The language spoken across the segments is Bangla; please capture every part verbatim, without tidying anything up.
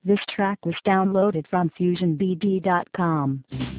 This track was downloaded from fusion b d dot com.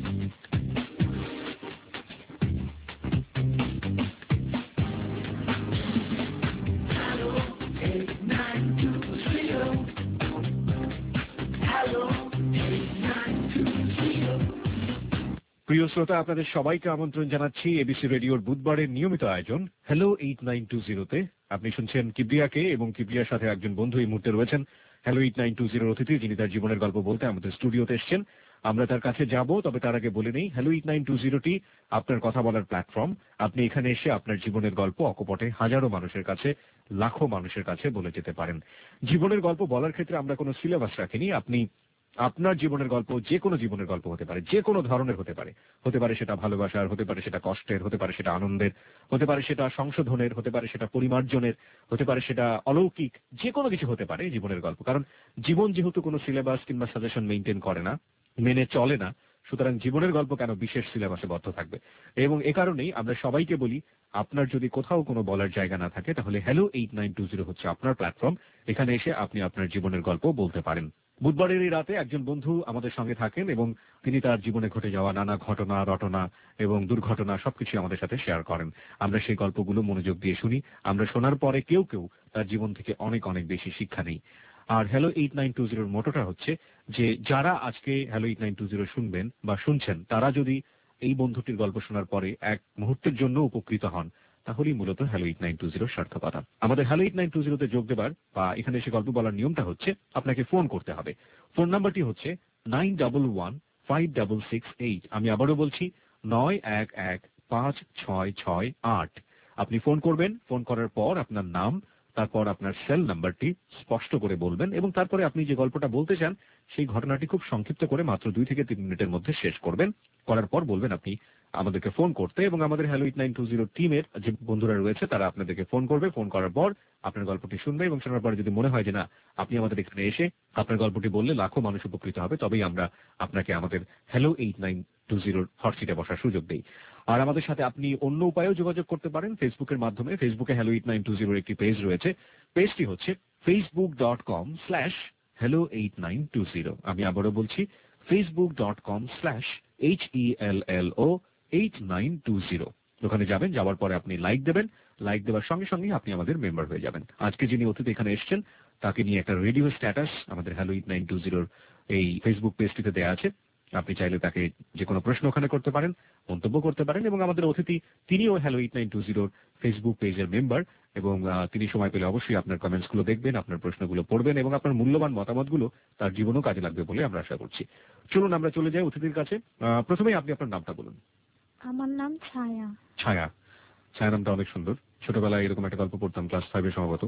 প্রিয় শ্রোতা, আপনাদের সবাইকে আমন্ত্রণ জানাচ্ছি এবিসি রেডিওর বুধবারের নিয়মিত আয়োজন হ্যালো এইট নাইন টু জিরোতে। আপনি শুনছেন কিবরিয়াকে, এবং কিবরিয়ার সাথে একজন বন্ধু এই মুহূর্তে রয়েছেন, হ্যালো এইট নাইন টু জিরোর অতিথি, যিনি তার জীবনের গল্প বলতে আমাদের স্টুডিওতে এসেছেন। আমরা তার কাছে যাব, তবে তার আগে বলে নেই, হ্যালো এইট নাইন টু জিরোটি আপনার কথা বলার প্ল্যাটফর্ম। আপনি এখানে এসে আপনার জীবনের গল্প অকপটে হাজারো মানুষের কাছে, লাখো মানুষের কাছে বলে যেতে পারেন। জীবনের গল্প বলার ক্ষেত্রে আমরা কোনো সিলেবাস রাখিনি। আপনি আপনার জীবনের গল্প, যে কোনো জীবনের গল্প হতে পারে, যে কোনো ধরনের হতে পারে। হতে পারে সেটা ভালোবাসার, হতে পারে সেটা কষ্টের, হতে পারে সেটা আনন্দের, হতে পারে সেটা সংশোধনের, হতে পারে সেটা পরিমার্জনের, হতে পারে সেটা অলৌকিক, যে কোনো কিছু হতে পারে জীবনের গল্প। কারণ জীবন যেহেতু কোনো সিলেবাস কিংবা সাজেশন মেনটেন করে না, মেনে চলে না, সুতরাং জীবনের গল্প কেন বিশেষ সিলেবাসে বদ্ধ থাকবে। এবং এ কারণেই আমরা সবাইকে বলি, আপনার যদি কোথাও কোনো বলার জায়গা না থাকে, তাহলে hello eight nine two zero হচ্ছে আপনার প্ল্যাটফর্ম। এখানে এসে আপনি আপনার জীবনের গল্প বলতে পারেন। বুধবারের এই রাতে একজন বন্ধু আমাদের সঙ্গে থাকেন, এবং তিনি তার জীবনে ঘটে যাওয়া নানা ঘটনা, রটনা এবং দুর্ঘটনা সবকিছু আমাদের সাথে শেয়ার করেন। আমরা সেই গল্পগুলো মনোযোগ দিয়ে শুনি। আমরা শোনার পরে কেউ কেউ তার জীবন থেকে অনেক অনেক বেশি শিক্ষা নেই। আর হ্যালো এইট নাইন টু জিরোর মোটোটা হচ্ছে যে, যারা আজকে hello eight nine two zero শুনবেন বা শুনছেন, তারা যদি এই বন্ধুটির গল্প শোনার পরে এক মুহূর্তের জন্য উপকৃত হন, তাহলেই মূলত হ্যালো এইট নাইন টু জিরোর সার্থকতা। আমাদের হ্যালো এইট নাইন টু জিরোতে যোগ দেবার বা এখানে এসে গল্প বলার নিয়মটা হচ্ছে, আপনাকে ফোন করতে হবে। ফোন নাম্বারটি হচ্ছে nine double one five double six eight. আমি আবারও বলছি, নয় এক এক পাঁচ ছয় ছয় আট। আপনি ফোন করবেন। ফোন করার পর আপনার নাম, তারপর আপনার সেল নাম্বারটি স্পষ্ট করে বলবেন, এবং তারপরে আপনি যে গল্পটা বলতে চান সেই ঘটনাটি খুব সংক্ষিপ্ত করে মাত্র দুই থেকে তিন মিনিটের মধ্যে শেষ করবেন। করার পর বলবেন আপনি আমাদেরকে ফোন করতে, এবং আমাদের hello eight nine two zero টিমের যে বন্ধুরা রয়েছে তারা আপনাদেরকে ফোন করবে। ফোন করার পর আপনার গল্পটি শুনবে, এবং শোনার পরে যদি মনে হয় যে না, আপনি আমাদের এখানে এসে আপনার গল্পটি বললে লাখো মানুষ উপকৃত হবে, তবেই আমরা আপনাকে আমাদের হ্যালো এইট নাইন টু জিরোর হট সিটে বসার সুযোগ দেই। আর আমাদের সাথে আপনি অন্য উপায়েও যোগাযোগ করতে পারেন, ফেসবুকের মাধ্যমে। ফেসবুকে হ্যালো এইট নাইন টু জিরোর একটি পেজ রয়েছে। পেজটি হচ্ছে Facebook dot com slash hello eight nine two zero. আমি আবারও বলছি, Facebook dot com slash H E L L O eight nine two zero. ওখানে যাবেন, যাওয়ার পরে আপনি লাইক দেবেন। লাইক দেওয়ার সঙ্গে সঙ্গে আপনি আমাদের মেম্বার হয়ে যাবেন। আজকে যিনি অতিথি এখানে এসেছেন, তাকে নিয়ে একটা রেডিও স্ট্যাটাস আমাদের হ্যালো এইট নাইন টু জিরোর এই ফেসবুক পেজটিতে দেওয়া আছে। আপনি চাইলে তাকে যে কোনো প্রশ্ন ওখানে করতে পারেন, মন্তব্য করতে পারেন। এবং আমাদের অতিথি, তিনিও হ্যালো এইট নাইন টু জিরোর ফেসবুক পেজের মেম্বার, এবং তিনি সময় পেলে অবশ্যই আপনার কমেন্টস গুলো দেখবেন, আপনার প্রশ্নগুলো পড়বেন, এবং আপনার মূল্যবান মতামতগুলো তার জীবনেও কাজে লাগবে বলে আমরা আশা করছি। চলুন আমরা চলে যাই অতিথির কাছে। প্রথমেই আপনি আপনার নামটা বলুন। আমার নাম ছায়া। ছায়া। ছায়া নামটা অনেক সুন্দর। ছোটবেলায় এরকম একটা গল্প পড়তাম, ক্লাস ফাইভে সম্ভবত,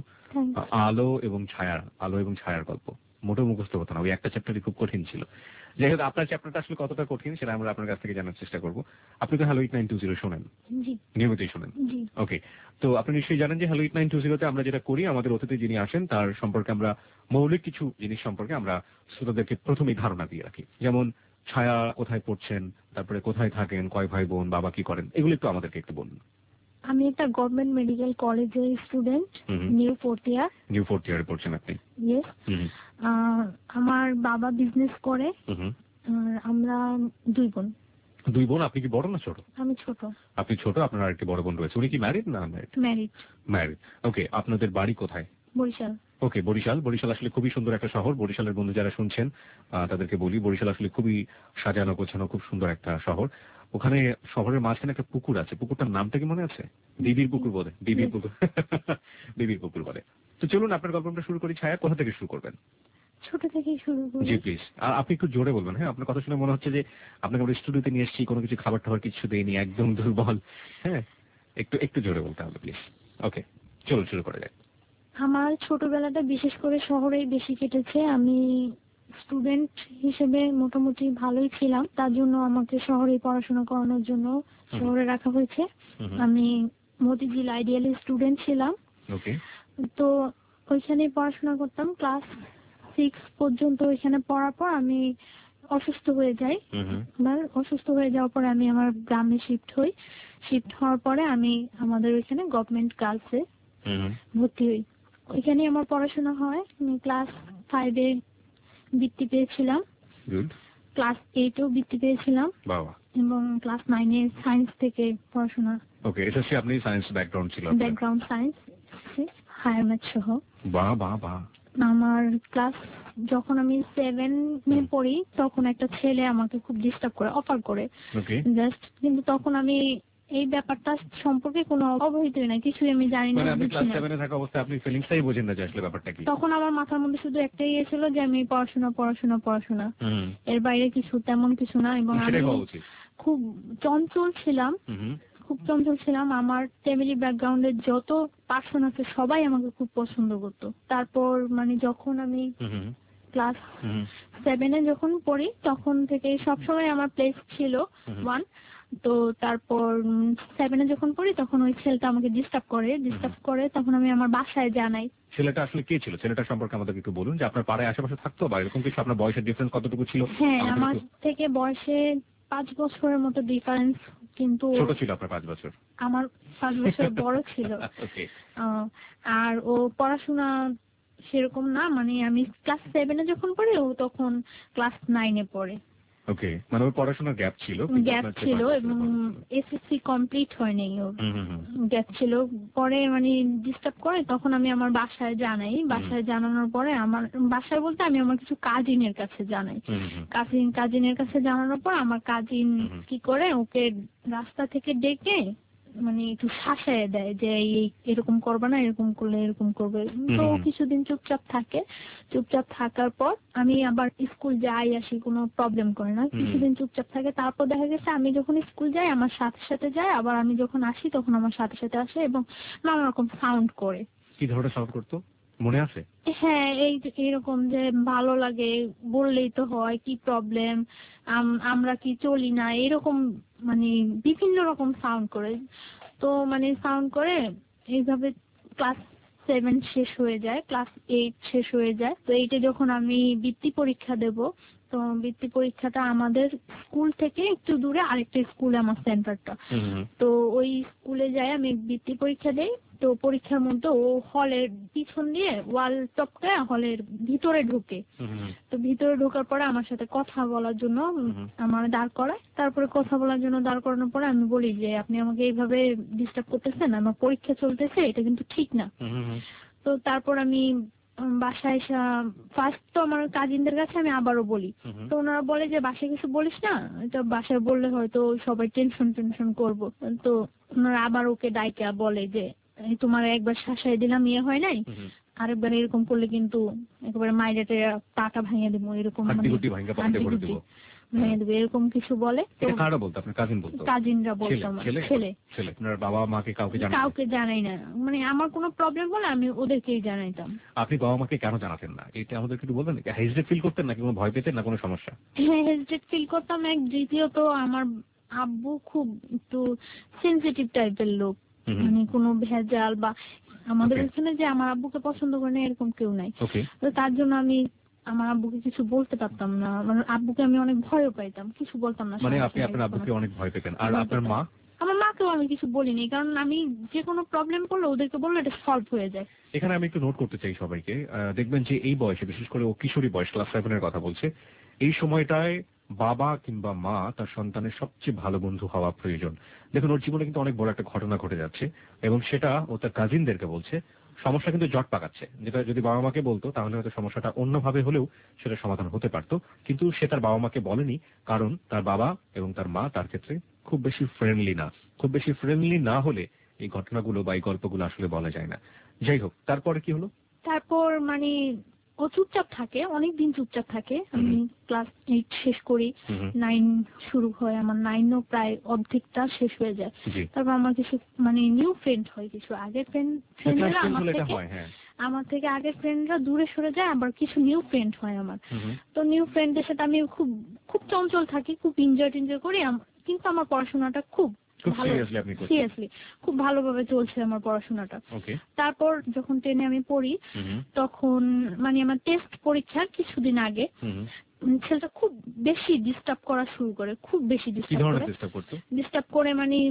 আলো এবং ছায়া। আলো এবং ছায়ার গল্প মোটেও মুখস্থ হতো না, ওই একটা চ্যাপ্টারই খুব কঠিন ছিল। যাই হোক, আপনার চ্যাপ্টারটা আসলে কতটা কঠিন সেটা আমরা আপনার কাছ থেকে জানার চেষ্টা করবো। আপনি তো hello eight nine two zero শোনেন? নিয়মিতই শোনেন? ওকে। তো আপনি নিশ্চয়ই জানেন যে হ্যালো এইট নাইন টু জিরোতে আমরা যেটা করি, আমাদের অতিথি যিনি আসেন তার সম্পর্কে আমরা মৌলিক কিছু জিনিস সম্পর্কে আমরা শ্রোতাদেরকে প্রথমেই ধারণা দিয়ে রাখি। যেমন ছায়া কোথায় পড়ছেন, তারপরে কোথায় থাকেন, কয় ভাই বোন, বাবা কি করেন, এগুলো একটু আমাদেরকে একটু বলুন। আমি একটা গভর্নমেন্ট মেডিকেল কলেজের student, new fourth year. New fourth ইয়ারে পড়ছেন আপনি? ইয়েস। আমার বাবা বিজনেস করে, আর আমরা দুই বোন। দুই বোন। আপনি কি বড় না ছোট? আমি ছোট। আপনি ছোট, আপনার আরেকটি বড় বোন রয়েছে। উনি কি ম্যারিড না আনম্যারিড? ম্যারিড। ম্যারিড। ওকে। আপনাদের বাড়ি কোথায়? বরিশাল। ওকে, বরিশাল। বরিশাল আসলে খুবই সুন্দর একটা শহর। বরিশালের বন্ধু যারা শুনছেন তাদেরকে বলি, বরিশাল আসলে খুবই সাজানো গোছানো, খুব সুন্দর একটা শহর। ওখানে শহরের মাঝখানে একটা পুকুর আছে, পুকুরটার নামটা কি মনে আছে? বিবির পুকুর বলে। বিবির পুকুর। বিবির পুকুর বলে। তো চলুন আপনার গল্পটা শুরু করি। ছায়া, কোথা থেকে শুরু করবেন? ছোট থেকেই শুরু করি। জি প্লিজ। আর আপনি একটু জোরে বলবেন। হ্যাঁ, আপনার কথা শুনে মনে হচ্ছে যে আপনাকে আমরা স্টুডিওতে নিয়ে এসেছি, কোনো কিছু খাবার টাবার কিছু দেয়নি, একদম দুর্বল। হ্যাঁ, একটু একটু জোরে বলতে হবে প্লিজ। ওকে, চলুন শুরু করা যাক। আমার ছোটবেলাটা বিশেষ করে শহরেই বেশি কেটেছে। আমি স্টুডেন্ট হিসেবে মোটামুটি ভালোই ছিলাম, তার জন্য আমাকে শহরে পড়াশোনা করানোর জন্য শহরে রাখা হয়েছে। আমি মতিঝিল আইডিয়ালি স্টুডেন্ট ছিলাম। ওকে। তো ওইখানে পড়াশোনা করতাম। ক্লাস সিক্স পর্যন্ত ওইখানে পড়ার পর আমি অসুস্থ হয়ে যাই। এবার অসুস্থ হয়ে যাওয়ার পরে আমি আমার গ্রামে শিফট হই। শিফট হওয়ার পরে আমি আমাদের ওইখানে গভর্নমেন্ট গার্লসে ভর্তি হই। ওইখানে আমার পড়াশোনা হয়। আমি ক্লাস ফাইভে বৃত্তি পেয়েছিলাম, গুড। ক্লাস এইটেও বৃত্তি পেয়েছিলাম, বাবা। এবং ক্লাস নাইনে সায়েন্স থেকে পড়াশোনা। ওকে, এটা হচ্ছে আপনি সায়েন্স ব্যাকগ্রাউন্ড ছিল? ব্যাকগ্রাউন্ড সায়েন্স, হায়ার ম্যাথ সহ। বাহ বাহ বাহ। আমার ক্লাস যখন আমি সেভেনে পড়ি তখন একটা ছেলে আমাকে খুব ডিস্টার্ব করে, অফার করে জাস্ট, কিন্তু তখন আমি এই ব্যাপারটা সম্পর্কে কোনো অবহিতই না, কিছুই আমি জানি না। আপনি ক্লাস সেভেনে থাকা অবস্থায় আপনি ফিলিংসটাই বোঝেন না যে আসলে ব্যাপারটা কি? তখন আমার মাথার মধ্যে শুধু একটাই ইয়ে ছিল যে আমি পড়াশোনা পড়াশোনা পড়াশোনা, এর বাইরে কিছু তেমন কিছু না। এবং আমি খুব চঞ্চল ছিলাম, খুব চঞ্চল ছিলাম। আমার ফ্যামিলি ব্যাকগ্রাউন্ডের যত পার্সন আছে সবাই আমাকে খুব পছন্দ করতো। তারপর মানে যখন আমি ক্লাস সেভেনে যখন পড়ি তখন থেকে সবসময় আমার প্লেস ছিল ওয়ান। তো তারপর সেভেনে যখন পড়ি তখন ওই ছেলেটা আমাকে ডিস্টার্ব করে ডিস্টার্ব করে তখন আমি আমার বাসায় জানাই। ছেলেটা আসলে কে ছিল? ছেলেটা সম্পর্কে আমাদের একটু বলুন, যে আপনার পাড়ায় আশেপাশে থাকতো বা এরকম কিছু? আপনার বয়সের ডিফারেন্স কতটুকু ছিল? হ্যাঁ, আমার থেকে বয়সে পাঁচ বছরের মতো ডিফারেন্স, কিন্তু ছোট ছিল আপনার পাঁচ বছর? আমার পাঁচ বছর বড় ছিল। আর ও পড়াশোনা সেরকম না, মানে আমি ক্লাস সেভেনে যখন পড়ি ও তখন ক্লাস নাইনে পড়ে। ওকে, মানে ওর পড়াশোনার গ্যাপ ছিল? গ্যাপ ছিল এবং এসএসসি কমপ্লিট হয়নি, ওর গ্যাপ ছিল। পরে মানে ডিস্টার্ব করে, তখন আমি আমার বাসায় জানাই। বাসায় জানানোর পরে আমার বাসায় বলতে আমি আমার কিছু কাজিনের কাছে জানাই। কাজিন কাজিনের কাছে জানানোর পর আমার কাজিন কি করে ওকে রাস্তা থেকে ডেকে মানে একটু শাসায় দেয় যে এই এরকম করবে না, এরকম করলে এরকম করবে। তো কিছুদিন চুপচাপ থাকে। চুপচাপ থাকার পর আমি আবার স্কুল যাই আসি, কোনো প্রবলেম করে না। কিছুদিন চুপচাপ থাকে, তারপর দেখা গেছে আমি যখন স্কুল যাই আমার সাথে সাথে যায়, আবার আমি যখন আসি তখন আমার সাথে সাথে আসে এবং নানা রকম সাউন্ড করে। কি ধরনের সাউন্ড করতো মনে আছে? হ্যাঁ, এই এরকম যে ভালো লাগে বললেই তো হয়, কি প্রবলেম, আমরা কি চলি না, এরকম মানে বিভিন্ন রকম সাউন্ড করে। তো মানে সাউন্ড করে এইভাবে ক্লাস সেভেন শেষ হয়ে যায়, ক্লাস এইট শেষ হয়ে যায়। তো এইটে যখন আমি বৃত্তি পরীক্ষা দেব, তো বৃত্তি পরীক্ষাটা আমাদের স্কুল থেকে একটু দূরে আরেকটা স্কুলে আমার সেন্টারটা। তো ওই স্কুলে যাই আমি বৃত্তি পরীক্ষা দেই। তো পরীক্ষার মধ্যে ও হলের পিছন দিয়ে ওয়াল টপকে হলের ভিতরে ঢুকে। তো ভিতরে ঢোকার পরে আমার সাথে কথা বলার জন্য আমার দাঁড় করায়। তারপরে কথা বলার জন্য দাঁড় করানোর পরে আমি বলি যে আপনি আমাকে এইভাবে ডিস্টার্ব করতেছেন, আমার পরীক্ষা চলতেছে, এটা কিন্তু ঠিক না। তো তারপর আমি বাসায় এসে ফার্স্ট তো আমার কাজিনদের কাছে আমি আবারও বলি। তো ওনারা বলে যে বাসায় কিছু বলিস না, এটা বাসায় বললে হয়তো সবাই টেনশন টেনশন করবো। তো ওনারা আবার ওকে ডাইকা বলে যে তোমার একবার শাসাই দিলাম ইয়ে হয় নাই, আরেকবার এরকম করলে কিন্তু একেবারে মাইরেটে পাটা ভাঙিয়ে দেবো, এরকম ভেঙে দেবে, এরকম কিছু বলে। কারা বলতো? আপনার কাজিন বলতো? কাজিনরা বলতো। ছেলে ছেলে আপনার বাবা মাকে কাউকে জানান? কাউকে জানাই না, মানে আমার কোনো প্রবলেম হলে আমি ওদেরকেই জানাইতাম। আপনি বাবা মাকে কেন জানাতেন না এটা আমাদের একটু বলবেন? হেজিটেট ফিল করতেন নাকি কোনো ভয় পেতেন না কোনো সমস্যা? হ্যাঁ, হেজিটেট ফিল করতাম। এক দ্বিতীয়ত আমার আব্বু খুব একটু সেনসিটিভ টাইপের লোক, মানে কোনো ভেজাল বা আমাদের এখানে যে আমার আব্বুকে পছন্দ করে না এরকম কেউ নাই। তো তার জন্য আমি আমার আব্বুকে কিছু বলতে পারতাম না, মানে আব্বুকে আমি অনেক ভয়ও পাইতাম, কিছু বলতাম না। মানে আপনি আপনার আব্বুকে অনেক ভয় পেতেন? আর আপনার মা? আমার মাকেও আমি কিছু বলিনি, কারণ আমি যে কোনো প্রবলেম করলে ওদেরকে বললে এটা সলভ হয়ে যায়। এখানে আমি একটু নোট করতে চাই সবাইকে, দেখবেন যে এই বয়সে, বিশেষ করে ও কিশোরী বয়স, ক্লাস সেভেনের কথা বলছে, এই সময়টায় বাবা কিংবা মা তার সন্তানের সবচেয়ে ভালো বন্ধু হওয়া প্রয়োজন। দেখুন ওর জীবনে কিন্তু অনেক বড় একটা ঘটনা ঘটে যাচ্ছে এবং সেটা ও তার কাজিনদেরকে বলছে। সমস্যা কিন্তু জট পাকাচ্ছে, যেটা যদি বাবা মাকে বলতো তাহলে হয়তো সমস্যাটা অন্যভাবে হলেও সেটা সমাধান হতে পারতো, কিন্তু সে তার বাবা মাকে বলেনি, কারণ তার বাবা এবং তার মা তার ক্ষেত্রে খুব বেশি ফ্রেন্ডলি না। খুব বেশি ফ্রেন্ডলি না হলে এই ঘটনাগুলো বা এই গল্পগুলো আসলে বলা যায় না। যাই হোক, তারপরে কি হলো? তারপর মানে ও চুপচাপ থাকে, অনেকদিন চুপচাপ থাকে। আমি ক্লাস এইট শেষ করি, নাইন শুরু হয়, আমার নাইনও প্রায় অর্ধেকটা শেষ হয়ে যায়। তারপর আমার কিছু মানে নিউ ফ্রেন্ড হয়, কিছু আগের ফ্রেন্ড ফ্রেন্ডরা আমার থেকে আমার থেকে আগের ফ্রেন্ডরা দূরে সরে যায়, আবার কিছু নিউ ফ্রেন্ড হয় আমার। তো নিউ ফ্রেন্ডদের সাথে আমি খুব খুব চঞ্চল থাকি, খুব এনজয় টেনজয় করি, কিন্তু আমার পড়াশোনাটা খুব সিরিয়াসলি খুব ভালোভাবে চলছে আমার পড়াশোনাটা। তারপর যখন টেনে আমি পড়ি তখন মানে আমার টেস্ট পরীক্ষার কিছুদিন আগে ছেলেটা খুব বেশি ডিস্টার্ব করা শুরু করে, খুব বেশি ডিস্টার্ব করে ডিস্টার্ব করে মানে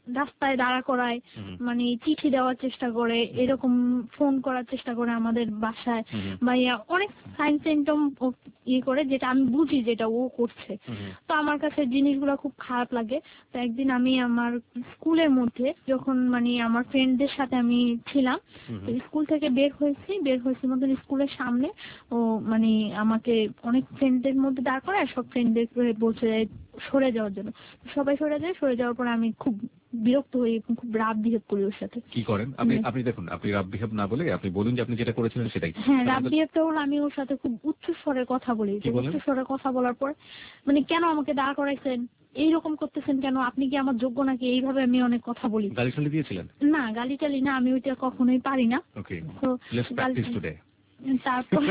রাস্তায় দাঁড়া করায়, মানে চিঠি দেওয়ার চেষ্টা করে, এরকম ফোন করার চেষ্টা করে আমাদের বাসায়, বা অনেক সাইন সিম্পটম ইয়ে করে, যেটা আমি বুঝি যেটা ও করছে। তো আমার কাছে জিনিসগুলো খুব খারাপ লাগে। তো একদিন আমি আমার স্কুলের মধ্যে যখন মানে আমার ফ্রেন্ডদের সাথে আমি ছিলাম, স্কুল থেকে বের হয়েছি বের হয়েছি মতন স্কুলের সামনে ও মানে আমাকে অনেক ফ্রেন্ডদের মধ্যে দাঁড় করে সব ফ্রেন্ডদের বলছে সরে যাওয়ার জন্য। সবাই সরে যায়, সরে যাওয়ার পরে আমি খুব বিরক্ত হই এবং খুব রাব বিহেভ করি ওর সাথে। কি করেন আপনি? আপনি দেখুন, আপনি রাব বিহেভ না বলে আপনি বলুন যে আপনি যেটা করেছিলেন সেটাই। হ্যাঁ, রাব বিহেভটা হলো আমি ওর সাথে খুব উচ্চ স্বরে কথা বলি। উচ্চ স্বরে কথা বলার পর মানে কেন আমাকে দাঁড় করাইছেন, এইরকম করতেছেন কেন, আপনি কি আমার যোগ্য নাকি, এইভাবে আমি অনেক কথা বলি। গালি টালি দিয়েছিলেন? না, গালি টালি না, আমি ওইটা কখনোই পারি না। Okay, let's practice today. তারপর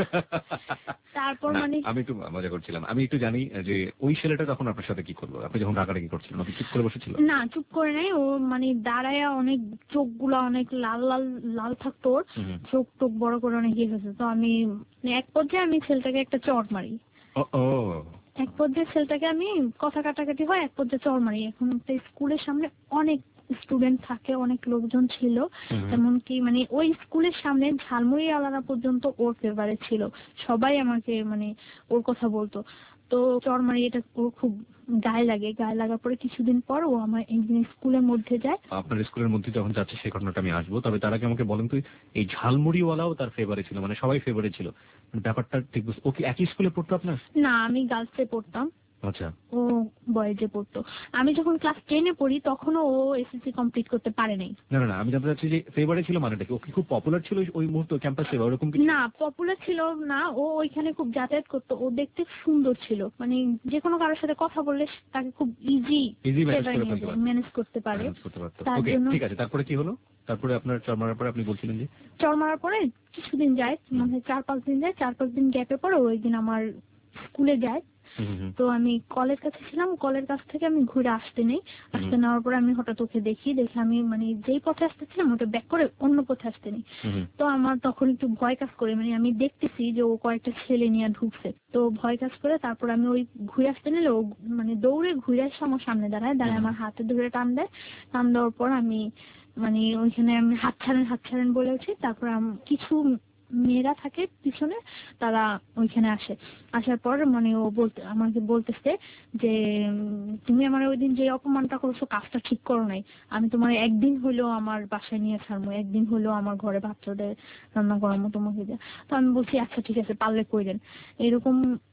তারপর মানে আমি একটু মজা করছিলাম। আমি একটু জানি যে ওই ছেলেটা তখন আপনার সাথে কি করলো? আপনি যখন রাগারাগি করছিলেন আপনি চুপ করে বসেছিল? না, চুপ করে নাই। ও মানে দাঁড়ায় অনেক চোখগুলো অনেক লাল লাল লাল থাকতো, ওর চোখ টোক বড় করে অনেক ইয়ে হয়েছে। তো আমি এক পর্যায়ে আমি ছেলেটাকে একটা চড় মারি। ও এক পর্যায়ে ছেলেটাকে আমি কথা কাটাকাটি হয়, এক পর্যায়ে চড় মারি। এখন স্কুলের সামনে অনেক স্টুডেন্ট থাকে, অনেক লোকজন ছিল, এমনকি মানে ওই স্কুলের সামনে ঝালমুড়ি আলাদা পর্যন্ত ওর ফেভারিট ছিল, সবাই আমাকে মানে ওর কথা বলতো। তো চড় মারি, এটা ওর খুব গায়ে লাগে। গায়ে লাগার পরে কিছুদিন পর ও আমার একদিন স্কুলের মধ্যে যায়। আপনার স্কুলের মধ্যে যখন যাচ্ছে সেই ঘটনাটা আমি আসবো, তবে তার আগে আমাকে বলেন তো এই ঝালমুড়িওয়ালাও তার ফেভারিট ছিল, মানে সবাই ফেভারিট ছিল, ব্যাপারটা ঠিক বুঝতে। ও কি একই স্কুলে পড়তো আপনার? না, আমি গার্লসে পড়তাম। আচ্ছা, ও বয়েজে পড়তো। আমি যখন ক্লাস টেনে পড়ি তখনও ও এসএসসি কমপ্লিট করতে পারে নাই। না না আমি জানতে চাচ্ছি যে ফেভারিট ছিল মানেটা কি? ও কি খুব পপুলার ছিল ওই মুহূর্তে ক্যাম্পাসে বা ওরকম কিছু? না, পপুলার ছিল না, ও ওইখানে খুব যাতায়াত করতো। ও দেখতে সুন্দর ছিল, মানে যে কোনো কারোর সাথে কথা বললে তাকে খুব ইজি ইজি ম্যানেজ করতে পারে। ওকে, ঠিক আছে। তারপরে কি হলো? তারপরে আপনার চড় মারার পরে আপনি বলছিলেন যে চড় মারার পরে কিছুদিন যায়, মানে চার পাঁচ দিন যায়। চার পাঁচ দিন গ্যাপের পরে ওই দিন আমার স্কুলে যায়। তো আমি কলের কাছে ছিলাম, কলের কাছ থেকে আমি ঘুরে আসতে নেই। আসতে নেওয়ার পরে আমি হঠাৎ ওকে দেখি, দেখে আমি মানে যেই পথে আসতেছিলাম ওটা ব্যাক করে অন্য পথে আসতে নেই। তো আমার তখন একটু ভয় কাজ করে, মানে আমি দেখতেছি যে ও কয়েকটা ছেলে নিয়ে ঢুকছে, তো ভয় কাজ করে। তারপর আমি ওই ঘুরে আসতে নিলে ও মানে দৌড়ে ঘুরে আসে আমার সামনে দাঁড়ায়, দাঁড়ায় আমার হাতে ধরে টান দেয়। টান দেওয়ার পর আমি মানে ওইখানে আমি হাত ছাড়েন হাত ছাড়েন বলেছি। তারপর কিছু মেয়েরা থাকে পিছনে, তারা ওইখানে আসে। আসার পর মানে ও বলতে আমাকে বলতেছে যে তুমি আমার ওই দিন যে অপমানটা করছো কাজটা ঠিক করো নাই, আমি তোমার একদিন হইলো আমার বাসায় নিয়ে ছাড়বো, একদিন হইলো আমার ঘরে বাচ্চাদের রান্না করার মতো তোমাকে দেয়। তো আমি বলছি আচ্ছা ঠিক আছে, পারলে কইরেন। এরকম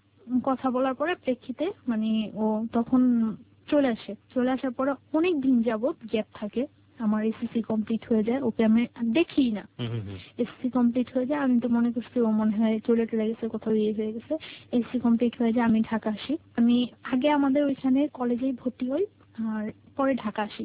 কথা বলার পরে প্রেক্ষিতে মানে ও তখন চলে আসে। চলে আসার পরে অনেক দিন যাবত গ্যাপ থাকে। আমার এসএসসি কমপ্লিট হয়ে যায়, ওকে আমি দেখি না। এসএসসি কমপ্লিট হয়ে যায়, আমি তো মনে করছি ও মনে হয় চলে চলে গেছে, কোথাও ইয়ে হয়ে গেছে। এসএসসি কমপ্লিট হয়ে যায়, আমি ঢাকা আসি। আমি আগে আমাদের ওইখানে কলেজেই ভর্তি হই আর পরে ঢাকা আসি।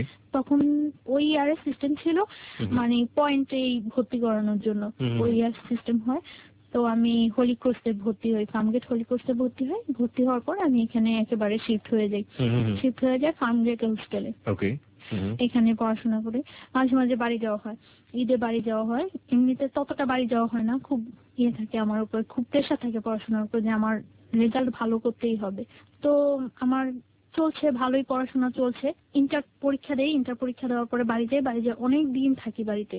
তখন ওই ইয়ার সিস্টেম ছিল মানে পয়েন্টেই ভর্তি করানোর জন্য ওই ইয়ার সিস্টেম হয়। তো আমি হোলি ক্রসে ভর্তি হই, ফার্মগেট হোলি ক্রসে ভর্তি হই। ভর্তি হওয়ার পর আমি এখানে একেবারে শিফট হয়ে যাই শিফট হয়ে যায় ফার্মগেট হোস্টেলে। এখানে পড়াশোনা করি। মাঝে মাঝে বাড়ি যাওয়া হয়, ঈদে বাড়ি যাওয়া হয়। এমনিতে ততটা বাড়ি যাওয়া হয় না, খুব ইয়ে থাকে আমার উপর, খুব প্রেশার থাকে পড়াশোনার উপর যে আমার রেজাল্ট ভালো করতেই হবে। তো আমার চলছে ভালোই, পড়াশোনা চলছে। ইন্টার পরীক্ষা দেই, ইন্টার পরীক্ষা দেওয়ার পরে বাড়ি যাই। বাড়ি যাই অনেক দিন থাকি বাড়িতে,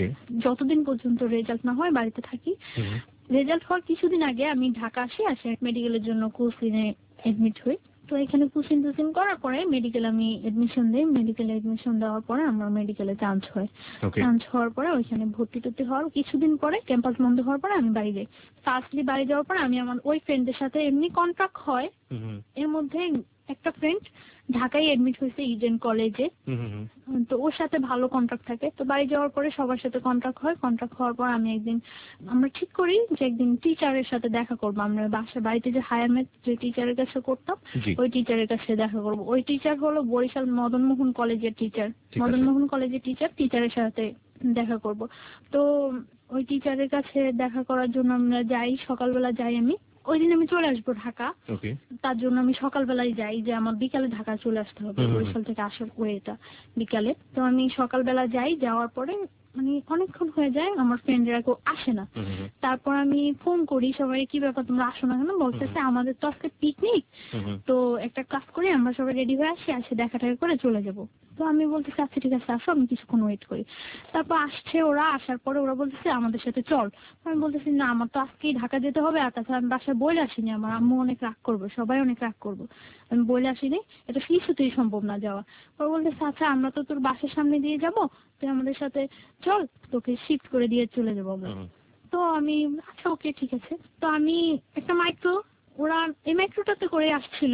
যতদিন পর্যন্ত রেজাল্ট না হয় বাড়িতে থাকি। রেজাল্ট হওয়ার কিছুদিন আগে আমি ঢাকা আসি, আসে মেডিকেলের জন্য কোচিংয়ে এডমিট হই। তো এখানে কোচিং টোচিং করার পরে মেডিকেল আমি এডমিশন দিই। মেডিকেলে এডমিশন দেওয়ার পরে আমার মেডিকেলে চান্স হয়। চান্স হওয়ার পরে ওইখানে ভর্তি টর্তি হওয়ার কিছুদিন পরে ক্যাম্পাস বন্ধ হওয়ার পরে আমি বাড়ি যাই। ফার্স্টলি বাড়ি যাওয়ার পরে আমি আমার ওই ফ্রেন্ডের সাথে এমনি কন্ট্রাক্ট হয়। এর মধ্যে একটা ফ্রেন্ড ঢাকায় এডমিট হয়েছে ইডেন কলেজে, তো ওর সাথে ভালো কন্ট্রাক্ট থাকে। তো বাড়ি যাওয়ার পরে সবার সাথে কন্ট্রাক্ট হয়। কন্ট্রাক্ট হওয়ার পর আমি একদিন আমরা ঠিক করি যে একদিন টিচারের সাথে দেখা করবো। আমরা বাসা বাড়িতে যে হায়ার ম্যাথ যে টিচারের কাছে করতাম ওই টিচারের কাছে দেখা করবো। ওই টিচার হলো বরিশাল মদনমোহন কলেজের টিচার। মদনমোহন কলেজের টিচার টিচারের সাথে দেখা করব। তো ওই টিচারের কাছে দেখা করার জন্য আমরা যাই, সকালবেলা যাই। আমি ওই দিন আমি চলে আসবো ঢাকা, তার জন্য আমি সকালবেলায় যাই যে আমার বিকালে ঢাকা চলে আসতে হবে, বরিশাল থেকে আসার ওয়েটা বিকালে। তো আমি সকালবেলা যাই, যাওয়ার পরে মানে অনেকক্ষণ হয়ে যায়, আমার ফ্রেন্ডরা কেউ আসে না। তারপর আমি ফোন করি সবাই, কি ব্যাপার তোমরা আসো না কেন? বলতেছে আমাদের তো আজকে পিকনিক, তো একটা কাজ করি আমরা সবাই রেডি হয়ে আসি, আসে দেখা টাকা করে চলে যাবো। তো আমি বলতেছি আচ্ছা ঠিক আছে আসো, আমি কিছুক্ষণ ওয়েট করি। তারপর আসছে ওরা, আসার পরে ওরা বলতেছে আমাদের সাথে চল। আমি বলতেছি না আমার তো আজকেই ঢাকা যেতে হবে, আর তাছাড়া আমি বাসায় বলে আসিনি, আমার আম্মু অনেক রাগ করবে, সবাই অনেক রাগ করবো, আমি বলে আসিনি, এটা কিছুতেই সম্ভব না যাওয়া। ওরা বলতেছে আচ্ছা আমরা তো তোর বাসার সামনে দিয়ে যাবো, তুই আমাদের সাথে চল, তোকে শিফট করে দিয়ে চলে যাবো আমরা। তো আমি আচ্ছা ওকে ঠিক আছে। তো আমি একটা মাইক্রো, ওরা এই মাইক্রোটাতে করে আসছিল,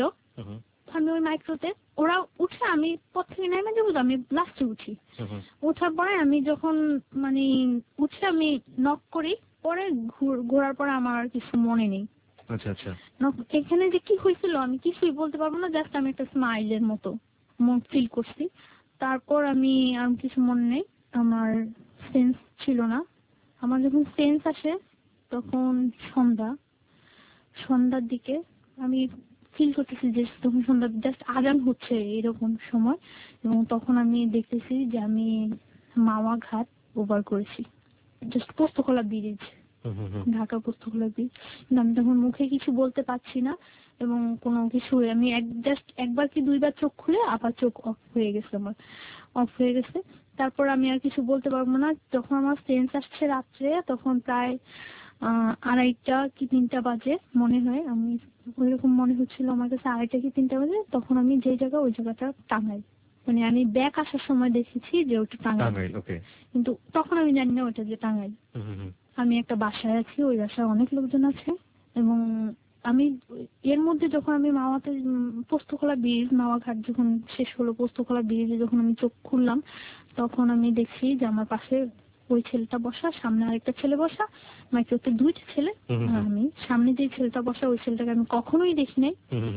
আমি ওই মাইক্রোতে ওরা উঠে আমি পথ থেকে নেমে যাবো, আমি লাস্টে উঠি। ওঠার পরে আমি যখন মানে উঠে আমি নক করি, পরে ঘোরার পরে আমার আর কিছু মনে নেই। আচ্ছা আচ্ছা, এখানে যে কি হয়েছিল আমি কিছুই বলতে পারবো না, জাস্ট আমি একটা স্মাইলের মতো মন ফিল করছি। তারপর আমি আর কিছু মনে নেই, আমার সেন্স ছিল না। আমার যখন সেন্স আসে তখন সন্ধ্যা, সন্ধ্যার দিকে আমি ফিল করতেছি যে তখন সন্ধ্যা জাস্ট আজান হচ্ছে এরকম সময়, এবং তখন আমি দেখতেছি যে আমি মাওয়া ঘাট ওভার করেছি, just Postogola bridge, Dhaka Postogola bridge. কিন্তু আমি তখন মুখে কিছু বলতে পারছি না এবং কোনো কিছু, আমি জাস্ট একবার কি দুইবার চোখ খুলে আবার চোখ অফ হয়ে গেছে, আমার অফ হয়ে গেছে। তারপর আমি আর কিছু বলতে পারবো না। যখন আমার সেন্স আসছে রাত্রে, তখন প্রায় আহ আড়াইটা কি তিনটা বাজে মনে হয়, আমি ওইরকম মনে হচ্ছিল আমার কাছে আড়াইটা কি তিনটা বাজে। তখন আমি যে জায়গা, ওই জায়গাটা টাঙ্গাইল, মানে আমি ব্যাক আসার সময় দেখেছি যে ওটা টাঙ্গাইল, কিন্তু তখন আমি জানি না ওটা যে টাঙ্গাইল। আমি একটা বাসায় আছি, ওই বাসায় অনেক লোকজন আছে, এবং আমি এর মধ্যে যখন আমি মাওয়াতে পোস্তকলা ব্রিজ, মাওয়া ঘাট যখন শেষ হলো, পোস্তকলা ব্রিজে যখন আমি চোখ খুললাম, তখন আমি দেখছি যে আমার পাশে ওই ছেলেটা বসা, সামনে আরেকটা ছেলে বসা, মাইক্রোতে দুইটা ছেলে, আর আমি সামনে যে ছেলেটা বসা, ওই ছেলেটাকে আমি কখনোই দেখি নাই,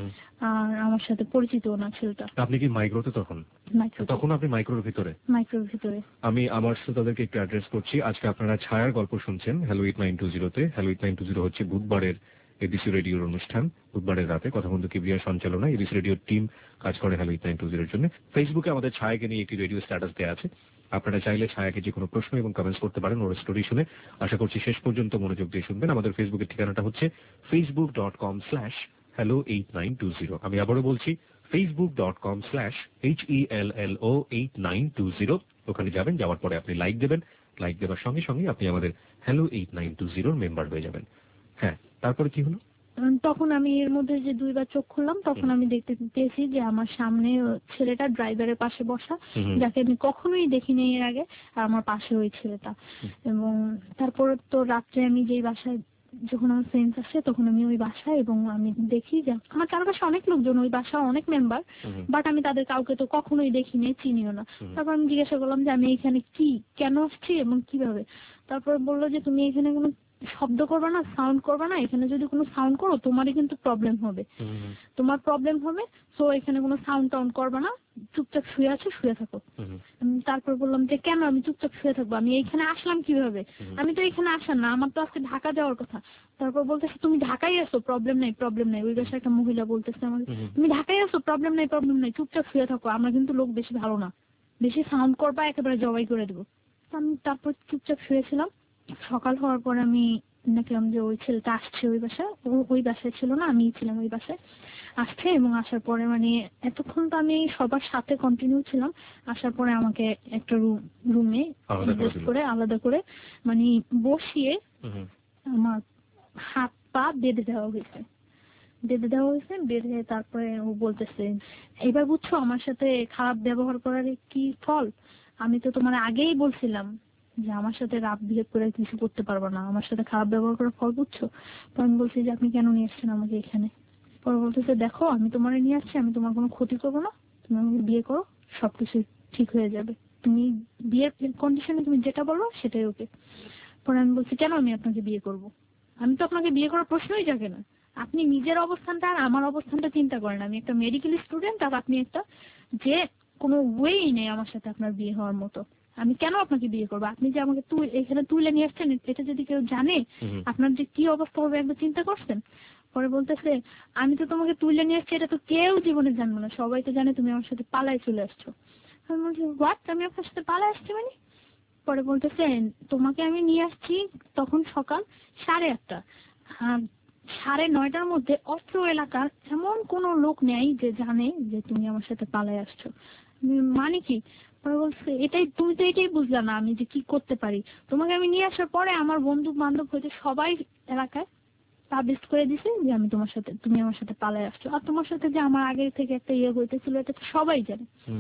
আর আমার সাথে পরিচিত না ছেলেটা। আপনি কি মাইক্রোতে তখন? তখন আপনি মাইক্রোর ভিতরে? মাইক্রোর ভিতরে। আমি আমার শ্রোতাদেরকে একটু অ্যাড্রেস করছি। আজকে আপনারা ছায়ার গল্প শুনছেন হ্যালো এইট নাইন টু জিরোতে। Hello eight nine two zero হচ্ছে বুধবারের এবিসি রেডিওর অনুষ্ঠান। বুধবারের রাতে কথাবন্ধু কিবরিয়া সঞ্চালনা এবিসি রেডিওর টিম কাজ করে হ্যালো এইট নাইন টু জিরোর জন্য। ফেসবুকে আমাদের ছায়াকে নিয়ে একটি রেডিও স্ট্যাটাস দেওয়া আছে, আপনারা চাইলে ছায়াকে যে কোনো প্রশ্ন এবং কমেন্টস করতে পারেন ওর স্টোরি শুনে। আশা করছি শেষ পর্যন্ত মনোযোগ দিয়ে শুনবেন। আমাদের ফেসবুকের ঠিকানাটা হচ্ছে Facebook dot com slash hello eight nine two zero. আমি আবারও বলছি Facebook dot com slash H E L L O eight nine two zero. ওখানে যাবেন, যাওয়ার পরে আপনি লাইক দেবেন, লাইক দেওয়ার সঙ্গে সঙ্গে আপনি আমাদের হ্যালো এইট নাইন টু জিরোর মেম্বার হয়ে যাবেন। হ্যাঁ, তারপরে কি হলো? তখন আমি এর মধ্যে যে দুইবার চোখ খুললাম, তখন আমি দেখতে পেয়েছি যে আমার সামনে ছেলেটা ড্রাইভারের পাশে বসা, যাকে আমি কখনোই দেখিনি এর আগে, আর আমার পাশে ওই ছেলেটা। এবং তারপর তো রাত্রে আমি যেই বাসায়, যখন আমার সেন্স আসে তখন আমি ওই বাসায়, এবং আমি দেখি যে আমার চারপাশে অনেক লোকজন, ওই বাসা অনেক মেম্বার, বাট আমি তাদের কাউকে তো কখনোই দেখিনি, চিনিও না। তারপর আমি জিজ্ঞাসা করলাম যে আমি এখানে কি কেন আসছি এবং কিভাবে। তারপর বললো যে তুমি এখানে কোনো শব্দ করবে না, সাউন্ড করবে না, এখানে যদি কোনো সাউন্ড করো তোমারই কিন্তু প্রবলেম হবে, তোমার প্রবলেম হবে, সো এখানে কোনো সাউন্ড টাউন্ড করবে না, চুপচাপ শুয়ে আছো, শুয়ে থাকো। তারপর বললাম যে কেন আমি চুপচাপ শুয়ে থাকবো, আমি এইখানে আসলাম কিভাবে, আমি তো এখানে আসার না, আমার তো আজকে ঢাকা যাওয়ার কথা। তারপর বলতেছে তুমি ঢাকায় আসো, প্রবলেম নাই প্রবলেম নাই। ওই বাসায় একটা মহিলা বলতেছে আমাকে, তুমি ঢাকায় আসো, প্রবলেম নাই প্রবলেম নাই, চুপচাপ শুয়ে থাকো, আমরা কিন্তু লোক বেশি ভালো না, বেশি সাউন্ড করবা একেবারে জবাই করে দেবো। আমি তারপর চুপচাপ শুয়েছিলাম। সকাল হওয়ার পর আমি দেখলাম যে ওই ছেলেটা আসছে ওই বাসায়, ও ওই বাসায় ছিল না, আমি ছিলাম ওই বাসায়, আসছে। এবং আসার পরে মানে এতক্ষণ তো আমি সবার সাথে কন্টিনিউ ছিলাম, আসার পরে আমাকে একটা রুম রুমে করে আলাদা করে মানে বসিয়ে আমার হাত পা বেঁধে দেওয়া হয়েছে, বেঁধে দেওয়া হয়েছে বেঁধে তারপরে ও বলতেছে এবার বুঝছো আমার সাথে খারাপ ব্যবহার করার কি ফল, আমি তো তোমার আগেই বলছিলাম যে আমার সাথে রাফ বিহেভ করে কিছু করতে পারবো না, আমার সাথে খারাপ ব্যবহার করার ফল বুঝছো। তো আমি বলছি যে আপনি কেন নিয়ে আসছেন আমাকে এখানে। পরে বলতেছে দেখো আমি তোমার নিয়ে আসছি, আমি তোমার কোনো ক্ষতি করবো না, তুমি আমাকে বিয়ে করো, সবকিছু ঠিক হয়ে যাবে, তুমি বিয়ের কন্ডিশনে তুমি যেটা বলো সেটাই ওকে। পরে আমি বলছি কেন আমি আপনাকে বিয়ে করব, আমি তো আপনাকে বিয়ে করার প্রশ্নই জাগে না, আপনি নিজের অবস্থানটা আর আমার অবস্থানটা চিন্তা করেন, আমি একটা মেডিকেল স্টুডেন্ট আর আপনি একটা, যে কোনো ওয়েই নেই আমার সাথে আপনার বিয়ে হওয়ার মতো, আমি কেন আপনাকে বিয়ে করবো, আপনি যে আমাকে তুই এখানে তুলে নিয়ে আসছেন এটা যদি কেউ জানে আপনার যে কি অবস্থা হবে একবার চিন্তা করছেন। পরে বলতেছে আমি তো তোমাকে তুলে নিয়ে আসছি এটা তো কেউ জীবনে জানবো না, সবাই তো জানে তুমি আমার সাথে পালায় চলে আসছো। আমি বলছি হোয়াট, আমি আপনার সাথে পালায় আসছি মানে। পরে বলতেছে তোমাকে আমি নিয়ে আসছি তখন সকাল সাড়ে আটটা, সাড়ে নয়টার মধ্যে অস্ত্র এলাকার এমন কোনো লোক নেই যে জানে যে তুমি আমার সাথে পালায় আসছো, মানে কি? পরে বলছে এটাই, তুমি তো এটাই বুঝলা না আমি যে কি করতে পারি। তোমাকে আমি নিয়ে আসার পরে আমার বন্ধু বান্ধব হইতে সবাই এলাকায় তাবিজ করে দিছে যে আমি তোমার সাথে, তুমি আমার সাথে পালায় আসছো, আর তোমার সাথে যে আমার আগে থেকে একটা ইয়ে হইতেছিল এটা তো সবাই জানে।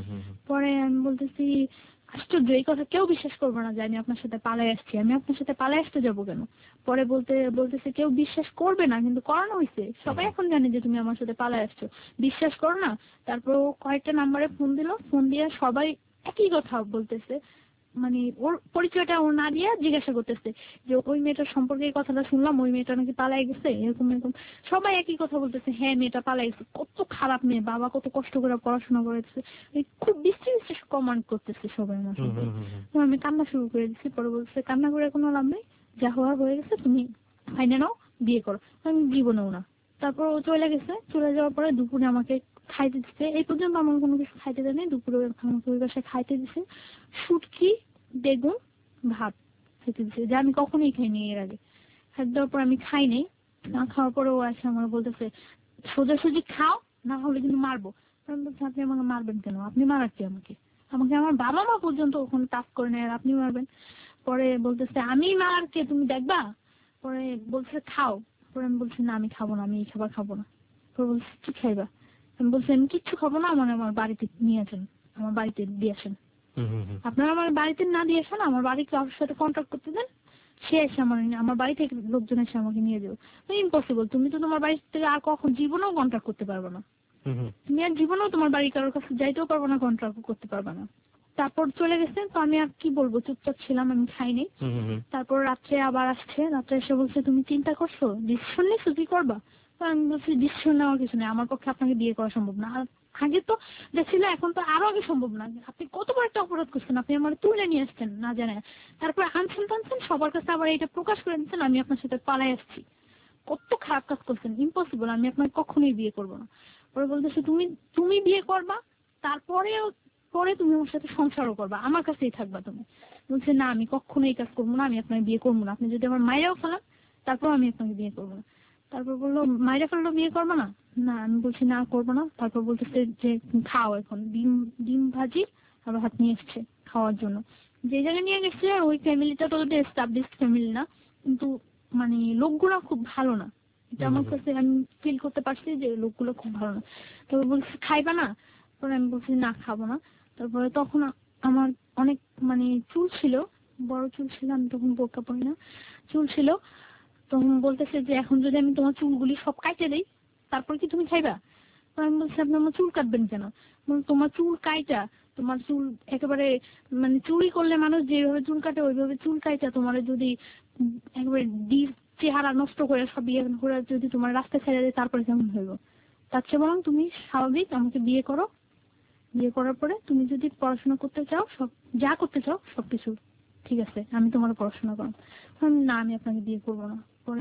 পরে আমি বলতেছি আশ্চর্য, এই কথা কেউ বিশ্বাস করবো না যে আমি আপনার সাথে পালাই আসছি, আমি আপনার সাথে পালাই আসতে যাবো কেন? পরে বলতে বলতেছে কেউ বিশ্বাস করবে না, কিন্তু করানো হয়েছে, সবাই এখন জানে যে তুমি আমার সাথে পালাই আসছো, বিশ্বাস করো না। তারপর ও কয়েকটা নাম্বারে ফোন দিল, ফোন দিয়ে সবাই একই কথা বলতেছে, মানে ওর পরিচয়টা ও না দিয়ে জিজ্ঞাসা করতেছে যে ওই মেয়েটার সম্পর্কে এই কথাটা শুনলাম, ওই মেয়েটা নাকি পালাই গেছে, এরকম এরকম সবাই একই কথা বলতেছে, হ্যাঁ মেয়েটা পালাই গেছে, কত খারাপ মেয়ে, বাবা কত কষ্ট করে পড়াশোনা করেছে, খুব বিশ্রী বিশ্রী কমান্ড করতেছে সবাই আমার সাথে। তো আমি কান্না শুরু করে দিচ্ছি। পরে বলছে কান্না করে কোনো লাভ নেই, যা হওয়ার হয়ে গেছে, তুমি ফাইনে নাও, বিয়ে করো। আমি জীবনেও না। তারপর ও চলে গেছে, চলে যাওয়ার পরে দুপুরে আমাকে খাইতে দিচ্ছে, এই পর্যন্ত আমার কোনো কিছু খাইতে দেয় নাই, দুপুরে আমাকে ওই বাসায় খাইতে দিচ্ছে শুটকি বেগুন ভাত খেতে দিচ্ছে, যা আমি কখনোই খাইনি এর আগে। খাই দেওয়ার পর আমি খাই নাই, না খাওয়ার পরে ও আসে আমার বলতেছে সোজাসুজি খাও, না হলে কিন্তু মারবো। আমি বলছি আপনি আমাকে মারবেন কেন? আপনি মারার কি আমাকে? আমাকে আমার বাবা মা পর্যন্ত ওখানে টাচ করে নেয়, আর আপনি মারবেন? পরে বলতেছে আমি মার কে, তুমি দেখবা? পরে বলছে খাও। পরে আমি বলছি না আমি খাবো না, আমি এই খাবার খাবো না। পরে বলছে কি খাইবা? আমি বলছি আমি কিচ্ছু খাবো না, আমার আমার বাড়িতে নিয়ে আসেন, আমার বাড়িতে দিয়ে আসেন। আপনারা আমার বাড়িতে না দিয়ে আসেন, আমার বাড়িতে কারোর সাথে কন্ট্যাক্ট করতে দেন, সে এসে আমার আমার বাড়ি থেকে লোকজন এসে আমাকে নিয়ে যাবে। ইম্পসিবল, তুমি তো তোমার বাড়ি থেকে আর কখন জীবনেও কন্ট্যাক্ট করতে পারবে না, তুমি আর জীবনেও তোমার বাড়ি কারোর কাছে যাইতেও পারবো না, কন্ট্যাক্ট করতে পারবে না। তারপর চলে গেছে, তো আমি আর কি বলবো, চুপচাপ ছিলাম, আমি খাইনি। তারপর রাত্রে আবার আসছে, রাত্রে এসে বলছে তুমি চিন্তা করছো, ডিসিশন নিচ্ছো কি করবা? তো আমি বলছি ডিসিশন নেওয়ার কিছু নেই, আমার পক্ষে আপনাকে বিয়ে করা সম্ভব না। আর আগে তো যা ছিল এখন তো আরো আগে সম্ভব না। আপনি কত বড় একটা অপরাধ করছেন, আপনি আমার তুলে নিয়ে আসছেন না জানে, তারপর আনছেন টানছেন সবার কাছে আবার এটা প্রকাশ করে দিচ্ছেন আমি আপনার সাথে পালাই আসছি, কত খারাপ কাজ করছেন, ইম্পসিবল, আমি আপনাকে কখনোই বিয়ে করবো না। পরে বলতেছে তুমি তুমি বিয়ে করবা, তারপরেও পরে তুমি আমার সাথে সংসারও করবা, আমার কাছেই থাকবা তুমি। বলছে না আমি কখনো এই কাজ করবো না, আমি আপনাকে বিয়ে করবো না, আপনি যদি আমার মায়েরাও ফেলান তারপর আমি আপনাকে বিয়ে করবো না। তারপর বললো মায়েরা ফেললো বিয়ে করবো না? না আমি বলছি না করবো না। তারপর বলতেছে যে খাও, এখন ডিম ডিম ভাজি আর ভাত নিয়ে এসছে খাওয়ার জন্য। যে জায়গায় নিয়ে গেছে ওই ফ্যামিলিটা তো ওদের এস্টাবলিশড ফ্যামিলি না, কিন্তু মানে লোকগুলো খুব ভালো না, এটা আমার কাছে আমি ফিল করতে পারছি যে লোকগুলো খুব ভালো না। তারপর বলছি খাইবা না? পরে আমি বলছি না খাবো না। তারপরে তখন আমার অনেক মানে চুল ছিল, বড় চুল ছিল, আমি তখন বোরকা পরি না, চুল ছিল। তখন বলতেছে যে এখন যদি আমি তোমার চুলগুলি সব কাটে দিই তারপর কি তুমি খাইবা? আমি বলছি আপনি আমার চুল কাটবেন কেন? তোমার চুল কাইটা, তোমার চুল একেবারে মানে চুরি করলে মানুষ যেভাবে চুল কাটে ওইভাবে চুল কাইটা তোমার যদি একেবারে ডিপ চেহারা নষ্ট করে সব বিয়ে করে যদি তোমার রাস্তায় ছেড়ে দেয় তারপরে কেমন হইব? তার চেয়ে বরং তুমি স্বাভাবিক আমাকে বিয়ে করো, বিয়ে করার পরে তুমি যদি পড়াশোনা করতে চাও, সব যা করতে চাও সবকিছু ঠিক আছে, আমি তোমার পড়াশোনা করো। না আমি আপনাকে বিয়ে করবো না। পরে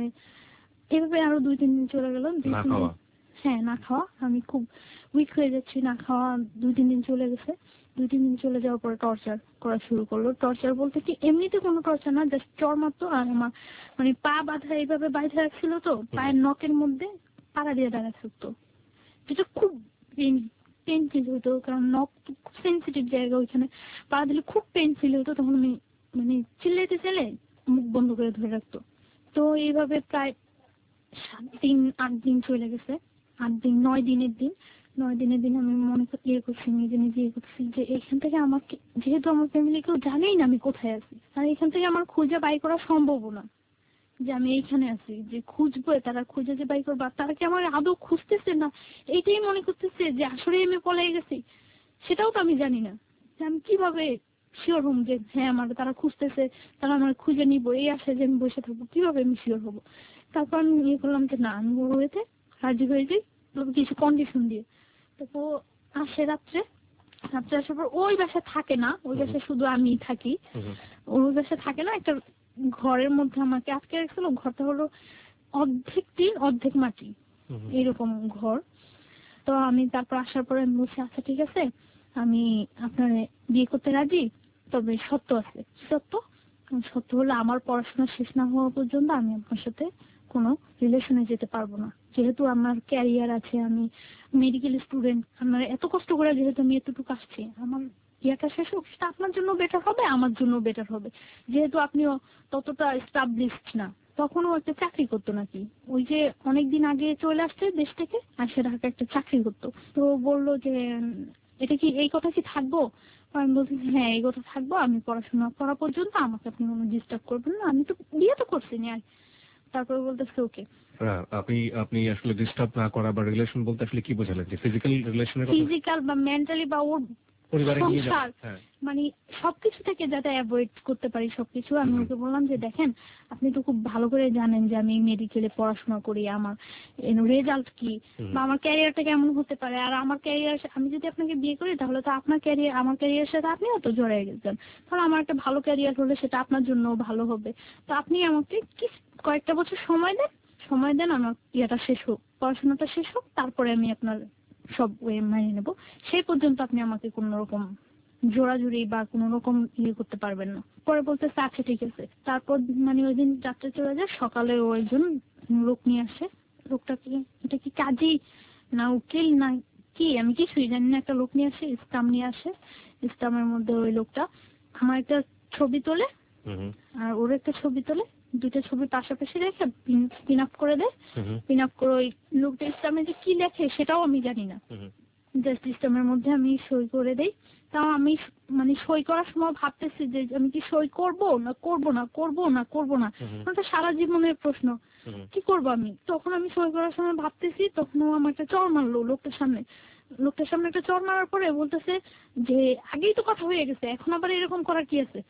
এভাবে আরো দুই তিন দিন চলে গেল। হ্যাঁ না খাওয়া, আমি খুব উইক হয়ে যাচ্ছি, না খাওয়া দুই তিন দিন চলে গেছে। দুই তিন দিন চলে যাওয়ার পরে টর্চার করা শুরু করলো। টর্চার বলতে কি এমনিতে কোনো টর্চার না, জাস্ট চর মারতো। আর আমার মানে পা বাঁধা এইভাবে বাঁধা রাখছিল, তো পায়ের নখের মধ্যে পাড়া দিয়ে দাঁড়া থাকতো, যেটা খুব পেন পেন ফিল হতো, কারণ নখ খুব সেন্সিটিভ জায়গা, ওইখানে পা দিলে খুব পেন ফিল হতো। তখন আমি মানে চিল্লাইতে চাইলে মুখ বন্ধ করে ধরে রাখতো। তো এইভাবে প্রায় সাত দিন আট দিন চলে গেছে। আট দিন নয় দিনের দিন নয় দিনের দিন আমি মনে করতে ইয়ে করছি, নিজে নিজে ইয়ে করছি যে এখান থেকে আমাকে, যেহেতু আমার ফ্যামিলি কেউ জানেই না আমি কোথায় আছি, আর এখান থেকে আমার খুঁজে বাই করা সম্ভব না যে আমি এইখানে আছি, যে খুঁজবো তারা খুঁজে যে বাই করবো, তারা কি আমার আদৌ খুঁজতেছে না এইটাই মনে করতেছে যে আসলে আমি পলাই গেছি, সেটাও তো আমি জানি না। যে আমি কিভাবে শিওর হব যে হ্যাঁ আমার তারা খুঁজতেছে, তারা আমার খুঁজে নিবো, এই আসে যে আমি বসে থাকবো, কিভাবে আমি শিওর হবো? তারপর আমি ইয়ে করলাম যে না আমি বড় হয়েতে রাজি হয়ে যাই কিছু কন্ডিশন দিয়ে। তারপর আসে রাত্রে, রাত্রে আসার পর ওই বাসায় থাকে না, ওই বাসায় শুধু আমি থাকি, ওই বাসায় থাকে না, একটা ঘরের মধ্যে আমাকে আটকে রাখছিল। ঘরটা হলো অর্ধেক টিন অর্ধেক মাটি এরকম ঘর। তো আমি তারপর আসার পরে আমি বলছি আচ্ছা ঠিক আছে আমি আপনার বিয়ে করতে রাজি, তবে সত্য আছে। সত্য সত্য হলো আমার পড়াশোনা শেষ না হওয়া পর্যন্ত আমি আপনার সাথে কোনো রিলেশনে যেতে পারবো না। যেহেতু আমার ক্যারিয়ার আছে, আমি মেডিকেল স্টুডেন্ট, আমার এত কষ্ট করে যেহেতু আমি এতটুকু আসছি, আমার ইয়াটা শেষ হোক, সেটা আপনার জন্য বেটার হবে, আমার জন্য বেটার হবে। যেহেতু আপনিও ততটা এস্টাবলিশড না, তখনও একটা চাকরি করতো নাকি, ওই যে অনেকদিন আগে চলে আসছে দেশ থেকে, আর সে ঢাকা একটা চাকরি করতো। তো বললো যে এটা কি, এই কথা কি থাকবো? আমি বলছি হ্যাঁ এই কথা থাকবো, আমি পড়াশোনা করা পর্যন্ত আমাকে আপনি কোনো ডিস্টার্ব করবেন না, আমি তো বিয়ে তো করছি না। তারপরে বলতেছে ওকে। আপনি আপনি আসলে ডিস্টার্ব না করা বা রিলেশন বলতে আসলে কি বোঝালেন, যে ফিজিক্যাল রিলেশনের কথা? ফিজিক্যাল বা মেন্টালি বা ওর পরিবারে নিয়ে সংসার, হ্যাঁ মানে সবকিছু থেকে যাতে অ্যাভয়েড করতে পারি সবকিছু। আমি ওকে বললাম যে দেখেন, আপনি তো খুব ভালো করে জানেন যে আমি মেডিকেলে পড়াশোনা করি, আমার রেজাল্ট কি বা আমার ক্যারিয়ারটা কেমন হতে পারে, আর আমার ক্যারিয়ার, আমি যদি আপনাকে বিয়ে করি তাহলে তো আপনার ক্যারিয়ার আমার ক্যারিয়ারের সাথে আপনিও তো জড়িয়ে গেছেন, তাহলে আমার একটা ভালো ক্যারিয়ার হলে সেটা আপনার জন্য ভালো হবে। তো আপনি আমাকে কি কয়েকটা বছর সময় দেন, সময় দেন আমার ইয়েটা শেষ হোক, পড়াশোনাটা শেষ হোক, তারপরে আমি আপনার সব ওয়ে মানিয়ে নেবো। সেই পর্যন্ত আপনি আমাকে কোন রকম জোড়াজুড়ি বা কোন রকম ইয়ে করতে পারবেন না। পরে বলতেছে আচ্ছা ঠিক আছে। তারপর মানে ওই দিন রাত্রে চলে যায়, সকালে ও একজন লোক নিয়ে আসে। লোকটা কি, এটা কি কাজী না উকিল না কি আমি কিছুই জানি না, একটা লোক নিয়ে আসে, ইসলাম নিয়ে আসে। ইসলামের মধ্যে ওই লোকটা আমার একটা ছবি তোলে আর ওর একটা ছবি তোলে, দুইটা ছবি পাশাপাশি রেখে পিন আপ করে দেয়। পিন আপ করে ওই লোকটা ইসলামে যে কি লেখে সেটাও আমি জানি না, জাস্ট সিস্টেমের মধ্যে আমি সই করে দেই। তাও আমি মানে সই করার সময় ভাবতেছি যে আমি কি সই করব না করব না করব না করব না, এটা সারা জীবনের প্রশ্ন, কি করব আমি। তখন আমি সই করার সময় ভাবতেছি, তখন ও আমার একটা চড় মারলো লোকটার সামনে। লোকটার সামনে একটা চড় মারার পরে বলতেছে যে আগেই তো কথা হয়ে গেছে, এখন আবার এরকম করার কি আছে।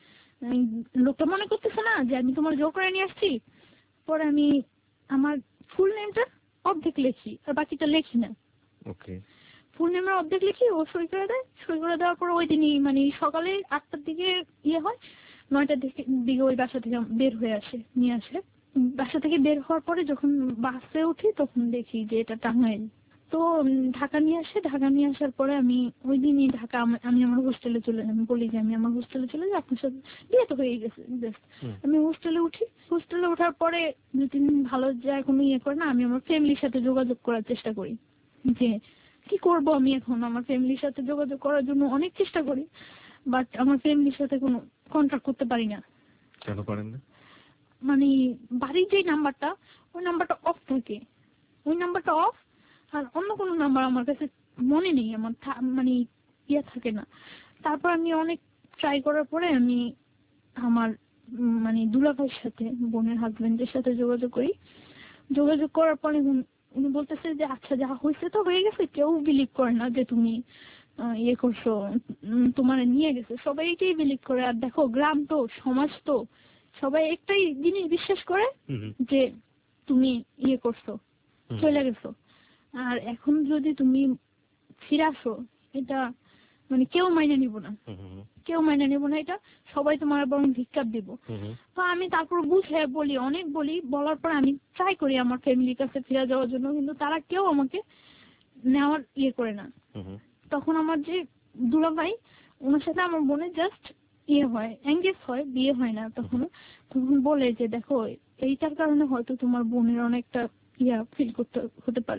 লোকটা মনে করতেছে না যে আমি তোমার জোর করে নিয়ে আসছি। পরে আমি আমার ফুল নেমটা অর্ধেক লিখি আর বাকিটা লিখি না। ওকে, ফুল নেমের অর্ধেক লিখি, ও সই করে দেয়। সই করে দেওয়ার পর ওই দিনই মানে সকালে আটটার দিকে ইয়ে হয়, নয়টার দিকে দিকে ওই বাসা থেকে বের হয়ে আসে, নিয়ে আসে। বাসা থেকে বের হওয়ার পরে যখন বাসে উঠি তখন দেখি যে এটা টাঙ্গাইল। তো ঢাকা নিয়ে আসে, ঢাকা নিয়ে আসার পরে আমি ওই দিনই ঢাকা আমি আমার হোস্টেলে চলে যাই। আমি বলি যে আমি আমার হোস্টেলে চলে যাই, আপনার সাথে বিয়ে তো হয়ে গেছে। আমি হোস্টেলে উঠি, হোস্টেলে ওঠার পরে দুই তিন দিন ভালো যায়, কোনো ইয়ে করে না। আমি আমার ফ্যামিলির সাথে যোগাযোগ করার চেষ্টা করি যে কি করব আমি এখন। আমার ফ্যামিলির সাথে যোগাযোগ করার জন্য অনেক চেষ্টা করি, বাট আমার ফ্যামিলির সাথে কোনো কন্ট্যাক্ট করতে পারি না। কেন পারেন না? মানে বাড়ির যে নাম্বারটা, ওই নাম্বারটা অফ থাকে, ওই নাম্বারটা অফ, আর অন্য কোনো নাম্বার আমার কাছে মনে নেই, আমার মানে ইয়ে থাকে না। তারপর আমি অনেক ট্রাই করার পরে আমি আমার মানে দুলাভাইয়ের সাথে, বোনের হাজবেন্ডের সাথে যোগাযোগ করি। যোগাযোগ করার পরে উনি বলতেছে যে আচ্ছা যা হয়েছে তো হয়ে গেছে, কেউ বিলিভ করে না যে তুমি ইয়ে করছো, তোমার নিয়ে গেছে, সবাই এটাই বিলিভ করে। আর দেখো গ্রাম তো, সমাজ তো, সবাই একটাই জিনিস বিশ্বাস করে যে তুমি ইয়ে করছো, চলে গেছো। আর এখন যদি তুমি ফিরে আসো, এটা মানে কেউ মাইনে নিব না, কেউ মাইনে নিব না, এটা সবাই তোমার বরং ধিক্কার দিব। তো আমি তারপর বুঝে বলি, অনেক বলি, বলার পর আমি ট্রাই করি আমার ফ্যামিলির কাছে ফিরে যাওয়ার জন্য, কিন্তু তারা কেউ আমাকে নেওয়ার ইয়ে করে না। তখন আমার যে দুলাভাই, ওনার সাথে আমার বোনের জাস্ট ইয়ে হয়, এঙ্গেজ হয়, বিয়ে হয় না তখন। তখন বলে যে দেখো এইটার কারণে হয়তো তোমার বোনের অনেকটা ইয়া ফিল করতে হতে পারে।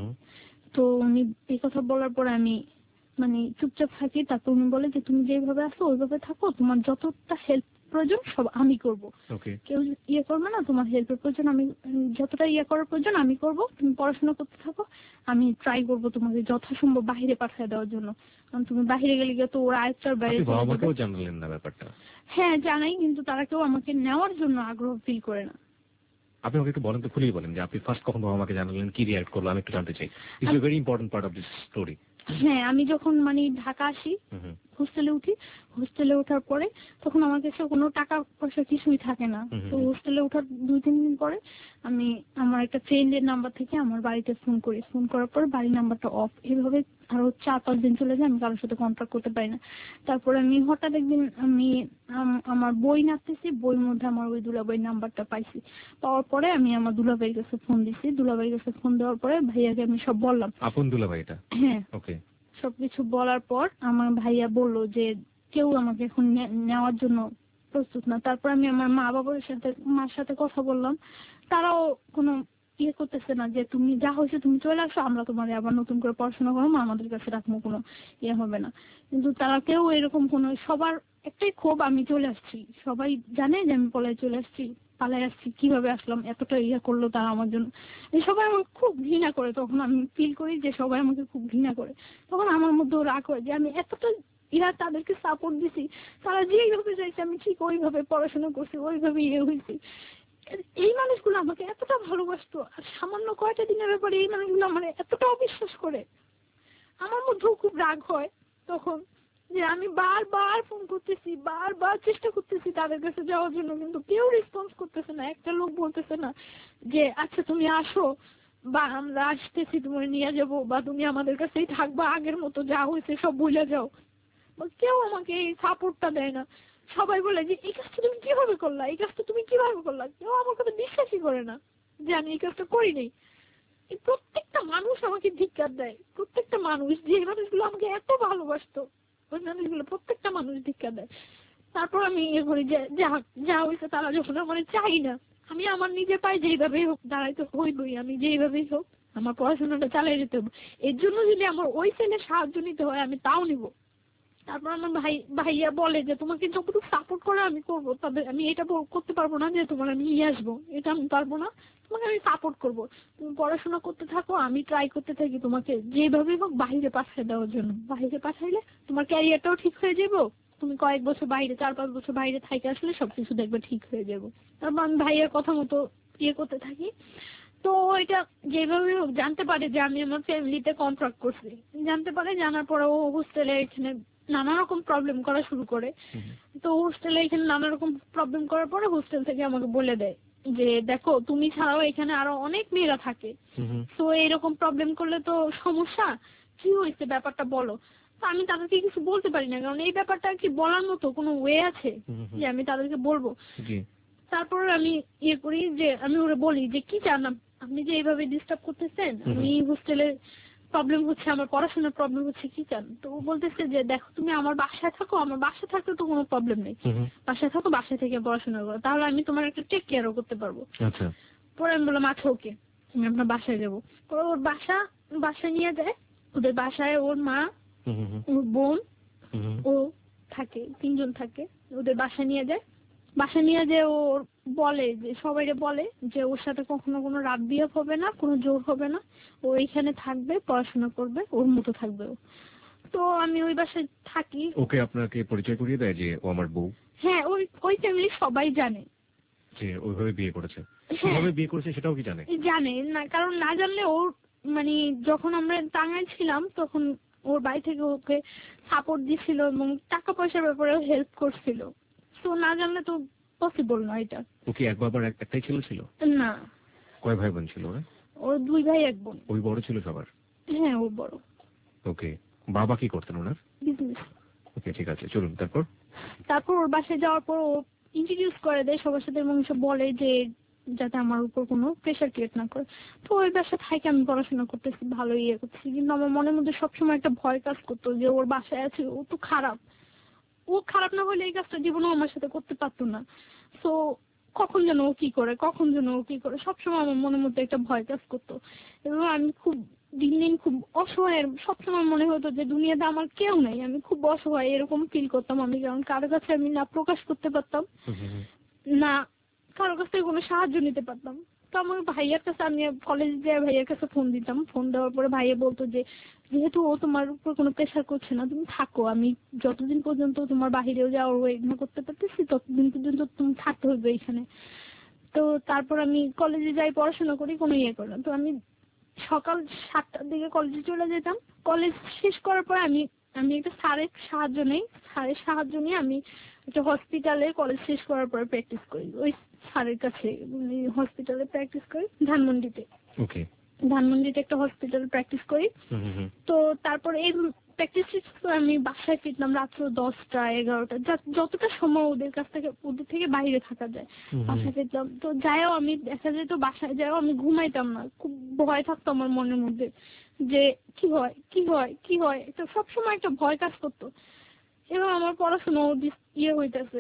তো উনি এই কথা বলার পর আমি মানে চুপচাপ থাকি। তারপর উনি বলে যে তুমি যেভাবে আছো ওইভাবে থাকো, তোমার যতটা হেল্প প্রয়োজন সব আমি করব, কেউ ইয়ে করবে না, তোমার হেল্পের প্রয়োজন আমি, যতটা ইয়ে করার প্রয়োজন আমি করব, তুমি পড়াশোনা করতে থাকো, আমি ট্রাই করব তোমাকে যথাসম্ভব বাহিরে পাঠিয়ে দেওয়ার জন্য, কারণ তুমি বাহিরে গেলে গিয়ে তো ওরা আয়ত্তার বাইরে। বাবা-মাকেও জানালেন না ব্যাপারটা? হ্যাঁ জানাই, কিন্তু তারা কেউ আমাকে নেওয়ার জন্য আগ্রহ ফিল করে না। আপনি আমাকে একটু বলেন তো, খুলেই বলেন যে আপনি ফার্স্ট কখন বাবা-মাকে জানালেন, কি রিঅ্যাক্ট করলো, আমি একটু জানতে চাই। It's a very important part of this story. হ্যাঁ, আমি যখন মানে ঢাকা আসি, হোস্টেলে উঠি, হোস্টেলে ওঠার পরে তখন আমার কাছে কোনো টাকা পয়সা কিছুই থাকে না। তো হোস্টেলে ওঠার দুই তিন দিন পরে আমি আমার একটা ফ্রেন্ডের নাম্বার থেকে আমার বাড়িতে ফোন করি। ফোন করার পর বাড়ির নাম্বারটা অফ। এইভাবে আরো চার পাঁচ দিন চলে যায়, আমি কারোর সাথে কন্ট্যাক্ট করতে পারি না। তারপরে আমি হঠাৎ একদিন আমি আমার বই নাড়তেছি, বইয়ের মধ্যে আমার ওই দুলাভাইয়ের নাম্বারটা পাইছি। পাওয়ার পরে আমি আমার দুলাভাইয়ের কাছে ফোন দিছি। দুলাভাইয়ের কাছে ফোন দেওয়ার পরে ভাইয়াকে আমি সব বললাম। আপন দুলাভাই এটা? হ্যাঁ। ওকে। সবকিছু বলার পর আমার ভাইয়া বলল যে কেউ আমাকে এখন নেওয়ার জন্য প্রস্তুত না। তারপর আমি আমার মা বাবার সাথে, মার সাথে কথা বললাম। তারাও কোনো ইয়ে করতেছে না যে তুমি যা হয়েছে তুমি চলে আসো, আমরা তোমার আবার নতুন করে পড়াশোনা করবো, আমাদের কাছে রাখবো, কোনো ইয়ে হবে না। কিন্তু তারা কেউ এরকম কোনো, সবার একটাই ক্ষোভ আমি চলে আসছি, সবাই জানে যে আমি পলায় চলে আসছি, পালাই আসছি, কিভাবে আসলাম, এতটা ইয়ে করলো তারা আমার জন্য। সবাই আমাকে খুব ঘৃণা করে, তখন আমি ফিল করি যে সবাই আমাকে খুব ঘৃণা করে। তখন আমার মধ্যেও রাগ হয় যে আমি এতটা এরা তাদেরকে সাপোর্ট দিছি, তারা যেইভাবে চাইছে আমি ঠিক ওইভাবে পড়াশোনা করছি, ওইভাবে ইয়ে হয়েছি। এই মানুষগুলো আমাকে এতটা ভালোবাসতো, আর সামান্য কয়টা দিনের ব্যাপারে এই মানুষগুলো আমার এতটা অবিশ্বাস করে। আমার মধ্যেও খুব রাগ হয় তখন, যে আমি বারবার ফোন করতেছি, বারবার চেষ্টা করতেছি তাদের কাছে যাওয়ার জন্য, কিন্তু কেউ রেসপন্স করতেছে না। একটা লোক বলতেছে না যে আচ্ছা তুমি আসো, বা আমরা আসতেছি তোমার নিয়ে যাবো, বা তুমি আমাদের কাছেই থাকবা, আগের মতো যা হয়েছে সব ভুলে যাও। কেউ আমাকে এই সাপোর্টটা দেয় না। সবাই বলে যে এই কাজটা তুমি কিভাবে করলা, এই কাজটা তুমি কিভাবে করলা। কেউ আমার কথা বিশ্বাসই করে না যে আমি এই কাজটা করি নাই। এই প্রত্যেকটা মানুষ আমাকে ধিক্কার দেয়, প্রত্যেকটা মানুষ, যে মানুষগুলো আমাকে এত ভালোবাসতো ওই মানুষগুলো প্রত্যেকটা মানুষ ধিক্কার দেয়। তারপর আমি ইয়ে করি যে যা যা হয়েছে তারা যখন আমার চাই না, আমি আমার নিজের পায়ে যেইভাবেই হোক দাঁড়াইতে হইবই, আমি যেইভাবেই হোক আমার পড়াশোনাটা চালিয়ে যেতে হবে। এর জন্য যদি আমার ওই ছেলের সাহায্য নিতে হয় আমি তাও নিব। তারপর আমার ভাই ভাইয়া বলে যে তোমাকে যতটুকু সাপোর্ট করে আমি করবো, তবে আমি এটা করতে পারবো না যে তোমার আমি নিয়ে আসবো, এটা আমি পারবো না, তোমাকে আমি সাপোর্ট করবো, তুমি পড়াশোনা করতে থাকো, আমি ট্রাই করতে থাকি তোমাকে যেভাবে হোক বাইরে পাঠিয়ে দেওয়ার জন্য। বাইরে পাঠাইলে তোমার ক্যারিয়ারটাও ঠিক হয়ে যাবো, তুমি কয়েক বছর বাইরে, চার পাঁচ বছর বাইরে থাইকে আসলে সবকিছু দেখবে ঠিক হয়ে যাবো। তারপর আমি ভাইয়ের কথা মতো ইয়ে করতে থাকি। তো এটা যেভাবে হোক জানতে পারে যে আমি আমার ফ্যামিলিতে কন্ট্রাক্ট করছি, জানতে পারে, জানার পরে ও হোস্টেলে এখানে নানা রকম প্রবলেম করা শুরু করে। তো হোস্টেলে এখানে নানা রকম প্রবলেম করার পরে হোস্টেল থেকে আমাকে বলে দেয় যে দেখো তুমি ছাড়াও এখানে আরো অনেক মেয়েরা থাকে, তো এরকম প্রবলেম করলে তো সমস্যা, কি হয়েছে ব্যাপারটা বলো। তো আমি তাদেরকে কিছু বলতে পারি না, কারণ এই ব্যাপারটা কি বলার মতো কোনো ওয়ে আছে যে আমি তাদেরকে বলবো। তারপর আমি ইয়ে করি যে আমি ওরা বলি যে কি চান আপনি, যে এইভাবে ডিস্টার্ব করতেছেন, আমি হোস্টেলে প্রবলেম হচ্ছে, আমার পড়াশোনার প্রবলেম হচ্ছে, কি চান। তো ও বলতেছে যে দেখো তুমি আমার বাসায় থাকো, আমার বাসায় থাকলে তো কোনো প্রবলেম নেই, বাসায় থাকো, বাসায় থেকে পড়াশোনা করো, তাহলে আমি তোমার একটা টেক কেয়ারও করতে পারবো। পরে আমি বললাম আচ্ছা ওকে, আমি আপনার বাসায় যাবো। পরে ওর বাসা বাসায় নিয়ে যায়, ওদের বাসায় ওর মা, ওর বোন, ও থাকে, তিনজন থাকে। ওদের বাসায় নিয়ে যায়, বাসায় নিয়ে যে ওর বলে যে সবাইরে বলে যে ওর সাথে কখনো কোনো রাত বিহেভ হবে না, কোনো জোর হবে না, ও এইখানে থাকবে, পড়াশোনা করবে, ওর মতো থাকবে ও। তো আমি ওই বাসায় থাকি। ওকে আপনাকে পরিচয় করিয়ে দেয় যে ও আমার বউ? হ্যাঁ, ওই ওই ফ্যামিলি সবাই জানে যে ওইভাবে বিয়ে করেছে। কিভাবে বিয়ে করেছে সেটাও কি জানে? জানে না, কারণ না জানলে ওর মানে যখন আমরা টাঙ্গাইল ছিলাম তখন ওর বাড়ি থেকে ওকে সাপোর্ট দিছিল এবং টাকা পয়সার ব্যাপারে হেল্প করছিল। তো না জানলে তো পসিবল না এটা। ওকে এক বাবার একটাই ছেলে ছিল? না। কয় ভাই বোন ছিল ওরা? ওর দুই ভাই এক বোন। ওই বড় ছিল সবার? হ্যাঁ ও বড়। ওকে, বাবা কি করতেন ওনার? বিজনেস। ওকে ঠিক আছে, চলুন তারপর। তারপর ওর বাসায় যাওয়ার পর ও ইন্ট্রোডিউস করে দেয় সবার সাথে এবং সব বলে যে যাতে আমার উপর কোনো প্রেশার ক্রিয়েট না করে। তো ওই বাসায় থাকে আমি পড়াশোনা করতেছি, ভালো ইয়ে করতেছি, কিন্তু আমার মনের মধ্যে সবসময় একটা ভয় কাজ করতো যে ওর বাসায় আছে, ও তো খারাপ, ও খারাপ না হলে এই কাজটা জীবনেও আমার সাথে করতে পারতো না। তো কখন যেন ও কি করে, কখন যেন ও কি করে, সবসময় আমার মনের মধ্যে একটা ভয় কাজ করতো। এবং আমি খুব দিন দিন খুব অসহায়, সবসময় মনে হতো যে দুনিয়াতে আমার কেউ নাই, আমি খুব অসহায় এরকম ফিল করতাম আমি, কারণ কারো কাছে আমি না প্রকাশ করতে পারতাম, না কারো কাছ থেকে কোনো সাহায্য নিতে পারতাম। তো আমার ভাইয়ার কাছে, আমি কলেজে যাই ভাইয়ার কাছে ফোন দিতাম, ফোন দেওয়ার পরে ভাইয়া বলতো যে যেহেতু ও তোমার উপর কোনো প্রেশার করছে না, তুমি থাকো, আমি যতদিন পর্যন্ত তোমার বাহিরেও যাওয়ার ওয়ে না করতে পারতেছি ততদিন পর্যন্ত তুমি থাকতে হবে এখানে। তো তারপর আমি কলেজে যাই, পড়াশোনা করি, কোনো ইয়ে করি না। তো আমি সকাল সাতটার দিকে কলেজে চলে যেতাম, কলেজ শেষ করার পর আমি আমি একটা স্যারের সাহায্য নেই, স্যারের সাহায্য নিয়ে আমি একটা হসপিটালে কলেজ শেষ করার পর প্র্যাকটিস করি, ওই স্যারের কাছে হসপিটালে প্র্যাকটিস করি ধানমন্ডিতে। ওকে, ধানমন্ডিতে একটা হসপিটাল প্র্যাকটিস করি। তো তারপর এই প্র্যাকটিস আমি বাসায় ফিরলাম রাত্র দশটা এগারোটা, যতটা সময় ওদের কাছ থেকে ওদের থেকে বাইরে থাকা যায় বাসায় ফিরলাম। তো যাইও আমি দেখা যায় তো বাসায় যাইও আমি ঘুমাইতাম না, খুব ভয় থাকতো আমার মনের মধ্যে যে কি হয় কি হয় কি হয়, তো সবসময় একটা ভয় কাজ করতো। এবং আমার পড়াশোনা ইয়ে হইতেছে,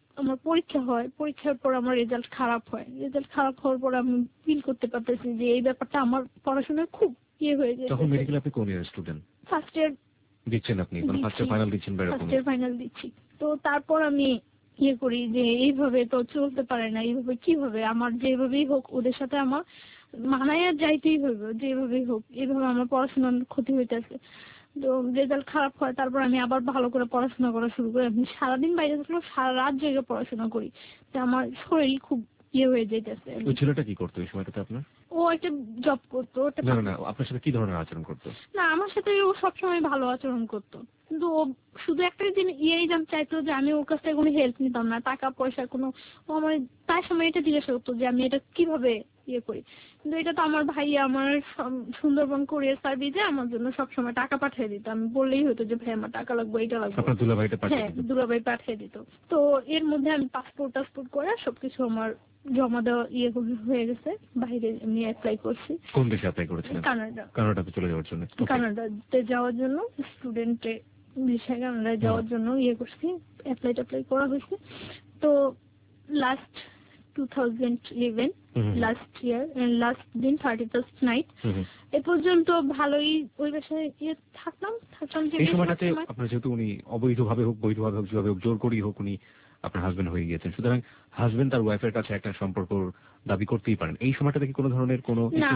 আমার পরীক্ষা হয়, পরীক্ষার পর আমার রেজাল্ট খারাপ হয়, রেজাল্ট খারাপ হওয়ার পর আমি ফিল করতে পারতেছি যে এই ব্যাপারটা আমার পড়াশোনায় খুব ইয়ে হয়ে যায়। তখন মেডিকেল আপনি কোন ইয়ার স্টুডেন্ট? ফার্স্ট ইয়ার দিচ্ছেন আপনি, মানে ফার্স্ট ইয়ার ফাইনাল দিচ্ছেন? ফার্স্ট ইয়ার ফাইনাল দিচ্ছি। তো তারপর আমি ইয়ে করি যে এইভাবে তো চলতে পারে না, এইভাবে কিভাবে আমার যেভাবেই হোক ওদের সাথে আমার মানাইয়া যাইতেই হইবে, যেভাবেই হোক এইভাবে আমার পড়াশোনার ক্ষতি হইতেছে। তো রেজাল্ট খারাপ হয়, তারপর আমি আবার ভালো করে পড়াশোনা করা শুরু করি। আমি সারাদিন বাইরে থাকলেও সারা রাত জেগে পড়াশোনা করি, তো আমার শরীর খুব ইয়ে হয়ে যেতেছে। ওই ছেলেটা কি করতো এই সময়টাতে আপনার? ও একটা জব করতো। না না, আপনার সাথে কি ধরনের আচরণ করতো? না, আমার সাথে ও সবসময় ভালো আচরণ করতো, কিন্তু ও শুধু একটা জিনিস ইয়েই জান চাইতো যে আমি ওর কাছ থেকে কোনো হেল্প নিতাম না, টাকা পয়সা কোনো। ও আমার তাই সময় এটা জিজ্ঞাসা করতো যে আমি এটা কিভাবে ইয়ে করি, কিন্তু এটা তো আমার ভাই আমার সুন্দরবন কোরিয়ার সার্ভিসে আমার জন্য সবসময় টাকা পাঠিয়ে দিত। আমি বললেই হতো যে ভাই আমার টাকা লাগবে, এটা লাগবে, আপনার দুলাভাইটা পাঠিয়ে হ্যাঁ দিত? দুলাভাই পাঠিয়ে দিত। তো এর মধ্যে আমি পাসপোর্ট টাসপোর্ট করে সবকিছু আমার জমা দেওয়া ইয়ে হয়ে গেছে, বাইরে আমি অ্যাপ্লাই করছি। কোন দেশে অ্যাপ্লাই করেছিলেন? কানাডা। কানাডাতে চলে যাওয়ার জন্য? কানাডাতে যাওয়ার জন্য স্টুডেন্টে বিষয়ে কানাডায় যাওয়ার জন্য ইয়ে করছি, অ্যাপ্লাই ট্যাপ্লাই করা হয়েছে। তো last two thousand eleven last year last দিন থার্টি ফার্স্ট নাইট এ পর্যন্ত ভালোই ওই বাসায় ইয়ে থাকলাম থাকলাম যে এই সময়টাতে আপনার যেহেতু উনি অবৈধভাবে হোক বৈধভাবে হোক যেভাবে হোক জোর করেই হোক উনি আপনার হাজবেন্ড হয়ে গিয়েছেন, সুতরাং হাজবেন্ড তার ওয়াইফের কাছে একটা সম্পর্ক দাবি করতেই পারেন। এই সময়টাতে কি কোনো ধরনের কোনো না,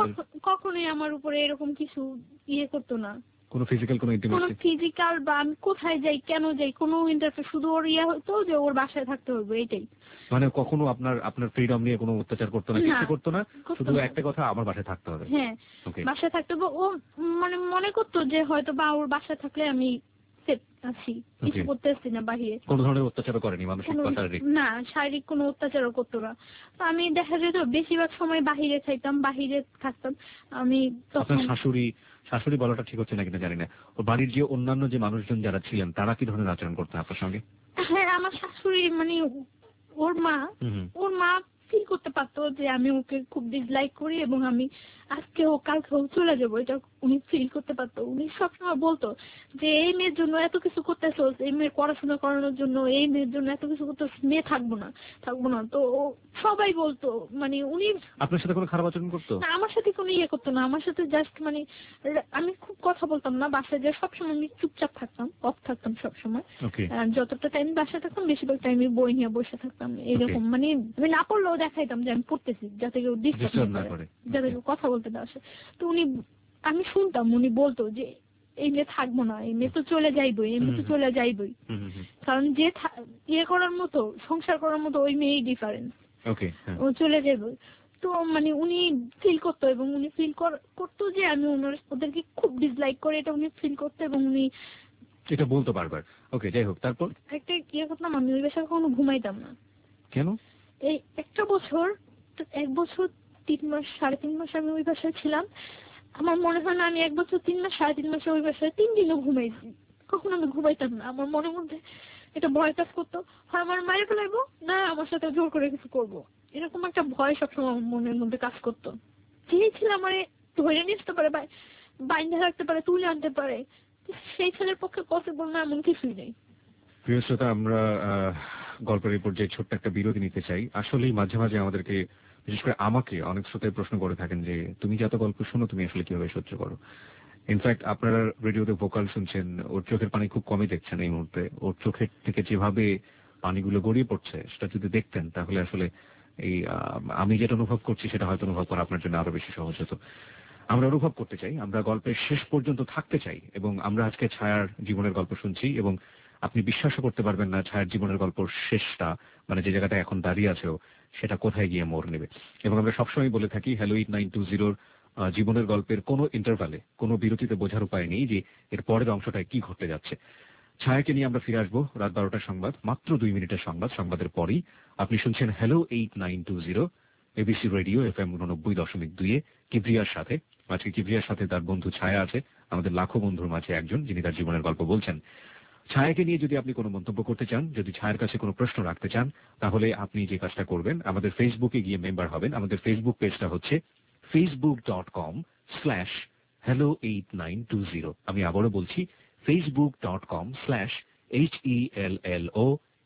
কখনোই আমার উপরে এরকম কিছু ইয়ে করতো না, কোনো ফিজিক্যাল কোনো ইন্টিমেসি? কোনো ফিজিক্যাল বা আমি কোথায় যাই কেন যাই কোনো ইন্টারফেয়ার, শুধু ওর ইয়ে হতো যে ওর বাসায় থাকতে হবে, এইটাই। মানে কখনো আপনার আপনার ফ্রিডম নিয়ে কোনো অত্যাচার করতো না, কিছু করতো না, শুধু একটা কথা আমার বাসায় থাকতে হবে? হ্যাঁ, বাসায় থাকতে হবে। ও মানে মনে করতো যে হয়তো বা ওর বাসায় থাকলে আমি সেফ আছি, কিছু করতে আসছি না বাহিরে। কোনো ধরনের অত্যাচারও করেনি, মানসিক বা শারীরিক? না, শারীরিক কোনো অত্যাচারও করতো না। তো আমি দেখা যেত বেশিরভাগ সময় বাহিরে থাকতাম, বাহিরে থাকতাম আমি। তখন শাশুড়ি শাশুড়ি বলাটা ঠিক হচ্ছে না কিনা জানি না, ওর বাড়ির যে অন্যান্য যে মানুষজন যারা ছিলেন তারা কি ধরনের আচরণ করতেন আপনার সঙ্গে? হ্যাঁ, আমার শাশুড়ি মানে ওর মা ওর মা ফিল করতে পারতো যে আমি ওকে খুব ডিসলাইক করি এবং আমি আজকে ও কালকে ও চলে যাবো, এটা উনি ফিল করতে পারতো। উনি সবসময় বলতো যে এই মেয়ের জন্য এত কিছু করতেছো, এই মেয়ের পড়াশোনা করানোর জন্য, এই মেয়ের জন্য এত কিছু করতেছো, মেয়ে থাকবো না থাকবো না তো সবাই বলতো। মানে উনি আপনার সাথে কোনো খারাপ আচরণ করতো না? আমার সাথে কোনো ইয়ে করতো না, আমার সাথে জাস্ট মানে আমি খুব কথা বলতাম না বাসায়, যে সবসময় আমি চুপচাপ থাকতাম, অফ থাকতাম সবসময়। যতটা টাইম বাসায় থাকতাম বেশিরভাগ টাইমে বই নিয়ে বসে থাকতাম, এরকম। মানে আমি না পড়লেও দেখাইতাম যে আমি পড়তেছি, যাতে কেউ ডিস্টার্ব না করে, যাতে কেউ কথা বলতে না আসে। তো উনি আমি শুনতাম উনি বলতো যে এই মেয়ে থাকবো না, এই মেয়ে তো চলে যাইবই, এই মেয়ে তো চলে যাইবই, কারণ যে ইয়ে করার মতো সংসার করার মতো ওই মেয়েই ডিফারেন্স, ও চলে যাইব। তো মানে উনি ফিল করতো এবং উনি ফিল করতো যে আমি ওদেরকে খুব ডিসলাইক করে, এটা উনি ফিল করতো এবং উনি এটা বলতো বারবার। ওকে, যাই হোক, তারপর একটা ইয়ে করতাম, আমি ওই বাসায় কখনো ঘুমাইতাম না। কেন? এই একটা বছর এক বছর তিন মাস সাড়ে তিন মাস আমি ওই বাসায় ছিলাম। আমার মনে হয় না আমি এক বছর তিন মাস সাড়ে তিন মাসে ওই বাসায় তিন দিনও ঘুমাইছি, কখনো আমি ঘুমাইতাম না। আমার মনের মধ্যে এটা ভয় কাজ করতো, হয় আমার মায়ের ফেলাইবো না আমার সাথে জোর করে কিছু করবো, এরকম একটা ভয় সবসময় আমার মনের মধ্যে কাজ করতো। যেই ছিল আমার ধরে নিয়ে আসতে পারে, বাইন্ধে রাখতে পারে, তুলে আনতে পারে, সেই ছেলের পক্ষে পসিবল না এমন কিছুই নেই। প্রিয় শ্রোতা, আমরা গল্পের উপর যে ছোট্ট একটা বিরতি নিতে চাই। আসলেই মাঝে মাঝে আমাদেরকে, বিশেষ করে আমাকে অনেক শ্রোতায় প্রশ্ন করে থাকেন যে তুমি যত গল্প শোনো তুমি আসলে কিভাবে সহ্য করো। ইনফ্যাক্ট আপনারা রেডিওতে ভোকাল শুনছেন, ওর চোখের পানি খুব কমই দেখছেন এই মুহূর্তে। ওর চোখের থেকে যেভাবে পানিগুলো গড়িয়ে পড়ছে সেটা যদি দেখতেন তাহলে আসলে এই আমি যেটা অনুভব করছি সেটা হয়তো অনুভব করা আপনার জন্য আরো বেশি সহজ হতো। আমরা অনুভব করতে চাই, আমরা গল্পের শেষ পর্যন্ত থাকতে চাই, এবং আমরা আজকে ছায়ার জীবনের গল্প শুনছি এবং আপনি বিশ্বাসও করতে পারবেন না ছায়ার জীবনের গল্প শেষটা, মানে যে জায়গাটা এখন দাঁড়িয়ে আছে সেটা কোথায় গিয়ে মোড় নেবে। এবং আমরা সবসময় বলে থাকি হ্যালো এইট নাইন টু জিরোর জীবনের গল্পের কোনো ইন্টারভালে, কোনো বিরতিতে বোঝার উপায় নেই যে এর পরের অংশটায় কি ঘটতে যাচ্ছে। ছায়াকে নিয়ে আমরা ফিরে আসবো রাত বারোটার সংবাদ, মাত্র দুই মিনিটের সংবাদ। সংবাদের পরই আপনি শুনছেন hello eight nine two zero ABC radio F M উননব্বই দশমিক দুইয়ে কিবরিয়ার সাথে। আজকে কিবরিয়ার সাথে তার বন্ধু ছায়া আছে, আমাদের লাখো বন্ধুর মাঝে একজন, যিনি তার জীবনের গল্প বলছেন। ছায়াকে নিয়ে যদি আপনি কোনো মন্তব্য করতে চান, যদি ছায়ার কাছে কোনো প্রশ্ন রাখতে চান, তাহলে আপনি যে কাজটা করবেন, আমাদের ফেসবুকে গিয়ে মেম্বার হবেন। আমাদের ফেসবুক পেজটা হচ্ছে Facebook dot com slash hello eight nine two zero. আমি আবারও বলছি Facebook dot com slash H E L L O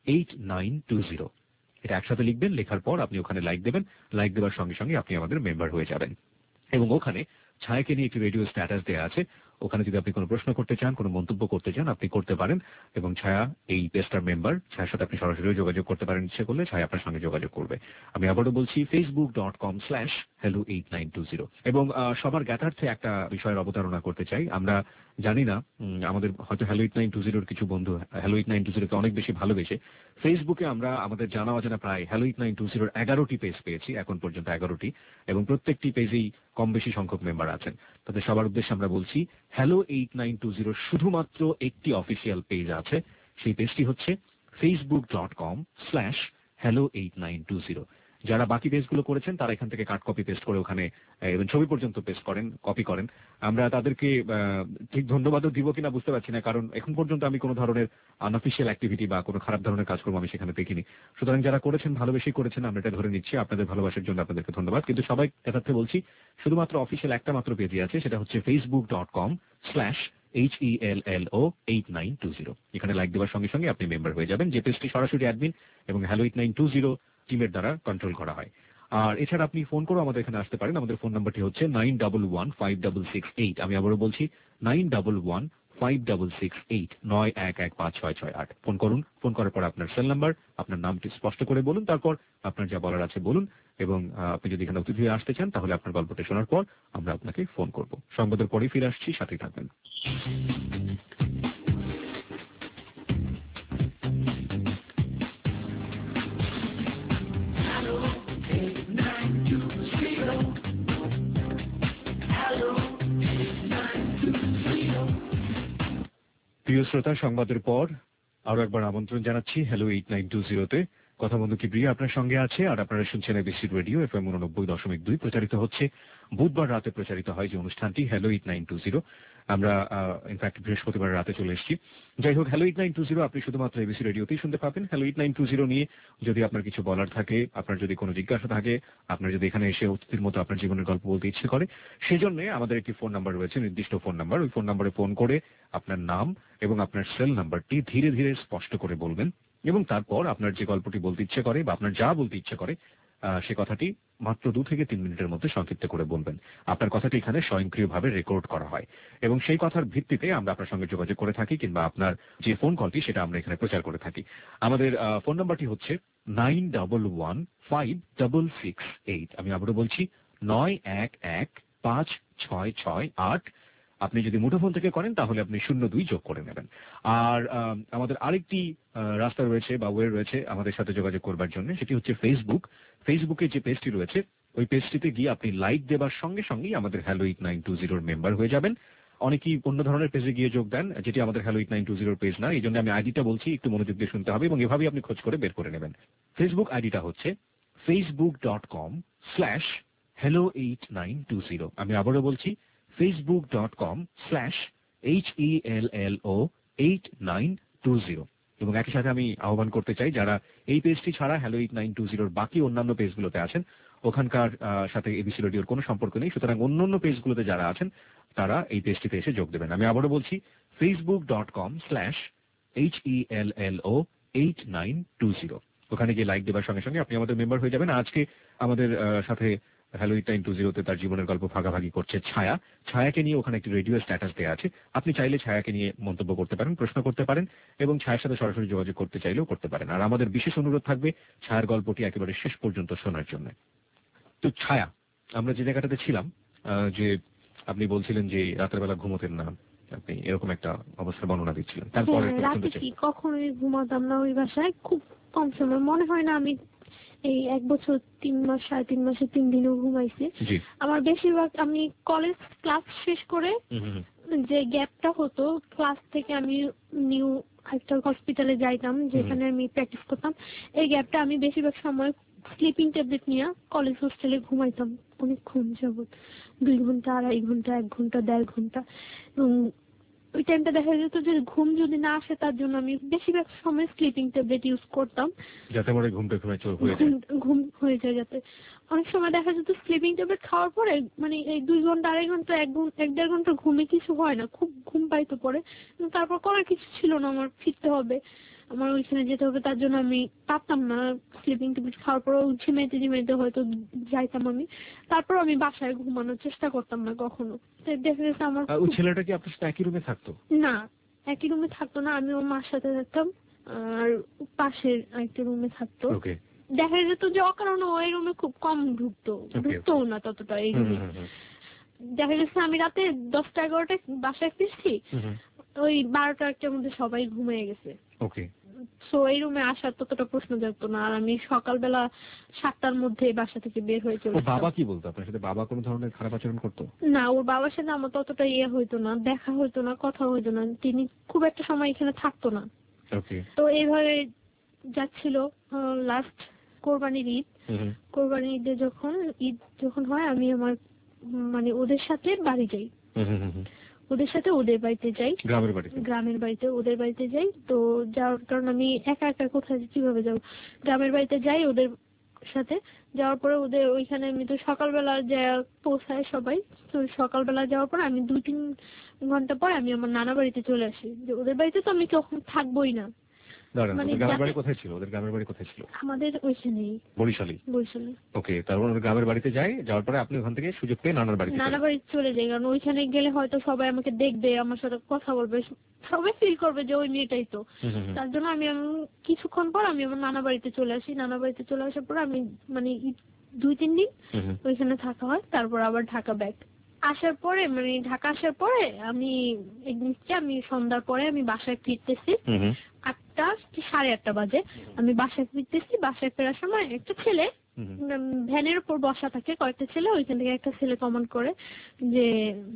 eight nine two zero. এটা একসাথে লিখবেন, লেখার পর আপনি ওখানে লাইক দেবেন, লাইক দেওয়ার সঙ্গে সঙ্গে আপনি আমাদের মেম্বার হয়ে যাবেন। এবং ওখানে ছায়াকে নিয়ে একটি রেডিও স্ট্যাটাস দেওয়া আছে, ওখানে যদি আপনি কোনো প্রশ্ন করতে চান, কোনো মন্তব্য করতে চান, আপনি করতে পারেন। এবং ছায়া এই পেজটার মেম্বার, ছায়ার সাথে আপনি সরাসরি যোগাযোগ করতে পারেন, ইচ্ছে করলে ছায়া আপনার সঙ্গে যোগাযোগ করবে। আমি আবারও বলছি Facebook dot com slash hello eight nine two zero. এবং সবার জ্ঞাতার্থে একটা বিষয়ের অবতারণা করতে চাই। আমরা জানি না, আমাদের হয়তো হ্যালো এইট নাইন টু জিরোর কিছু বন্ধু হ্যালো এইট নাইন টু জিরোকে অনেক বেশি ভালোবেসে ফেসবুকে আমরা আমাদের জানা অজানা প্রায় হ্যালো এইট নাইন টু জিরোর এগারোটি পেজ পেয়েছি এখন পর্যন্ত, এগারোটি, এবং প্রত্যেকটি পেজেই কম বেশি সংখ্যক মেম্বার আছেন। তাদের সবার উদ্দেশ্যে আমরা বলছি hello eight nine two zero শুধুমাত্র একটি অফিসিয়াল পেজ আছে, সেই পেজটি হচ্ছে Facebook dot com slash hello eight nine two zero. যারা বাকি পেজগুলো করেছেন তারা এখান থেকে কাট কপি পেস্ট করে ওখানে এবং ছবি পর্যন্ত পেস্ট করেন, কপি করেন। আমরা তাদেরকে ঠিক ধন্যবাদও দিব কিনা বুঝতে পারছি না, কারণ এখন পর্যন্ত আমি কোনো ধরনের আনঅফিসিয়াল অ্যাক্টিভিটি বা কোনো খারাপ ধরনের কাজকর্ম আমি সেখানে দেখিনি। সুতরাং যারা করেছেন ভালোবেসেই করেছেন, আমরা এটা ধরে নিচ্ছি। আপনাদের ভালোবাসার জন্য আপনাদেরকে ধন্যবাদ। কিন্তু সবাই এটাতে বলছি শুধুমাত্র অফিসিয়াল একটা মাত্র পেজই আছে, সেটা হচ্ছে Facebook dot com slash H E L L O eight nine two zero. এখানে লাইক দেওয়ার সঙ্গে সঙ্গে আপনি মেম্বার হয়ে যাবেন, যে পেজটি সরাসরি অ্যাডমিন এবং hello eight nine two zero টিমের দ্বারা কন্ট্রোল করা হয়। আর এছাড়া আপনি ফোন করেও আমাদের এখানে আসতে পারেন। আমাদের ফোন নাম্বারটি হচ্ছে nine double one five double six eight. আমি আবারও বলছি nine double one five double six eight, নয় এক এক পাঁচ ছয় ছয় আট। ফোন করুন। ফোন করার পর আপনার সেল নাম্বার, আপনার নামটি স্পষ্ট করে বলুন, তারপর আপনার যা বলার আছে বলুন। এবং আপনি যদি এখানে অতিথি হয়ে আসতে চান তাহলে আপনার গল্পটা শোনার পর আমরা আপনাকে ফোন করব। সংবাদের পরেই ফিরে আসছি, সাথেই থাকবেন। প্রিয় শ্রোতা, সংবাদের পর আরো একবার আমন্ত্রণ জানাচ্ছি হ্যালো এইট নাইন টু জিরোতে। কথা বন্ধু কিবরিয়া আপনার সঙ্গে আছে, আর আপনারা শুনছেন এবিসি রেডিও এফ এম উননব্বই দশমিক দুই। প্রচারিত হচ্ছে বুধবার রাতে, প্রচারিত হয় যে অনুষ্ঠানটি hello eight nine two zero. আমরা ইনফ্যাক্ট বৃহস্পতিবার রাতে চলে এসেছি। যাই হোক, hello eight nine two zero আপনি শুধুমাত্র এবিসি রেডিওতেই শুনতে পাবেন। Hello eight nine two zero নিয়ে যদি আপনার কিছু বলার থাকে, আপনার যদি কোনো জিজ্ঞাসা থাকে, আপনার যদি এখানে এসে অতিথির মতো আপনার জীবনের গল্প বলতে ইচ্ছে করে, সেজন্য আমাদের একটি ফোন নাম্বার রয়েছে, নির্দিষ্ট ফোন নাম্বার। ওই ফোন নাম্বারে ফোন করে আপনার নাম এবং আপনার সেল নাম্বারটি ধীরে ধীরে স্পষ্ট করে বলবেন, এবং তারপর আপনার যে গল্পটি বলতে ইচ্ছে করে বা আপনার যা বলতে ইচ্ছে করে সে কথাটি মাত্র দু থেকে তিন মিনিটের মধ্যে সংক্ষিপ্ত করে বলবেন। আপনার কথাটি এখানে স্বয়ংক্রিয়ভাবে রেকর্ড করা হয় এবং সেই কথার ভিত্তিতে আমরা আপনার সঙ্গে যোগাযোগ করে থাকি, কিংবা আপনার যে ফোন কলটি সেটা আমরা এখানে প্রচার করে থাকি। আমাদের ফোন নাম্বারটি হচ্ছে nine double one five double six eight. আমি আবারও বলছি নয় এক এক পাঁচ ছয় ছয় আট। আপনি যদি মুঠোফোন থেকে করেন তাহলে আপনি শূন্য দুই যোগ করে নেবেন। আর আমাদের আরেকটি রাস্তা রয়েছে বা ওয়ে রয়েছে আমাদের সাথে যোগাযোগ করবার জন্য, সেটি হচ্ছে ফেসবুক। ফেসবুকে যে পেজটি রয়েছে ওই পেজটিতে গিয়ে আপনি লাইক দেবার সঙ্গে সঙ্গেই আমাদের হ্যালো এইট নাইন টু জিরোর মেম্বার হয়ে যাবেন। অনেকেই অন্য ধরনের পেজে গিয়ে যোগ দেন, যেটি আমাদের হ্যালো এইট নাইন টু জিরোর পেজ না। এই জন্য আমি আইডিটা বলছি, একটু মনোযোগ দিয়ে শুনতে হবে এবং এভাবেই আপনি খোঁজ করে বের করে নেবেন। ফেসবুক আইডিটা হচ্ছে Facebook dot com slash hello eight nine two zero. আমি আবারও বলছি Facebook dot com slash H E L L O eight nine two zero. এবং একই সাথে আমি আহ্বান করতে চাই, যারা এই পেজটি ছাড়া হ্যালো এইট নাইন টু জিরোর বাকি অন্যান্য পেজগুলোতে আছেন, ওখানকার সাথে এবিসি রেডিওর কোনো সম্পর্ক নেই, সুতরাং অন্যান্য পেজগুলোতে যারা আছেন তারা এই পেজটিতে এসে যোগ দেবেন। আমি আবারও বলছি Facebook dot com slash H E L L O eight nine two zero. ওখানে গিয়ে লাইক দেবার সঙ্গে সঙ্গে আপনি আমাদের মেম্বার হয়ে যাবেন। আজকে আমাদের সাথে হ্যালো এইট নাইন টু জিরোতে তার জীবনের গল্প ভাগাভাগি করছে ছায়া। ছায়াকে নিয়ে ওখানে একটি রেডিও স্ট্যাটাস দেওয়া আছে। আপনি চাইলে ছায়াকে নিয়ে মন্তব্য করতে পারেন, প্রশ্ন করতে পারেন এবং ছায়ার সাথে সরাসরি যোগাযোগ করতে চাইলেও করতে পারেন। আর আমাদের বিশেষ অনুরোধ থাকবে ছায়ার গল্পটি একেবারে শেষ পর্যন্ত শোনার জন্য। তো ছায়া, আমরা যে জায়গাটাতে ছিলাম, যে আপনি বলছিলেন যে রাতের বেলা ঘুমোতেন না, আপনি এরকম একটা অবস্থার বর্ণনা দিচ্ছিলেন। তারপরে কখনোই ঘুমাতাম না ওই বাসায়, খুব কম সময়, মনে হয় না আমি এই এক বছর তিন মাস সাড়ে তিন মাসে তিন দিনও ঘুমাইছি। আমার বেশিরভাগ আমি কলেজ ক্লাস শেষ করে যে গ্যাপটা হতো, ক্লাস থেকে আমি নিউ একটা হসপিটালে যাইতাম যেখানে আমি প্র্যাকটিস করতাম, এই গ্যাপটা আমি বেশিরভাগ সময় স্লিপিং ট্যাবলেট নিয়ে কলেজ হোস্টেলে ঘুমাইতাম অনেকক্ষণ যাবত, দুই ঘন্টা আড়াই ঘন্টা এক ঘন্টা দেড় ঘন্টা। এবং ওই টাইমটা দেখা যেত যে ঘুম যদি না আসে তার জন্য আমি বেশিরভাগ সময় স্লিপিং ট্যাবলেট ইউজ করতাম, যাতে আমার ঘুমটা ঘুম হয়ে যায়। যাতে অনেক সময় দেখা যেত স্লিপিং ট্যাবলেট খাওয়ার পরে মানে এই দুই ঘন্টা আড়াই ঘন্টা এক এক দেড় ঘন্টা ঘুমে কিছু হয় না, খুব ঘুম পাইতে পড়ে, তারপর করার কিছু ছিল না, আমার ফিরতে হবে। আমার ওইখানে যেতে হবে, তার জন্য আমি পারতাম না। স্লিপিং ট্যাবলেট খাওয়ার পরেও ঝিমাইতে ঝিমাইতে হয়তো যাইতাম আমি, তারপর আমি বাসায় ঘুমানোর চেষ্টা করতাম না কখনো। দেখা গেছে আমার ওই ছেলেটা কি আপনার সাথে একই রুমে থাকতো? না, একই রুমে থাকতো না, আমি ওর মার সাথে থাকতাম, আর পাশের একটা রুমে থাকতো। দেখা যেত যে অকারণে ওই রুমে খুব কম ঢুকতো, ঢুকতো না ততটা এই রুমে। দেখা গেছে আমি রাতে দশটা এগারোটায় বাসায় ফিরছি, ওই বারোটা একটার মধ্যে সবাই ঘুমিয়ে গেছে। সো এই রুমে আসার ততটা প্রশ্ন জাগতো না। আর আমি সকালবেলা সাতটার মধ্যে বাসা থেকে বের হয়ে চলে। বাবা কি বলতো আপনার সাথে? বাবা কোনো ধরনের খারাপ আচরণ করতো? না, ওর বাবার সাথে আমার ততটা ইয়ে হইতো না, দেখা হইতো না, কথা হইতো না। তিনি খুব একটা সময় এখানে থাকতো না। তো এইভাবে যাচ্ছিল। লাস্ট কোরবানির ঈদ, কোরবানির ঈদে যখন ঈদ যখন হয়, আমি আমার মানে ওদের সাথে বাড়ি যাই, ওদের সাথে ওদের বাড়িতে যাই, গ্রামের বাড়িতে গ্রামের বাড়িতে ওদের বাড়িতে যাই। তো যাওয়ার কারণ আমি একা একা কোথায় কিভাবে যাবো, গ্রামের বাড়িতে যাই ওদের সাথে। যাওয়ার পরে ওদের ওইখানে আমি তো সকালবেলা যা পৌঁছায় সবাই, তো সকালবেলা যাওয়ার পর আমি দুই তিন ঘন্টা পর আমি আমার নানা বাড়িতে চলে আসি। যে ওদের বাড়িতে তো আমি কখন থাকবোই না। আমাদের ওইখানেই, বরিশালে। বরিশালে। ওকে, তারপর গ্রামের বাড়িতে যাই, যাওয়ার পরে আপনি ওখান থেকে সুযোগ পেয়ে নানার বাড়িতে নানা বাড়িতে চলে যাই, কারণ ওইখানে গেলে হয়তো সবাই আমাকে দেখবে, আমার সাথে কথা বলবে, সবাই ফিল করবে যে ওই মেয়েটাই তো। তার জন্য আমি কিছুক্ষণ পর আমি আমার নানা বাড়িতে চলে আসি। নানা বাড়িতে চলে আসার পর আমি মানে দুই তিন দিন ওইখানে থাকা হয়, তারপর আবার ঢাকা ব্যাক। আসার পরে মানে ঢাকা আসার পরে আমি একদিন আমি সন্ধ্যার পরে আমি বাসায় ফিরতেছি, আটটা কি সাড়ে আটটা বাজে। আমি বাসায় ফিরতেছি, বাসায় ফেরার সময় একটা ছেলে ভ্যানের উপর বসা থাকে, কয়েকটা ছেলে, ওইখান থেকে একটা ছেলে কমেন্ট করে যে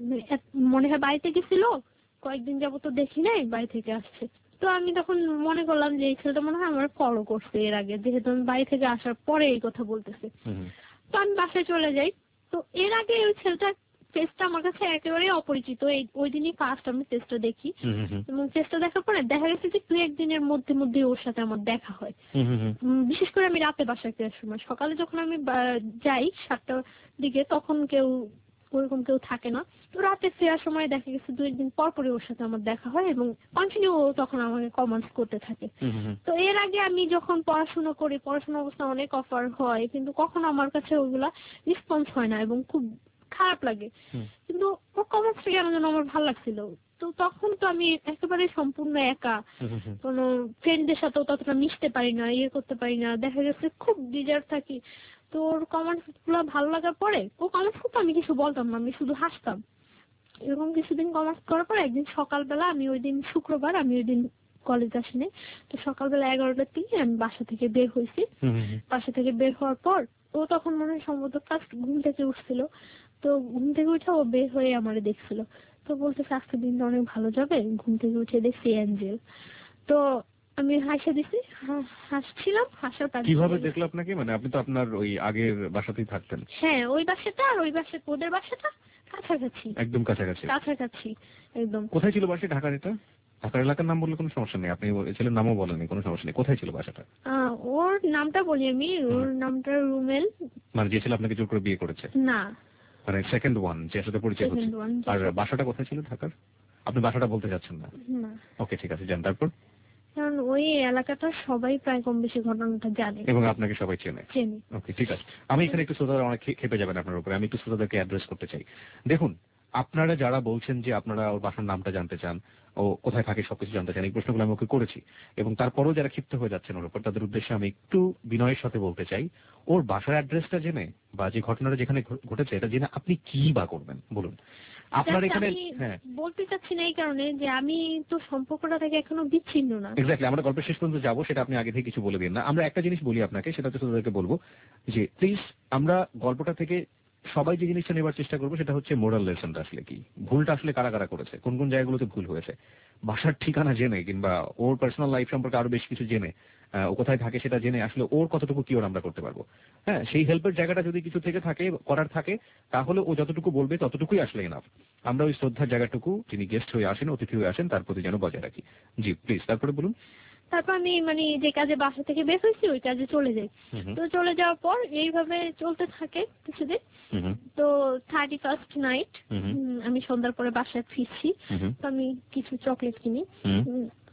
মনে হয় বাড়িতে গেছিল, কয়েকদিন যাবো তো দেখি নাই, বাড়ি থেকে আসছে। তো আমি তখন মনে করলাম যে এই ছেলেটা মনে হয় আমার ফলো করছে এর আগে, যেহেতু আমি বাড়ি থেকে আসার পরে এই কথা বলতেছে। তো আমি বাসায় চলে যাই। তো এর আগে ওই ছেলেটা ফেসটা আমার কাছে একেবারেই অপরিচিত। এই ওই দিনই ফার্স্ট আমি ফেসটা দেখি, এবং ফেসটা দেখার পরে দেখা গেছে যে দু একদিনের মধ্যে মধ্যে ওর সাথে আমার দেখা হয়। বিশেষ করে আমি রাতে বাসায় ফেরার সময়, সকালে যখন আমি যাই সাতটার দিকে তখন কেউ ওরকম কেউ থাকে না। তো রাতে ফেরার সময় দেখা গেছে দু একদিন পর পরে ওর সাথে আমার দেখা হয়, এবং কন্টিনিউ তখন আমাকে কমেন্টস করতে থাকে। তো এর আগে আমি যখন পড়াশোনা করি, পড়াশোনা অবস্থা অনেক অফার হয়, কিন্তু কখনো আমার কাছে ওইগুলা রেসপন্স হয় না এবং খুব খারাপ লাগে। কিন্তু ওর কমেন্টসটা কেন যেন আমার ভালো লাগছিল। তো তখন তো আমি একেবারে সম্পূর্ণ একা, কোনো ফ্রেন্ডদের সাথেও ততটা মিশতে পারি না, ইয়ে করতে পারি না, দেখা গেছে খুব ডিজার্ভ থাকি। তো ওর কমেন্টস গুলো ভালো লাগার পরে ও কমেন্টস করতে আমি কিছু বলতাম না, আমি শুধু হাসতাম। এরকম কিছুদিন কমেন্টস করার পর একদিন সকালবেলা, আমি ওই দিন শুক্রবার, আমি ওই দিন কলেজ আসিনি, তো সকালবেলা এগারোটার দিকে আমি বাসা থেকে বের হয়েছি। বাসা থেকে বের হওয়ার পর ও তখন মনে হয় সম্ভবত ফার্স্ট ঘুম থেকে উঠছিল। তো ঘুম থেকে উঠে ও বের হয়ে আমারে দেখছিল, তো বলতেছে আজকে দিনটা অনেক ভালো যাবে। ঘুম থেকে উঠে দেখছি অ্যাঞ্জেল। তো আমি হাসা দিছি, হাসছিলাম। হাসার পর কিভাবে দেখলো আপনাকে? মানে আপনি তো আপনার ওই আগের বাসাতেই থাকতেন। হ্যাঁ, ওই বাসাটা আর ওই বাসা, ওদের বাসাটা কাছাকাছি, একদম কাছাকাছি কাছাকাছি একদম। কোথায় ছিল বাসা? ঢাকার? এটা ঢাকার এলাকার নাম বললে কোনো সমস্যা নেই, আপনি ছেলের নামও বলেননি, কোনো সমস্যা নেই। কোথায় ছিল বাসাটা? ওর নামটা বলি আমি, ওর নামটা রুমেল। মানে যে ছেলে আপনাকে জোর করে বিয়ে করেছে? না, মানে সেকেন্ড ওয়ান, যে সাথে পরিচয় হচ্ছে। আর বাসাটা কোথায় ছিল ঢাকার? আপনি বাসাটা বলতে যাচ্ছেন না? ওকে, ঠিক আছে, যান। তারপর? কারণ ওই এলাকাটা সবাই প্রায় কম বেশি ঘটনাটা জানে এবং আপনাকে সবাই চেনে। ওকে, ঠিক আছে। আমি এখানে একটু শ্রোতারা অনেক খেপে যাবেন আপনার উপরে, আমি একটু শ্রোতাদেরকে অ্যাড্রেস করতে চাই। দেখুন, আপনারা যারা বলছেন যে আপনারা ওর বাসার নামটা জানতে চান, ও কোথায় থাকে সবকিছু জানতে চান, এই প্রশ্নগুলো আমি ওকে করেছি, এবং তারপরও যারা ক্ষিপ্ত হয়ে যাচ্ছেন ওর উপর, তাদের উদ্দেশ্যে আমি একটু বিনয়ের সাথে বলতে চাই, ওর বাসার অ্যাড্রেসটা জেনে বা যে ঘটনাটা যেখানে ঘটেছে এটা জেনে আপনি কি বা করবেন বলুন। আপনার এখানে হ্যাঁ বলতে চাচ্ছি না এই কারণে যে আমি তো সম্পর্কটা থেকে এখনো বিচ্ছিন্ন না। এক্স্যাক্টলি, আমরা গল্পের শেষ পর্যন্ত যাবো, সেটা আপনি আগে থেকে কিছু বলে দিন না। আমরা একটা জিনিস বলি আপনাকে, সেটা হচ্ছে তাদেরকে বলবো যে প্লিজ আমরা গল্পটা থেকে সবাই যে জিনিসটা নেবার চেষ্টা করবো সেটা হচ্ছে মোরাল লেসনটা আসলে কি, ভুলটা আসলে কারা কারা করেছে, কোন কোন জায়গাগুলোতে ভুল হয়েছে। বাসার ঠিকানা জেনে কিংবা ওর পার্সোনাল লাইফ সম্পর্কে আরো বেশ কিছু জেনে, ও কোথায় থাকে সেটা জেনে আসলে ওর কতটুকু কি ওর আমরা করতে পারবো। হ্যাঁ, সেই হেল্পের জায়গাটা যদি কিছু থেকে থাকে, করার থাকে, তাহলে ও যতটুকু বলবে ততটুকুই আসলে এনাফ। আমরা ওই শ্রদ্ধার জায়গাটুকু, যিনি গেস্ট হয়ে আসেন, অতিথি হয়ে আসেন, তার প্রতি যেন বজায় রাখি। জি প্লিজ, তারপরে বলুন। তারপর আমি মানে যে কাজে বাসা থেকে বের হয়েছি ওই কাজে চলে যাই। তো চলে যাওয়ার পর এইভাবে চলতে থাকে কিছুদিন। তো থার্টি ফার্স্ট নাইট আমি সন্ধ্যার পরে বাসায় ফিরছি, তো আমি কিছু চকলেট কিনি। তো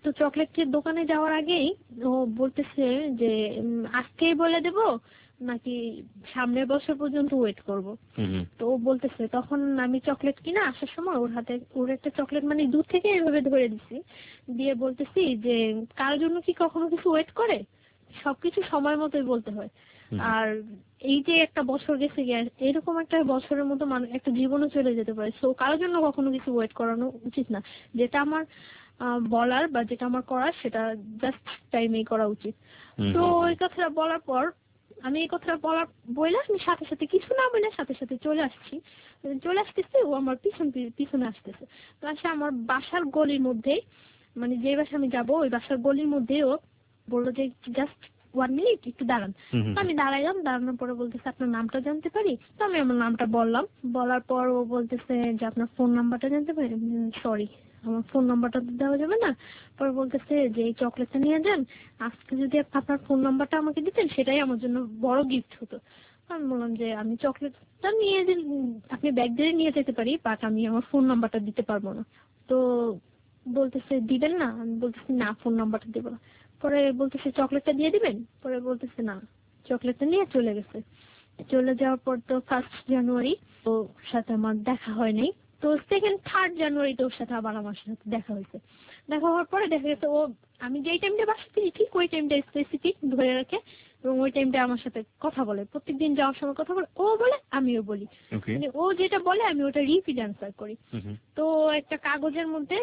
তো চকলেটের দোকানে যাওয়ার আগেই ও বলতেছে যে উম, আজকেই বলে দেব নাকি সামনের বছর পর্যন্ত ওয়েট করব। তো ও বলতেছে, তখন আমি চকলেট কিনা আসার সময় ওর হাতে ওর একটা চকলেট মানে দূর থেকে এভাবে ধরে দিছি, দিয়ে বলতেছি যে কারোর জন্য কি কখনো কিছু ওয়েট করে, সবকিছু সময় মতোই বলতে হয়। আর এই যে একটা বছর গেছে গিয়ে, এরকম একটা বছরের মতো মানুষ একটা জীবনও চলে যেতে পারে, সো কারোর জন্য কখনো কিছু ওয়েট করানো উচিত না। যেটা আমার আহ, বলার বা যেটা আমার করার সেটা জাস্ট টাইমেই করা উচিত। তো ওই কথাটা বলার পর আমি এই কথাটা বলার বইলে আমি সাথে সাথে কিছু না বলে সাথে সাথে চলে আসছি, চলে আসতেছে ও আমার পিছন পি- পিছনে আসতেছে। তো আসে আমার বাসার গলির মধ্যে, মানে যে বাসা আমি যাবো ওই বাসার গলির মধ্যে ও বললো যে জাস্ট ওয়ান মিনিট একটু দাঁড়ান। তো আমি দাঁড়াইলাম, দাঁড়ানোর পরে বলতেছে আপনার নামটা জানতে পারি? তো আমি আমার নামটা বললাম, বলার পর ও বলতেছে যে আপনার ফোন নাম্বারটা জানতে পারি? সরি, আমার ফোন নাম্বারটা তো দেওয়া যাবে না। পরে বলতেছে যে এই চকলেটটা নিয়ে যান, আজকে যদি আপনার ফোন নাম্বারটা আমাকে দিতেন সেটাই আমার জন্য বড় গিফট হতো। আমি বললাম যে আমি চকলেটটা নিয়ে যে আপনি ব্যাগ দিয়ে নিয়ে যেতে পারি, বাট আমি আমার ফোন নাম্বারটা দিতে পারবো না। তো বলতেছে দিবেন না? আমি বলতেছি না, ফোন নাম্বারটা দেবো না। পরে বলতেছে চকলেটটা দিয়ে দিবেন? পরে বলতেছে না, চকলেটটা নিয়ে চলে গেছে। চলে যাওয়ার পর তো ফার্স্ট জানুয়ারি ওর সাথে আমার দেখা হয় নাই। তো সেকেন্ড থার্ড জানুয়ারিতে ওর সাথে আবার আমার সাথে দেখা হয়েছে। দেখা হওয়ার পরে দেখা গেছে ও আমি যেই টাইমটা বাসা থেকে ঠিক ওই টাইমটা স্পেসিফিক ধরে রাখে এবং ওই টাইমটা আমার সাথে কথা বলে, প্রত্যেকদিন যাওয়ার সময় কথা বলে, ও বলে আমিও বলি, মানে ও যেটা বলে আমি ওটা রিপিট অ্যান্সার করি। তো একটা কাগজের মধ্যে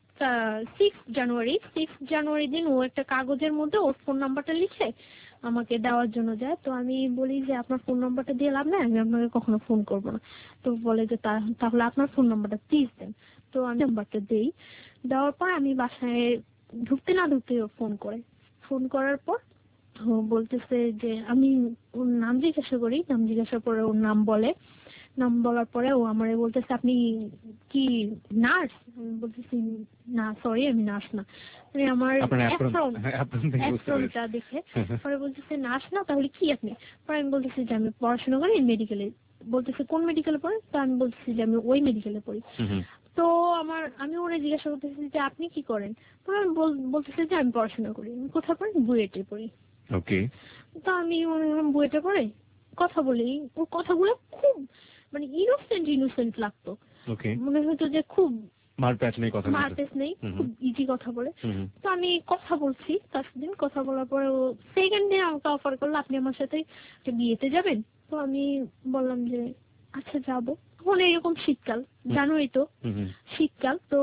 সিক্স জানুয়ারি সিক্স জানুয়ারি দিন ও একটা কাগজের মধ্যে ওর ফোন নাম্বারটা লিখে আমাকে দেওয়ার জন্য যায়। তো আমি বলি যে আপনার ফোন নাম্বারটা দিয়ে লাভ নাই, আমি আপনাকে কখনো ফোন করবো না। তো বলে যে তা- তাহলে আপনার ফোন নাম্বারটা প্লিজ দেন। তো আমি নাম্বারটা দেই, দেওয়ার পর আমি বাসায় ঢুকতে না ঢুকতে ফোন করে ফোন করার পর ও বলতেছে যে আমি ওর নাম জিজ্ঞাসা করি, নাম জিজ্ঞাসা করে ওর নাম বলে, নাম বলার পরে ও আমারে বলতেছে আপনি কি নার্স? আমি বলতেছি না সরি আমি নার্স না, মানে আমার অ্যাপ্রনটা দেখে পরে বলতেছে নার্স না তাহলে কি আপনি? পরে আমি বলতেছি যে আমি পড়াশোনা করি মেডিকেলে। বলতেছে কোন মেডিকেলে পড়ে? তো আমি বলতেছি যে আমি ওই মেডিকেলে পড়ি। তো আমার আমি ওরা জিজ্ঞাসা করতেছি যে আপনি কি করেন? পরে আমি বল- বলতেছি যে আমি পড়াশোনা করি। আমি কোথায় পড়ি? বুয়েটে পড়ি। ওকে। তো আমি মনে করলাম বুয়েটে পড়ে কথা বলি, ওর কথাগুলো খুব মানে ইনোসেন্ট ইনোসেন্ট লাগতো, ওকে। মনে হতো যে খুব মারপ্যাচ নেই, কথা নেই। মারপেস নেই, হুম খুব ইজি কথা বলে। তো আমি কথা বলছি তার দিন, কথা বলার পরে ও সেকেন্ড দিন আমাকে অফার করলো আপনি আমার সাথে একটা বিয়েতে যাবেন। তো আমি বললাম যে আচ্ছা যাবো। তখন এরকম শীতকাল, জানুয়ারি তো শীতকাল, তো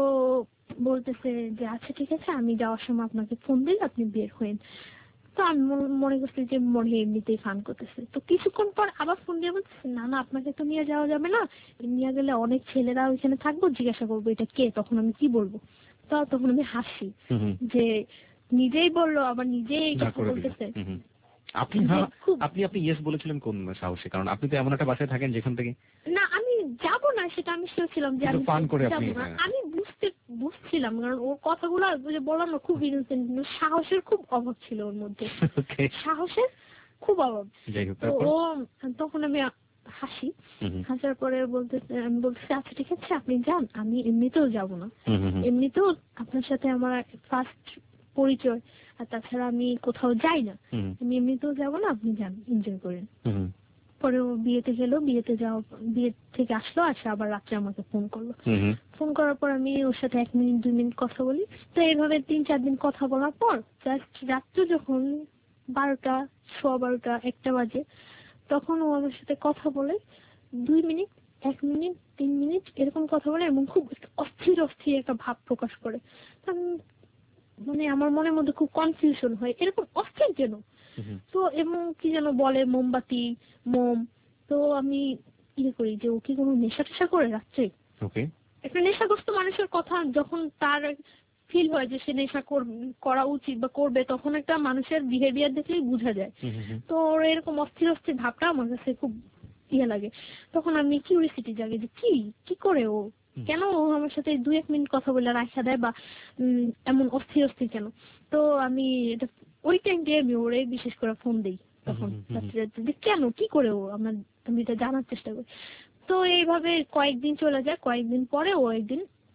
বলতেছে যে আচ্ছা ঠিক আছে আমি যাওয়ার সময় আপনাকে ফোন দিই আপনি বের হয়েন। তো আমি মনে- মনে করছি যে মনে হয় এমনিতেই ফান করতেছে। তো কিছুক্ষণ পর আবার ফোন দিয়ে বলতেছে না না আপনাকে তো নিয়ে যাওয়া যাবে না, নিয়ে গেলে অনেক ছেলেরা ওইখানে থাকবো, জিজ্ঞাসা করবো এটা কে, তখন আমি কি বলবো? তো তখন আমি হাসি যে নিজেই বললো আবার নিজেই এই না কথা করে দিল। বলতেছে। হুম হুম। আপনি যে হ্যাঁ, খুব আপনি আপনি ইয়েস বলেছিলেন কোন সাহসে? কারণ আপনি তো এমন একটা বাসায় থাকেন যেখান থেকে না আমি যাব না সেটা আমি শিওর ছিলাম যে কিন্তু আমি ফান করে যাব আপনি না। হ্যাঁ। আমি বুঝতে বুঝছিলাম কারণ ওর কথাগুলো যে বললাম না খুব ইনোসেন্ট, সাহসের খুব অভাব ছিল ওর মধ্যে, ওকে। সাহসের খুব অভাব। যাই হোক তো তারপর? ও তখন আমি হাসি, হুম হুম। হাসার পরে বলতে আমি বলতেছি আচ্ছা ঠিক আছে আপনি যান, আমি এমনিতেও যাব না, হুম হুম হুম। এমনিতেও আপনার সাথে আমার ফার্স্ট পরিচয়, আর তাছাড়া আমি কোথাও যাই না, হুম আমি এমনিতেও যাব না, আপনি যান এনজয় করেন। হুম হুম। পরে ও বিয়েতে গেল, বিয়েতে যাওয়া বিয়ে থেকে আসলো, আসে আবার রাত্রে আমাকে ফোন করলো। হুম হুম। ফোন করার পর আমি ওর সাথে এক মিনিট দুই মিনিট কথা বলি। তো এইভাবে তিন চার দিন কথা বলার পর জাস্ট রাত্রে যখন বারোটা সোয়া বারোটা একটা বাজে তখন ও আমার সাথে কথা বলে দুই মিনিট এক মিনিট তিন মিনিট এরকম কথা বলে এবং খুব একটা অস্থির অস্থির একটা ভাব প্রকাশ করে। তো আমি মানে আমার মনের মধ্যে খুব কনফিউশন হয় এরকম অস্থির যেন। তো এবং কি যেন বলে মোমবাতি মোম। তো আমি ইয়ে করি যে ও কি কোনো নেশা টেশা করে রাত্রে। ওকে। একটা নেশাগ্রস্ত মানুষের কথা যখন তার ফিল হয় যে সে নেশা করা উচিত বা করবে তখন একটা মানুষের বিহেভিয়ার দেখলেই বোঝা যায়। তো ওর এরকম অস্থির অস্থির ভাবটা আমার কাছে খুব ইয়ে লাগে। তখন আমি কিউরিসিটি জাগে যে কি কি করে ও, কেন ও আমার সাথে দুই এক মিনিট কথা বলে রাখা দেয় বা উম, এমন অস্থির অস্থির কেন। তো আমি এটা ওই টাইম দিয়ে আমি ওরে বিশেষ করে ফোন দিই তখন রাত্রে রাত্রে যে কেন কি করে ও আমার, আমি এটা জানার চেষ্টা করি। তো এইভাবে কয়েকদিন চলে যায়, কয়েকদিন পরে ও একদিন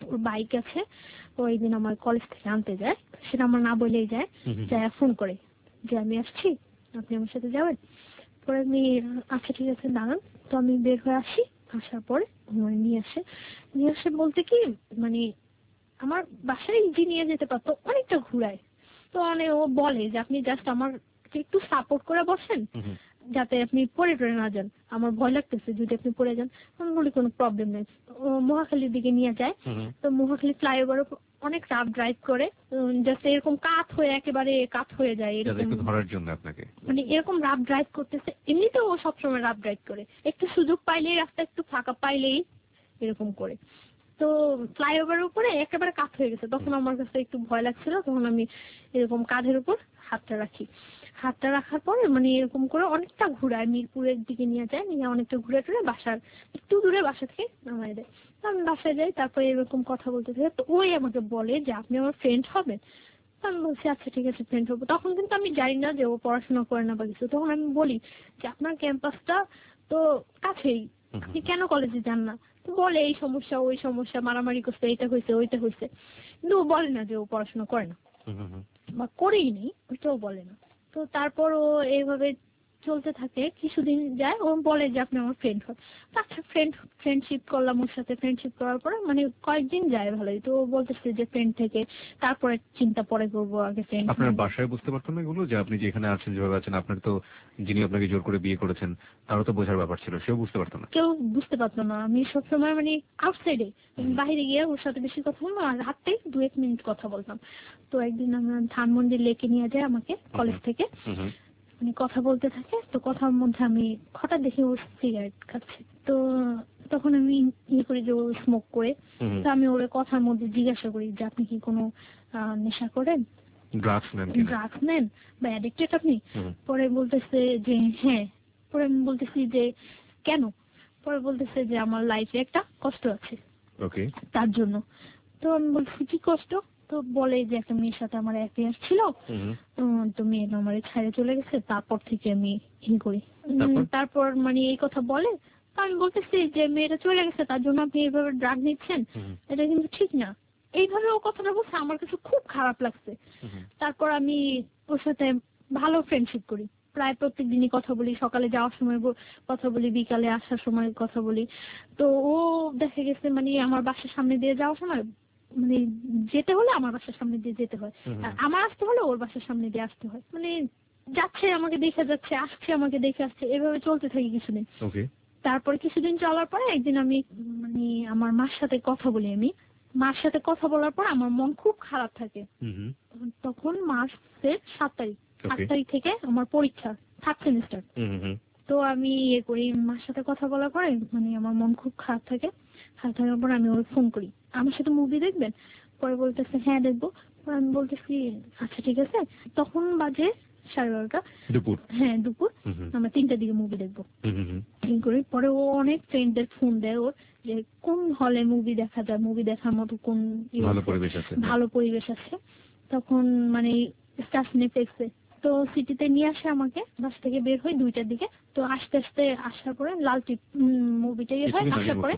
ওর বাইক আছে, ওই দিন আমার কলেজ থেকে আনতে যায়, সেটা আমার না বলেই যায়, যায় ফোন করে যে আমি আসছি, আপনি আমার সাথে যাবেন। পরে আমি আচ্ছা ঠিক আছে দাঁড়ান, তো আমি বের হয়ে আসি, আসার পরে নিয়ে আসে নিয়ে আসে বলতে কি মানে আমার বাসায় ইজি নিয়ে যেতে পারতো, অনেকটা ঘুরায়। তো মানে ও বলে যে আপনি জাস্ট আমার একটু সাপোর্ট করে বসেন, যাতে আপনি পড়ে টরে না যান, আমার ভয় লাগতেছে যদি আপনি পড়ে যান। আমি বলি কোনো প্রবলেম নেই। ও মহাখালীর দিকে নিয়ে যায়, তো মহাখালী ফ্লাইওভার অনেক রাফ ড্রাইভ করে, জাস্ট এরকম কাত হয়ে একেবারে কাত হয়ে যায় এরকম ধরার জন্য আপনাকে, মানে এরকম রাফ ড্রাইভ করতেছে। এমনিতেও ও সবসময় রাফ ড্রাইভ করে, একটু সুযোগ পাইলেই, রাস্তা একটু ফাঁকা পাইলেই এরকম করে। তো ফ্লাইওভারের উপরে একেবারে কাত হয়ে গেছে, তখন আমার কাছে একটু ভয় লাগছিল, তখন আমি এরকম কাঁধের উপর হাতটা রাখি। হাতটা রাখার পরে মানে এরকম করে অনেকটা ঘুরায়, মিরপুরের দিকে নিয়ে যায়, নিয়ে অনেকটা ঘুরে টুরে বাসার একটু দূরে বাসা থেকে নামাই দেয়। তো আমি বাসায় যাই, তারপরে এরকম কথা বলতে থাকে। তো ওই আমাকে বলে যে আপনি আমার ফ্রেন্ড হবেন। আমি বলছি আচ্ছা ঠিক আছে ফ্রেন্ড হবো। তখন কিন্তু আমি জানি না যে ও পড়াশোনা করে না বা কিছু। তখন আমি বলি যে আপনার ক্যাম্পাসটা তো কাছেই, আপনি কেন কলেজে যান না? বলে এই সমস্যা ওই সমস্যা, মারামারি করছে, এইটা হয়েছে ওইটা হয়েছে, কিন্তু ও বলে না যে ও পড়াশোনা করে না বা করেই নেই, ওইটাও বলে না। তো তারপর ও এইভাবে চলতে থাকে, কিছুদিন যায়, ও বলে যে আপনি আমার ফ্রেন্ড হন। আচ্ছা ফ্রেন্ড ফ্রেন্ডশিপ করলাম ওর সাথে। ফ্রেন্ডশিপ করার পরে মানে কয়েকদিন যায় ভালোই, তো ও বলতেছে যে ফ্রেন্ড থেকে তারপরে চিন্তা পরে করবো, আগে ফ্রেন্ড। আপনার বাসায় বুঝতে পারতো না এগুলো যে আপনি যেখানে আছেন, যেভাবে আছেন, আপনার তো যিনি আপনাকে জোর করে বিয়ে করেছেন তারও তো বোঝার ব্যাপার ছিল, সেও বুঝতে পারতো না? কেউ বুঝতে পারতো না। আমি সবসময় মানে আউটসাইডে বাইরে গিয়ে ওর সাথে বেশি কথা বলবো, আর রাতে দু এক মিনিট কথা বলতাম। তো একদিন আমরা ধানমন্ডি লেকে নিয়ে যায় আমাকে কলেজ থেকে, মানে কথা বলতে থাকে। তো কথার মধ্যে আমি হঠাৎ দেখি ও সিগারেট খাচ্ছে। তো তখন আমি ইয়ে করি যে ও স্মোক করে। তো আমি ওর কথার মধ্যে জিজ্ঞাসা করি যে আপনি কি কোনো নেশা করেন, ড্রাগস নেন ড্রাগস নেন বা অ্যাডিক্টেড আপনি? পরে বলতেছে যে হ্যাঁ। পরে আমি বলতেছি যে কেন? পরে বলতেছে যে আমার লাইফে একটা কষ্ট আছে, ওকে, তার জন্য। তো আমি বলছি কি কষ্ট? তো বলে যে একটা মেয়ের সাথে আমার অ্যাফেয়ার ছিল, তো মেয়ে আমার ছেড়ে চলে গেছে, তারপর থেকে আমি ই করি। তারপর মানে এই কথা বলে। তো আমি বলতেছি যে মেয়েটা চলে গেছে তার জন্য আপনি এইভাবে ড্রাগ নিচ্ছেন, এটা কিন্তু ঠিক না। এইভাবে ও কথাটা বলছে, আমার কাছে খুব খারাপ লাগছে। তারপর আমি ওর সাথে ভালো ফ্রেন্ডশিপ করি, প্রায় প্রত্যেক দিনই কথা বলি, সকালে যাওয়ার সময় কথা বলি, বিকালে আসার সময় কথা বলি। তো ও দেখা গেছে মানে আমার বাসার সামনে দিয়ে যাওয়ার সময় মানে যেতে হলে আমার বাসার সামনে দিয়ে যেতে হয়, আর আমার আসতে হলে ওর বাসার সামনে দিয়ে আসতে হয়। মানে যাচ্ছে আমাকে দেখে যাচ্ছে, আসছে আমাকে দেখে আসছে, এভাবে চলতে থাকি কিছুদিন। তারপরে কিছুদিন চলার পরে একদিন আমি মানে আমার মার সাথে কথা বলি। আমি মার সাথে কথা বলার পর আমার মন খুব খারাপ থাকে। তখন মার্চের সাত তারিখ আট তারিখ থেকে আমার পরীক্ষা, থার্ড সেমিস্টার। তো আমি ইয়ে করি, মার সাথে কথা বলার পরে মানে আমার মন খুব খারাপ থাকে। খারাপ থাকার পর আমি ওর ফোন করি, আমার সাথে মুভি দেখবেন? পরে বলতেছে হ্যাঁ দেখবো। আমি বলতেছি আচ্ছা ঠিক আছে। তখন বাজে সাড়ে বারোটা দুপুর, হ্যাঁ দুপুর। আমরা তিনটার দিকে মুভি দেখবো এই করি। পরে ও অনেক ফ্রেন্ডদের ফোন দেয় ওর যে কোন হলে মুভি দেখা যায়, মুভি দেখার মতো কোন ভালো পরিবেশ আছে, ভালো পরিবেশ আছে। তখন মানে স্টার সিনেপ্লেক্সে, তো সিটিতে নিয়ে আসে আমাকে। বাস থেকে বের হই দুইটার দিকে। তো আস্তে আস্তে আসার পরে লাল টিপ মুভিটাই হয়। আসার পরে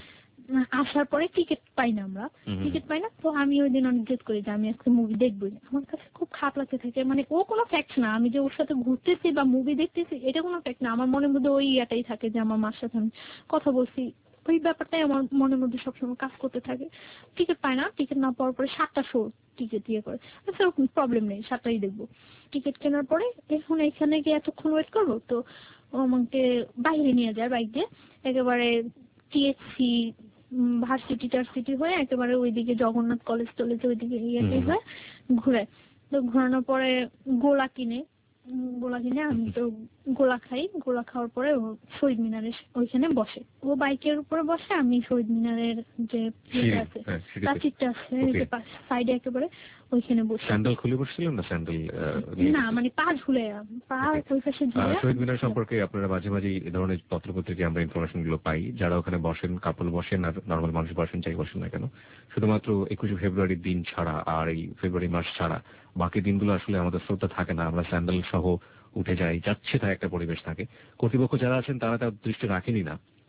আসার পরে টিকিট পাই না, আমরা টিকিট পাই না। তো আমি ওই দিন অনেক জেদ করি যে আমি আজকে মুভি দেখবই না। আমার কাছে খুব খারাপ লাগতে থাকে, মানে ও কোনো ফ্যাক্ট না, আমি যে ওর সাথে ঘুরতেছি বা মুভি দেখতেছি এটা কোনো ফ্যাক্ট না। আমার মনের মধ্যে ওই ইয়াটাই থাকে যে আমার মার সাথে আমি কথা বলছি, ওই ব্যাপারটাই আমার মনের মধ্যে সবসময় কাজ করতে থাকে। টিকিট পাই না, টিকিট না পাওয়ার পরে সাতটা শো টিকিট দিয়ে করে, সেরকম প্রবলেম নেই, সাতটাই দেখবো। টিকিট কেনার পরে এখন এখানে গিয়ে এতক্ষণ ওয়েট করবো, তো ও আমাকে বাইরে নিয়ে যায় বাইক দিয়ে, একেবারে টিএসসি ভার্সিটি টার্সিটি হয়ে একেবারে ওইদিকে জগন্নাথ কলেজ টলেজ ওইদিকে ইয়েতে হয়ে ঘুরে। তো ঘোরানোর পরে গোলা কিনে গোলা কিনে আমি তো গোলা খাই। গোলা খাওয়ার পরে ও শহীদ মিনারের ওইখানে বসে, ও বাইকের উপরে বসে, আমি শহীদ মিনারের যে আছে প্রাচীরটা আছে সাইডে একেবারে ওইখানে বসে। স্যান্ডেল খুলে বসছিলেন না? স্যান্ডেল না, মানে পা ঝুলে, পা ওই পাশে ঝুলে। শহীদ মিনার সম্পর্কে আপনারা মাঝে মাঝে এই ধরনের পত্রপত্রিকায় আমরা ইনফরমেশন গুলো পাই, যারা ওখানে বসেন, কাপল বসেন আর নর্মাল মানুষ বসেন, চাই বসেন না কেন, শুধুমাত্র একুশে ফেব্রুয়ারির দিন ছাড়া আর এই ফেব্রুয়ারি মাস ছাড়া বাকি দিনগুলো আসলে আমাদের শ্রদ্ধা থাকে না, আমরা স্যান্ডেল সহ উঠে যাই, যাচ্ছে তাই একটা পরিবেশ থাকে। কর্তৃপক্ষ যারা আছেন তারা তার দৃষ্টি রাখেনি না,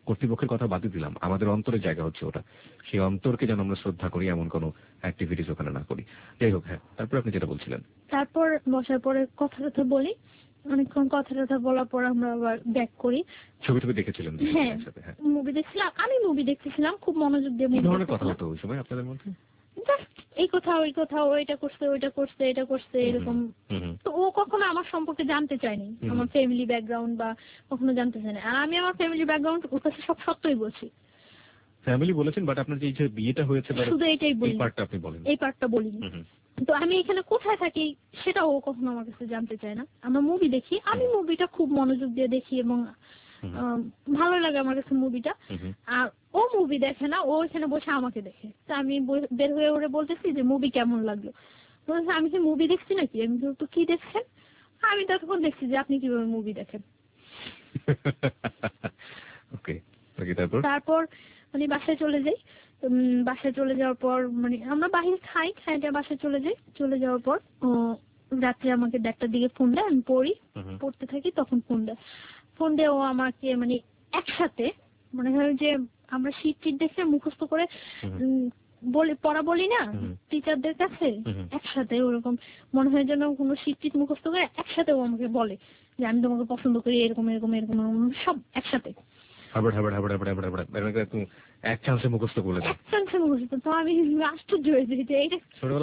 কর্তৃপক্ষের কথা বাদই দিলাম, আমাদের অন্তরের জায়গা হচ্ছে ওটা, সেই অন্তরকে যেন আমরা শ্রদ্ধা করি এমন কোনো অ্যাক্টিভিটিস ওখানে না করি। যাই হোক, হ্যাঁ, তারপর আপনি যেটা বলছিলেন। তারপর বসার পরে কথা কথা বলি, অনেকক্ষণ কথা কথা বলার পর আমরা আবার ব্যাক করি। ছবি টবি দেখেছিলেন? হ্যাঁ, মুভি দেখছিলাম, আমি মুভি দেখতেছিলাম খুব মনোযোগ দিয়ে। কি ধরনের কথা হতো ওই সময় আপনাদের মধ্যে? এই কথা ওই কথা, ওইটা করছে ওইটা করছে এটা করছে এরকম। তো ও কখনো আমার সম্পর্কে জানতে চায়নি, আমার ফ্যামিলি ব্যাকগ্রাউন্ড বা কখনো জানতে চায়নি। আর আমি আমার ফ্যামিলি ব্যাকগ্রাউন্ড ওর কাছে সব সত্যই বলছি। ফ্যামিলি বলেছেন, বাট আপনার যে বিয়েটা হয়েছে শুধু এটাই বলি, এই পার্টটা আপনি বলেন। এই পার্টটা বলিনি। তো আমি এখানে কোথায় থাকি সেটাও ও কখনো আমার কাছে জানতে চায় না। আমরা মুভি দেখি, আমি মুভিটা খুব মনোযোগ দিয়ে দেখি এবং ভালো লাগে আমার কাছে মুভিটা। আর ও মুভি দেখে না, ও এখানে বসে আমাকে দেখে। তো আমি বের হয়ে ওরে বলতেছি যে মুভি কেমন লাগলো, বলছে আমি কি মুভি দেখছি নাকি? আমি তো কি দেখছেন? আমি তখন দেখছি যে আপনি কিভাবে মুভি দেখেন। ওকে, তারপর তারপর মানে বাসায় চলে যাই। বাসায় চলে যাওয়ার পর মানে আমরা বাহিরে খাই, খাইটা বাসায় চলে যাই। চলে যাওয়ার পর ও রাত্রে আমাকে দেড়টার দিকে ফোন দেয়, আমি পড়ি, পড়তে থাকি, তখন ফোন দেয়। ফোন দিয়ে ও আমাকে মানে একসাথে মনে হয় যে আমরা শীত টিট দেখে মুখস্থ করে বলি, পড়া বলি না টিচারদের কাছে, একসাথে ওরকম মনে হয় যেন কোনো শীত টিট মুখস্থ করে একসাথে ও আমাকে বলে যে আমি তোমাকে পছন্দ করি, এরকম এরকম এরকম সব একসাথে। এক চান্সে মুখস্থ করে দেয়, এক চান্সে মুখস্থ। তো আমি আশ্চর্য হয়ে যাই যে এইটা ছোটবেলা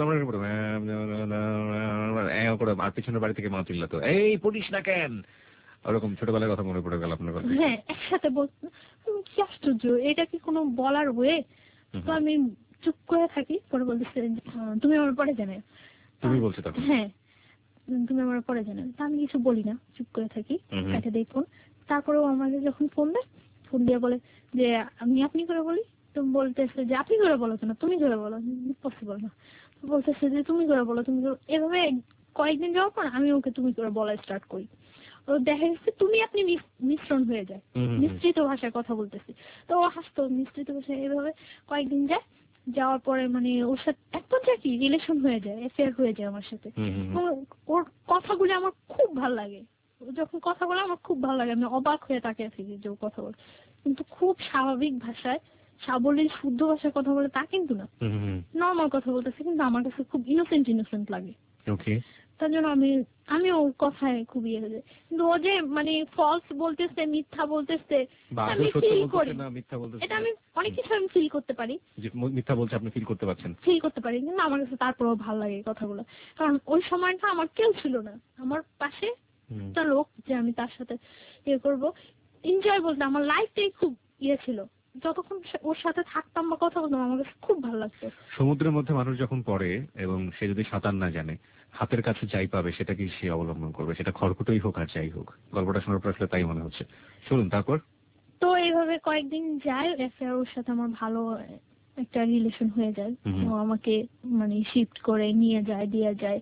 আর পিছনের বাড়ি থেকে মা চিল্লা তো এই পড়িস না কেন, ওরকম ছোটবেলার কথা মনে পড়ে গেল আপনার কথা। হ্যাঁ, একসাথে বলতো, কি আশ্চর্য, এটা কি কোনো বলার ওয়ে? তো আমি চুপ করে থাকি। পরে বলতেছে তুমি আমার পরে জানো। তুমি বলছো তখন? হ্যাঁ, তুমি আমার পরে জানো। তা আমি কিছু বলি না, চুপ করে থাকি, কাটে দেই ফোন। তারপরেও আমাকে যখন ফোন দেয়, ফোন দিয়ে বলে যে আমি আপনি করে বলি। তো বলতেছে যে আপনি করে বলো কেন, তুমি করে বলো, পসিবল না। বলতেছে যে তুমি করে বলো, তুমি করে। এভাবে কয়েকদিন যাওয়ার পর আমি ওকে তুমি করে বলা স্টার্ট করি। ও দেখা গেছে তুমি আপনি মিশ্রণ হয়ে যায়, মিশ্রিত ভাষায় কথা বলতেছি। তো ও হাসতো, মিশ্রিত ভাষায়। এভাবে কয়েকদিন যায়, যাওয়ার পরে মানে ওর সাথে এক পর্যায়ে কি রিলেশন হয়ে যায়, অ্যাফেয়ার হয়ে যায় আমার সাথে। ওর কথাগুলো আমার খুব ভালো লাগে, যখন কথা বলে আমার খুব ভালো লাগে। আমি অবাক হয়ে তাকিয়ে থাকি যে ও কথা বলে, কিন্তু খুব স্বাভাবিক ভাষায়, সাবলীল শুদ্ধ ভাষায় কথা বলে তা কিন্তু না, নর্মাল কথা বলতেছে, কিন্তু আমার কাছে খুব ইনোসেন্ট ইনোসেন্ট লাগে। তার জন্য আমি আমি ওর কথায় খুব ইয়ে হয়ে যায়। কিন্তু ও যে মানে ফলস বলতেছে, মিথ্যা বলতেছে, আমি ফিল করি, এটা আমি অনেক কিছু আমি ফিল করতে পারি। মিথ্যা বলছে আপনি ফিল করতে পারছেন? ফিল করতে পারি, কিন্তু আমার কাছে তারপরেও ভালো লাগে কথাগুলো। কারণ ওই সময়টা আমার কেউ ছিল না, আমার পাশে একটা লোক যে আমি তার সাথে ইয়ে করবো, এনজয় বলতে আমার লাইফটাই খুব ইয়ে ছিল। যতক্ষণ ওর সাথে থাকতাম বা কথা বলতাম আমার কাছে খুব ভালো লাগতো। সমুদ্রের মধ্যে মানুষ যখন পড়ে এবং সে যদি সাঁতার না জানে, হাতের কাছে যাই পাবে সেটা কি সে অবলম্বন করবে, সেটা খড়কুটোই হোক আর যাই হোক। গল্পটা শোনার পর আসলে তাই মনে হচ্ছে। শুনুন তারপর। তো এইভাবে কয়েকদিন যায়, ওর সাথে আমার ভালো একটা রিলেশন হয়ে যায়। ও আমাকে মানে শিফট করে নিয়ে যায়, দিয়ে যায়।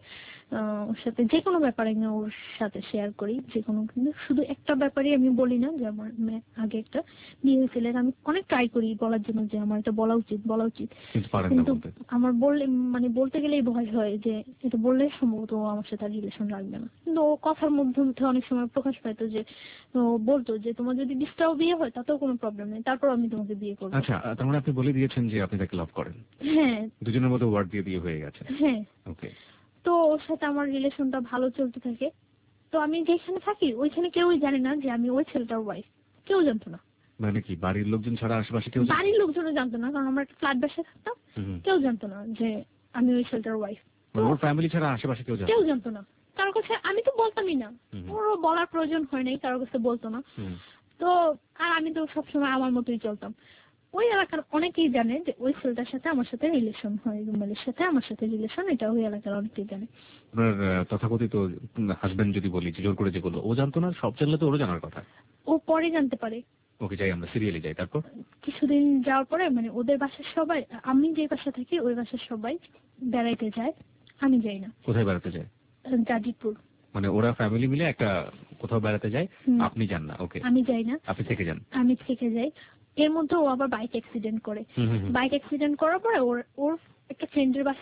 ওর সাথে যে কোনো ব্যাপারে আমি ওর সাথে শেয়ার করি, যে কোনো, কিন্তু শুধু একটা ব্যাপারে আমি বলি না যে আমার আগে একটা বিয়ে হয়েছিল। আমি অনেক ট্রাই করি বলার জন্য যে আমার এটা বলা উচিত বলা উচিত কিন্তু আমার বললে মানে বলতে গেলেই ভয় হয় যে এটা বললে সম্ভবত ও আমার সাথে রিলেশন রাখবে না। কিন্তু ও কথার মধ্যে মধ্যে অনেক সময় প্রকাশ পাইতো যে ও বলতো যে তোমার যদি বিশটাও বিয়ে হয় তাতেও কোনো প্রবলেম নেই, তারপর আমি তোমাকে বিয়ে করবো। আচ্ছা, তার মানে আপনি বলে দিয়েছেন যে আপনি তাকে লাভ করেন? হ্যাঁ, দুজনের মধ্যে ওয়ার্ড দিয়ে বিয়ে হয়ে গেছে। হ্যাঁ, ওকে। তো ওর সাথে আমার রিলেশনটা ভালো চলতে থাকে। তো আমি যেখানে থাকি ওইখানে কেউই জানে না যে আমি ওই ছেলেটার ওয়াইফ, কেউ জানতো না। মানে কি বাড়ির লোকজন ছাড়া আশেপাশে কেউ? বাড়ির লোকজনও জানতো না, কারণ আমরা একটা ফ্ল্যাট বাসায় থাকতাম, কেউ জানতো না যে আমি ওই ছেলেটার ওয়াইফ। ওর ফ্যামিলি ছাড়া আশেপাশে কেউ কেউ জানতো না, কারো কাছে আমি তো বলতামই না, ওরও বলার প্রয়োজন হয় নাই, কারো কাছে বলতো না। তো আর আমি তো সবসময় আমার মতোই চলতাম। ওই এলাকার অনেকেই জানে যে ওই ছেলেটার সাথে আমার সাথে রিলেশন হয়, রুমেলের সাথে আমার সাথে রিলেশন, এটা ওই এলাকার অনেকেই জানে। আপনার তথাকথিত হাজবেন্ড যদি বলি জোর করে যে বললো, ও জানতো না? সব জানলে তো ওরও জানার কথা। ও পরে জানতে পারে। ওকে, যাই আমরা সিরিয়ালে যাই। তারপর কিছুদিন যাওয়ার পরে মানে ওদের বাসার সবাই, আমি যে বাসা থাকি ওই বাসার সবাই বেড়াইতে যায়, আমি যাই না। কোথায় বেড়াতে যায়? গাজীপুর। মানে ওরা ফ্যামিলি মিলে একটা কোথাও বেড়াতে যায়, আপনি যান না? ওকে, আমি যাই না, আপনি থেকে যান। আমি থেকে যাই। এর মধ্যে ও আবার বাইক অ্যাক্সিডেন্ট করে। বাইক অ্যাক্সিডেন্ট করার পরে ওর ওর একটা ফ্রেন্ডের বাসায়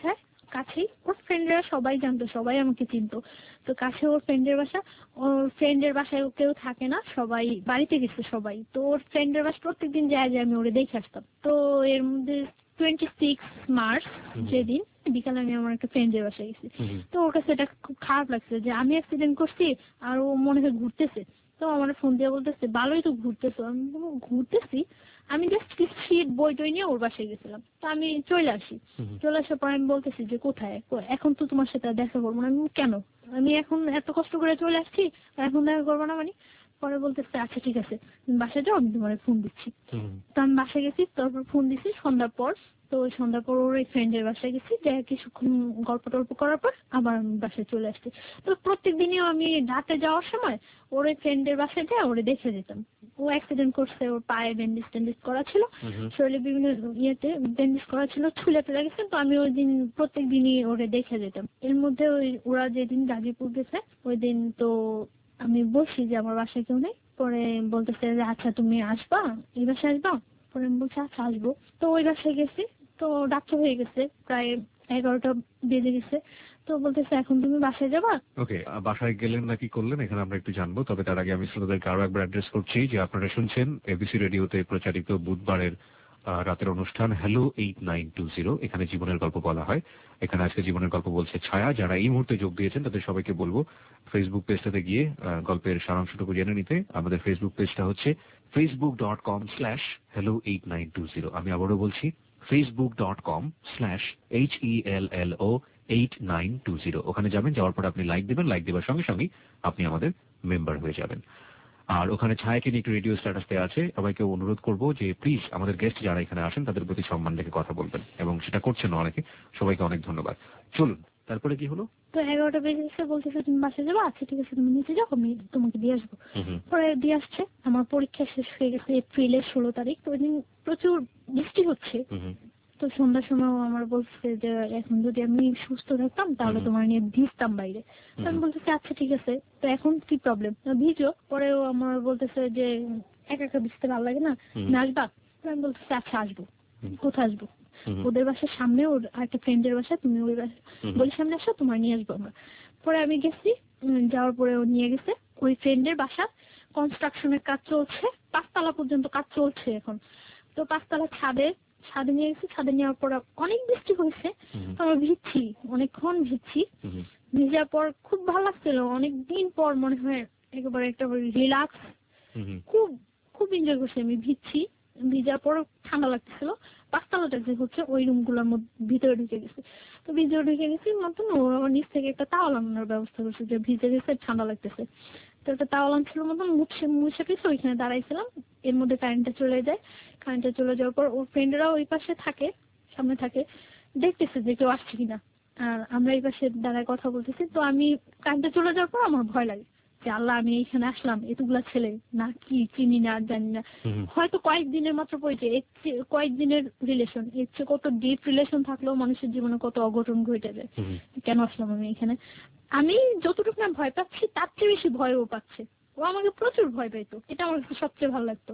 কাছেই, ওর ফ্রেন্ডরা সবাই জানতো, সবাই আমাকে চিনতো। তো কাছে ওর ফ্রেন্ডের বাসা, ওর ফ্রেন্ডের বাসায় কেউ থাকে না, সবাই বাড়িতে গেছে সবাই। তো ওর ফ্রেন্ডের বাসা প্রত্যেকদিন যায় যায় আমি ওরে দেখে আসতাম। তো এর মধ্যে টোয়েন্টি সিক্স মার্চ যেদিন বিকালে আমি আমার একটা ফ্রেন্ডের বাসায় গেছি। তো ওর কাছে এটা খুব খারাপ লাগছে যে আমি অ্যাক্সিডেন্ট করছি আর ও মনে হয় ঘুরতেছে। তো আমার ফোন দিয়ে বলতেছে ভালোই তো ঘুরতেছো। আমি ঘুরতেছি, আমি জাস্ট শীত বই টই নিয়ে ওর বাসায় গেছিলাম। তো আমি চলে আসি, চলে আসার পর আমি বলতেছি যে কোথায়, এখন তো তোমার সাথে দেখা করবো না। আমি কেন, আমি এখন এত কষ্ট করে চলে আসছি, এখন দেখা করবো না মানে? পরে বলতেছে আচ্ছা ঠিক আছে তুমি বাসায় যাও, আমি তোমার ফোন দিচ্ছি। তো আমি বাসায় গেছি, তারপর ফোন দিচ্ছি সন্ধ্যার পর। তো ওই সন্ধ্যার পর ওর ওই ফ্রেন্ডের বাসায় গেছি, যে কিছুক্ষণ গল্প টল্প করার পর আবার আমি বাসায় চলে আসছি। তো প্রত্যেক দিনই আমি রাতে যাওয়ার সময় ওর ওই ফ্রেন্ডের বাসায় যাই, ওরে দেখে যেতাম। ও অ্যাক্সিডেন্ট করছে, ওর পায়ে ব্যান্ডেজ ট্যান্ডেজ করা ছিল, শরীরে বিভিন্ন ইয়েতে ব্যান্ডেজ করা ছিল, ছুলে ফেলে গেছে। তো আমি ওই দিন প্রত্যেক দিনই ওরে দেখে যেতাম। এর মধ্যে ওই ওরা যেদিন গাজীপুর গেছে ওই দিন তো আমি বলছি যে আমার বাসায় কেউ নেই। পরে বলতেছে যে আচ্ছা তুমি আসবা, এই বাসায় আসবা? পরে আমি বলছি আচ্ছা আসবো। তো ওই বাসায় গেছি, তো রাত্র হয়ে গেছে, প্রায় এগারোটা বেজে গেছে। তো বলতেছে এখন তুমি বাসায় যাবা? ওকে, বাসায় গেলেন নাকি করলেন এখানে আমরা একটু জানবো। তবে তার আগে আমি শ্রোতাদেরকে আরো একবার অ্যাড্রেস করছি যে আপনারা শুনছেন এবিসি রেডিওতে প্রচারিত বুধবারের রাতের অনুষ্ঠান hello eight nine two zero. এখানে জীবনের গল্প বলা হয়। এখানে আজকে জীবনের গল্প বলছে ছায়া। যারা এই মুহূর্তে যোগ দিয়েছেন তাদের সবাইকে বলবো ফেসবুক পেজটাতে গিয়ে গল্পের সারাংশটুকু জেনে নিতে। আমাদের ফেসবুক পেজটা হচ্ছে Facebook dot com slash hello eight nine two zero. আমি আবারও বলছি Facebook dot com slash H E L L O eight nine two zero. ওখানে যাবেন, যাওয়ার পর আপনি লাইক দেবেন, লাইক দেওয়ার সঙ্গে সঙ্গে আপনি আমাদের মেম্বার হয়ে যাবেন। আর ওখানে ছায়াকে নিয়ে একটু রেডিও স্ট্যাটাস দেওয়া আছে। সবাইকে অনুরোধ করবো যে প্লিজ আমাদের গেস্ট যারা এখানে আসেন তাদের প্রতি সম্মান রেখে কথা বলবেন, এবং সেটা করছেন অনেকে। সবাইকে অনেক ধন্যবাদ। চলুন, তারপরে কি হলো? তো এগারোটা বেজে এসে বলতেছে তুমি বাসায় যাবো? আচ্ছা ঠিক আছে তুমি নিচে যাও, আমি তোমাকে দিয়ে আসবো। পরে দিয়ে আসছে। আমার পরীক্ষা শেষ হয়ে গেছে এপ্রিলের ষোলো তারিখ। তো ওই দিন প্রচুর বৃষ্টি হচ্ছে। তো সন্ধ্যার সময় আমার বলছে যে এখন যদি আমি সুস্থ থাকতাম তাহলে তোমার নিয়ে ভিজতাম বাইরে। তো আমি বলতেছি আচ্ছা ঠিক আছে, তো এখন কি প্রবলেম, ভিজো। পরেও আমার বলতেছে যে একা একা ভিজতে ভালো লাগে না, আসবা? আমি বলতেছি আচ্ছা আসবো। কোথায় আসবো? ওদের বাসার সামনে ওর একটা ফ্রেন্ডের বাসা, তুমি ওই বলি সামনে আসো, তোমার নিয়ে আসবো আমরা। পরে আমি গেছি, যাওয়ার পরে ও নিয়ে গেছে ওই ফ্রেন্ডের বাসা। কনস্ট্রাকশনের কাজ চলছে, পাঁচতলা পর্যন্ত কাজ চলছে এখন। তো পাঁচতলা ছাদে ছাদে নিয়ে গেছি। ছাদে নেওয়ার পর অনেক বৃষ্টি হয়েছে, আমরা ভিজছি, অনেকক্ষণ ভিজছি। ভিজার পর খুব ভালো লাগছিল, অনেকদিন পর মনে হয় একেবারে একটা রিল্যাক্স, খুব খুব এনজয় করছি আমি। ভিজছি, ভিজার পর ঠান্ডা লাগতেছিল। পাঁচতলাটা যে হচ্ছে ওই রুম গুলোর মধ্যে ভিতরে ঢুকে গেছে। তো ভিতরে ঢুকে গেছি মতন ও আমার নিচ থেকে একটা তাওয়াল আনানোর ব্যবস্থা করছে, যে ভিজে গেছে ঠান্ডা লাগতেছে। তো একটা তাওয়াল আনছিল মতন মুছে মুছে গেছে, ওইখানে দাঁড়াইছিলাম। এর মধ্যে কারেন্টটা চলে যায়। কারেন্টটা চলে যাওয়ার পর ওর ফ্রেন্ডরা ওই পাশে থাকে, সামনে থাকে, দেখতেছে যে কেউ আসছে কিনা। আর আমরা এই পাশে দাঁড়ায় কথা বলতেছি। তো আমি কারেন্টটা চলে যাওয়ার পর আমার ভয় লাগে যে আল্লাহ আমি এইখানে আসলাম, এতগুলা ছেলে না কি চিনি না জানি না, হয়তো কয়েকদিনের মাত্র পরিচয়, কয়েকদিনের রিলেশন, এর চেয়ে কত ডিপ রিলেশন থাকলেও মানুষের জীবনে কত অঘটন ঘটে যায়। কেন আসলাম আমি এখানে? আমি যতটুকু না ভয় পাচ্ছি তার চেয়ে বেশি ভয় ও পাচ্ছে। ও আমাকে প্রচুর ভয় পাইতো, এটা আমার কাছে সবচেয়ে ভালো লাগতো।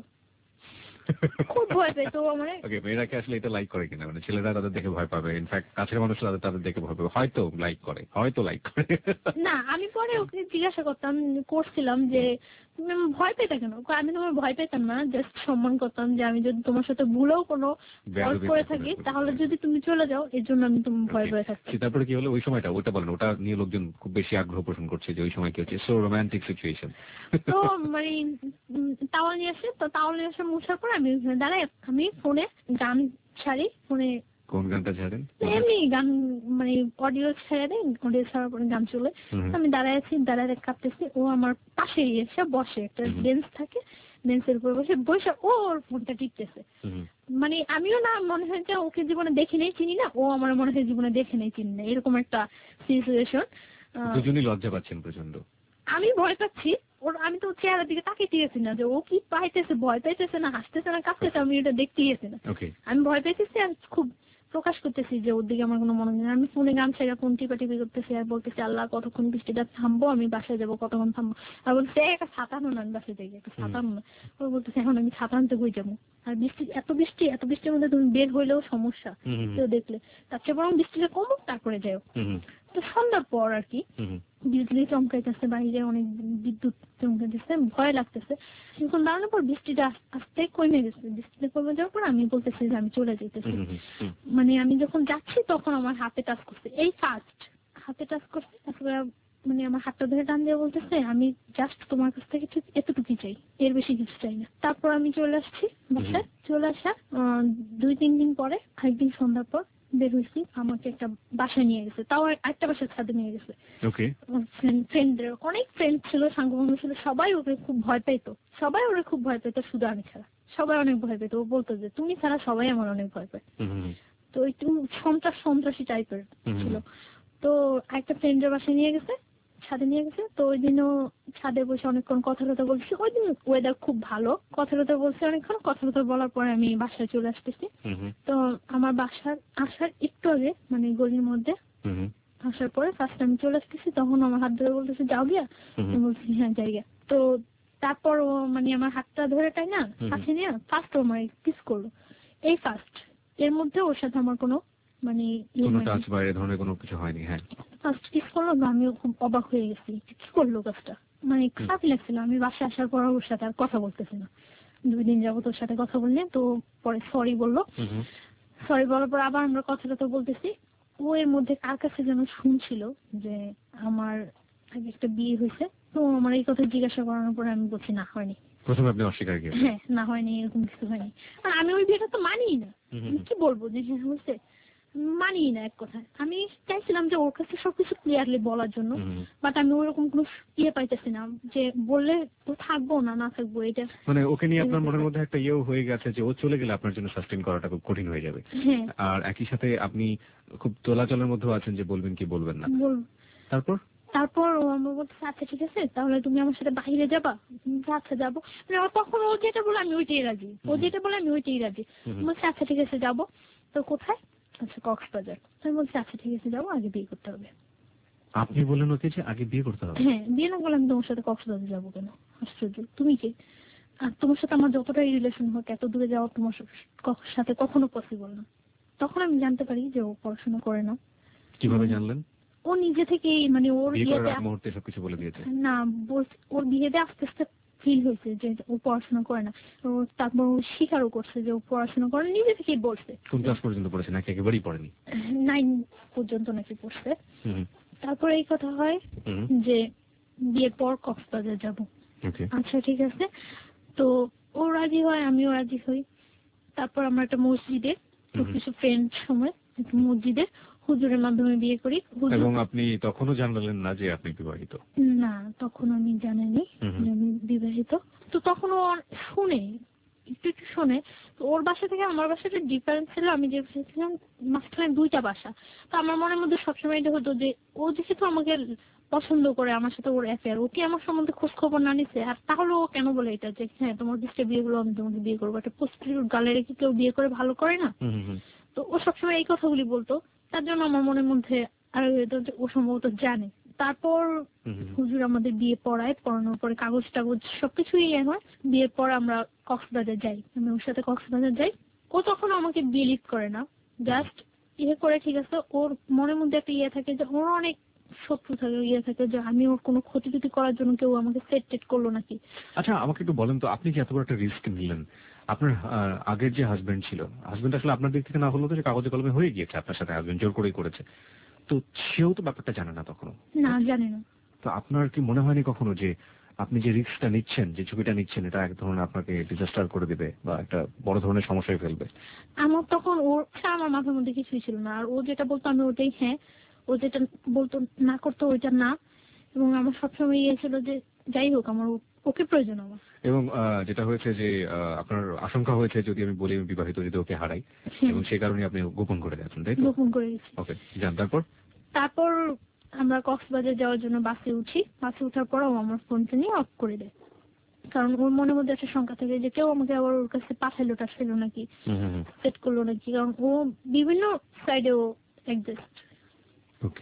খুব ভয় পেতো আমার। ওকে, মেয়েরাকে আসলে এটা লাইক করে কিনা, মানে ছেলেরা তাদের দেখে ভয় পাবে, ইনফ্যাক্ট কাছের মানুষরা তাদের তাদের দেখে ভয় পাবে, হয়তো লাইক করে, হয়তো লাইক করে না। আমি পরে ওকে জিজ্ঞাসা করতাম, করছিলাম যে তুমি আমার ভয় পেতে কেন? আমি তোমার ভয় পেতাম না, জাস্ট সম্মান করতাম যে আমি যদি তোমার সাথে ভুলেও কোনো ফল্ট করে থাকি তাহলে যদি তুমি চলে যাও এর জন্য আমি তুমি ভয় পেয়ে থাকছি। তারপরে কি হলো ওই সময়টা? ওটা বলেন, ওটা নিয়ে লোকজন খুব বেশি আগ্রহ পোষণ করছে যে ওই সময় কি হচ্ছে, সো রোমান্টিক সিচুয়েশন। তো মানে তাওয়াল নিয়ে আসে, তো তাওয়াল নিয়ে আসে মুছার পর আমি দাঁড়াই, আমি ফোনে গান ছাড়ি। ফোনে কোন গানটা ছাড়েন? এমনি গান, মানে অডিও ছেড়ে দেয়, অডিও ছাড়ার পরে গান চলে। আমি দাঁড়ায় আছি, দাঁড়ায় কাঁপতেছি। ও আমার পাশে এসে বসে, একটা বেঞ্চ থাকে, বেঞ্চের উপর বসে বসে ওর ফোনটা টিপতেছে। মানে আমিও না মনে হয় যে ওকে জীবনে দেখে নেই চিনি না, ও আমার মনে হয় জীবনে দেখে নেই চিনি না, এরকম একটা সিচুয়েশন। দুজনই লজ্জা পাচ্ছেন প্রচন্ড। আমি ভয় পাচ্ছি, ওর আমি তো চেহারার দিকে তাকিয়েছি না যে ও কি পাইতেছে, ভয় পাইতেছে না হাসতেছে না কাঁপতেছে, আমি এটা দেখতেইছি না। আমি ভয় পাইতেছি আর খুব প্রকাশ করতেছি যে ওর দিকে আমার কোনো মনোযোগ নেই। আমি ফোনে গান ছেড়ে ফোন টিপা টিপি করতেছি আর বলতেছি আল্লাহ কতক্ষণ বৃষ্টিটা থামবো, আমি বাসায় যাবো, কতক্ষণ থামবো। আর বলতেছে একটা ছাতা আনো না, আমি বাসায় যাই, একটা ছাতা আনো না। ও বলতেছে এখন আমি ছাতা আনতে কই যাবো? আর বৃষ্টি এত বৃষ্টি এত বৃষ্টির মধ্যে তুমি বের হইলেও সমস্যা কেউ দেখলে, তার চেয়ে বরং বৃষ্টিটা কমুক তারপরে যাও। তো সন্ধ্যার পর আর কি বিজলি চমকাইতেছে, বাইরে অনেক বিদ্যুৎ চমকাইতেছে, ভয় লাগতেছে। এখন দাঁড়ানোর পর বৃষ্টিটা আস্তে কমে গেছে। বৃষ্টিটা কমে যাওয়ার পর আমি বলতেছি যে আমি চলে যেতেছি। মানে আমি যখন যাচ্ছি তখন আমার হাতে টাচ করছে, এই ফার্স্ট হাতে টাচ করছে। তারপরে মানে আমার হাতটা ধরে টান দিয়ে বলতেছে আমি জাস্ট তোমার কাছ থেকে ঠিক এতটুকুই চাই, এর বেশি কিছু চাই না। তারপর আমি চলে আসছি বাসায়। চলে আসা দুই তিন দিন পরে একদিন সন্ধ্যার পর বের হয়েছি, আমাকে একটা বাসায় নিয়ে গেছে, তাও একটা বাসার ছাদে নিয়ে গেছে। ফ্রেন্ডদের অনেক ফ্রেন্ড ছিল, সাংবাদিক ছিল, সবাই ওকে খুব ভয় পেতো, সবাই ওরে খুব ভয় পেতো, শুধু আমি ছাড়া সবাই অনেক ভয় পেতো। ও বলতো যে তুমি ছাড়া সবাই আমার অনেক ভয় পায়। তো একটু সন্ত্রাস সন্ত্রাসী টাইপের ছিল। তো একটা ফ্রেন্ডের বাসায় নিয়ে গেছে, ছাদে নিয়ে গেছে। তো ওই দিনও ছাদে বসে অনেকক্ষণ কথা কথা বলছি। ওই দিন ওয়েদার খুব ভালো, কথা কথা বলছি অনেকক্ষণ। কথা কথা বলার পরে আমি বাসায় চলে আসতেছি। তো আমার বাসার আসার একটু আগে মানে গলির মধ্যে আসার পরে ফার্স্ট আমি চলে আসতেছি, তখন আমার হাত ধরে বলতেছে যাও গিয়া। আমি বলছি হ্যাঁ যাই গিয়া। তো তারপর ও মানে আমার হাতটা ধরে টাই না কাছে নিয়ে ফার্স্ট ও আমার কিস করলো, এই ফার্স্ট। এর মধ্যে ওর সাথে আমার কোনো মানে কোনো টাচ বা এই ধরনের কোনো কিছু হয়নি। হ্যাঁ, ফার্স্ট কিস করলো, আমিও খুব অবাক হয়ে গেছি, কি করলো কাজটা, মানে খারাপ লাগছিল। আমি বাসায় আসার পর ওর সাথে আর কথা বলতেছি না, দুই দিন যাবো তোর সাথে কথা বললে। তো পরে সরি বললো, সরি বলার পর আবার আমরা কথাটা তো বলতেছি। ও এর মধ্যে কার কাছে যেন শুনছিল যে আমার আগে একটা বিয়ে হয়েছে। তো আমার এই কথা জিজ্ঞাসা করানোর পরে আমি বলছি না হয়নি। প্রথমে আপনি অস্বীকার করেন? হ্যাঁ, না হয়নি, এরকম কিছু হয়নি। আর আমি ওই বিয়েটা তো মানিই না, কি বলবো যে হ্যাঁ হয়েছে, মানিই না এক কথায়। আমি চাইছিলাম যে ওর কাছে সবকিছু ক্লিয়ারলি বলার জন্য, বাট আমি ওরকম কোনো ইয়ে পাইতেছি না যে বললে তো থাকবো না না থাকবো। এটা মানে ওকে নিয়ে আপনার মনের মধ্যে একটা ইয়েও হয়ে গেছে যে ও চলে গেলে আপনার জন্য সাস্টেইন করাটা খুব কঠিন হয়ে যাবে। আর একই সাথে আপনি খুব তোলাচলের মধ্যেও আছেন যে বলবেন কি বলবেন না। তারপর তারপর ও আমার বলছে আচ্ছা ঠিক আছে তাহলে তুমি আমার সাথে বাইরে যাবা। আচ্ছা যাবো। তখন ও যেটা বলে আমি ওইটাই রাজি, ও যেটা বলে আমি ওইটাই রাজি। বলছে আচ্ছা ঠিক আছে যাবো। তো কোথায়? আচ্ছা কক্সবাজার। আমি বলছি আচ্ছা ঠিক আছে যাবো, আগে বিয়ে করতে হবে। আপনি বললেন ওকে যে আগে বিয়ে করতে হবে? হ্যাঁ, বিয়ে না করলে আমি তোমার সাথে কক্সবাজার যাবো কেন? আশ্চর্য, তুমি কে? আর তোমার সাথে আমার যতটাই রিলেশন হোক এত দূরে যাওয়া তোমার সাথে কখনো পসিবল না। তখন আমি জানতে পারি যে ও পড়াশোনা করে না। কিভাবে জানলেন? ও নিজে থেকেই মানে ওর বিয়েতে মুহূর্তে সবকিছু বলে দিয়েছে? না, ওর বিয়েতে আস্তে আস্তে ফিল হয়েছে যে ও পড়াশোনা করে না। ও তারপর ও স্বীকারও করছে যে ও পড়াশোনা করে, নিজে থেকেই বলছে। কোন ক্লাস পর্যন্ত পড়েছে নাকি একেবারেই পড়েনি? নাইন পর্যন্ত নাকি পড়ছে। তারপর এই কথা হয় যে বিয়ের পর কক্সবাজার যাবো। আচ্ছা ঠিক আছে। তো ও রাজি হয়, আমিও রাজি হই। তারপর আমরা একটা মসজিদে কিছু ফ্রেন্ড সময় মসজিদে হুজুরের মাধ্যমে বিয়ে করি। এবং আপনি তখনও জানলেন না যে আপনি বিবাহিত? না, তখন আমি জানিনি যে আমি বিবাহিত। তো তখন ও শুনে একটু একটু শোনে। ওর বাসা থেকে আমার বাসাটা ডিফারেন্স ছিল, আমি যে ছিলাম মাঝখানে দুইটা বাসা। তো আমার মনের মধ্যে সবসময় এটা হতো যে ও যেহেতু আমাকে পছন্দ করে, আমার সাথে ওর অ্যাফেয়ার, ও কি আমার সম্বন্ধে খোঁজ খবর না নিছে? আর তাহলে ও কেন বলে এটা যে হ্যাঁ তোমার দৃষ্টি বিয়ে করবো, আমি তোমাকে বিয়ে করবো? একটা প্রস্তুতির গালে রেখে কেউ বিয়ে করে ভালো করে না? তো ও সবসময় এই কথাগুলি বলতো, তার জন্য আমার মনের মধ্যে আর ও সম্ভবত জানে। তারপর হুজুর আমাদের বিয়ে পড়ায়, পড়ানোর পরে কাগজ টাগজ সবকিছুই ইয়ে হয়। বিয়ের পর আমরা কক্সবাজার যাই, আমি ওর সাথে কক্সবাজার যাই। ও তখন আমাকে বিলিভ করে না, জাস্ট ইয়ে করে ঠিক আছে। ওর মনের মধ্যে একটা ইয়ে থাকে যে ওর অনেক শত্রু থাকে, ইয়ে থাকে যে আমি ওর কোনো ক্ষতি টতি করার জন্য কেউ আমাকে সেট টেট করলো নাকি। আচ্ছা আমাকে একটু বলেন তো, আপনি যে এত বড় একটা রিস্ক নিলেন, আপনার আগের যে হাজবেন্ড ছিল, হাজবেন্ড আসলে আপনার দিক থেকে না হলো তো যে কাগজে কলমে হয়ে গিয়েছে আপনার সাথে, হাজবেন্ড জোর করেই করেছে, তো সেও তো ব্যাপারটা জানে না তখনও? না, জানে না। তো আপনার কি মনে হয়নি কখনো যে আপনি যে রিস্কটা নিচ্ছেন, যে ঝুঁকিটা নিচ্ছেন, এটা এক ধরনের আপনাকে ডিজাস্টার করে দেবে বা একটা বড় ধরনের সমস্যায় ফেলবে? আমার তখন ওর আমার মাথার মধ্যে কিছুই ছিল না। আর ও যেটা বলতো আমি ওটাই হ্যাঁ, ও যেটা বলতো না করতো ওইটা না। এবং আমার সবসময় ইয়ে ছিল যে যাই হোক আমার ওকে প্রয়োজন আমার। এবং যেটা হয়েছে যে আপনার আশঙ্কা হয়েছে যদি আমি বলি আমি বিবাহিত, যদি ওকে হারাই, এবং সেই কারণে আপনি গোপন করে গেছেন, তাই তো? গোপন করে গেছি। ওকে, যান। তারপর তারপর আমরা কক্সবাজার যাওয়ার জন্য বাসে উঠি। বাসে ওঠার পরও আমার ফোনটা নিয়ে অফ করে দেয়, কারণ ওর মনের মধ্যে একটা শঙ্কা থাকে যে কেউ আমাকে আবার ওর কাছে পাঠাইলো টাঠাইলো নাকি, সেট করলো নাকি, কারণ ও বিভিন্ন সাইডে ও এক্সিস্ট। ওকে।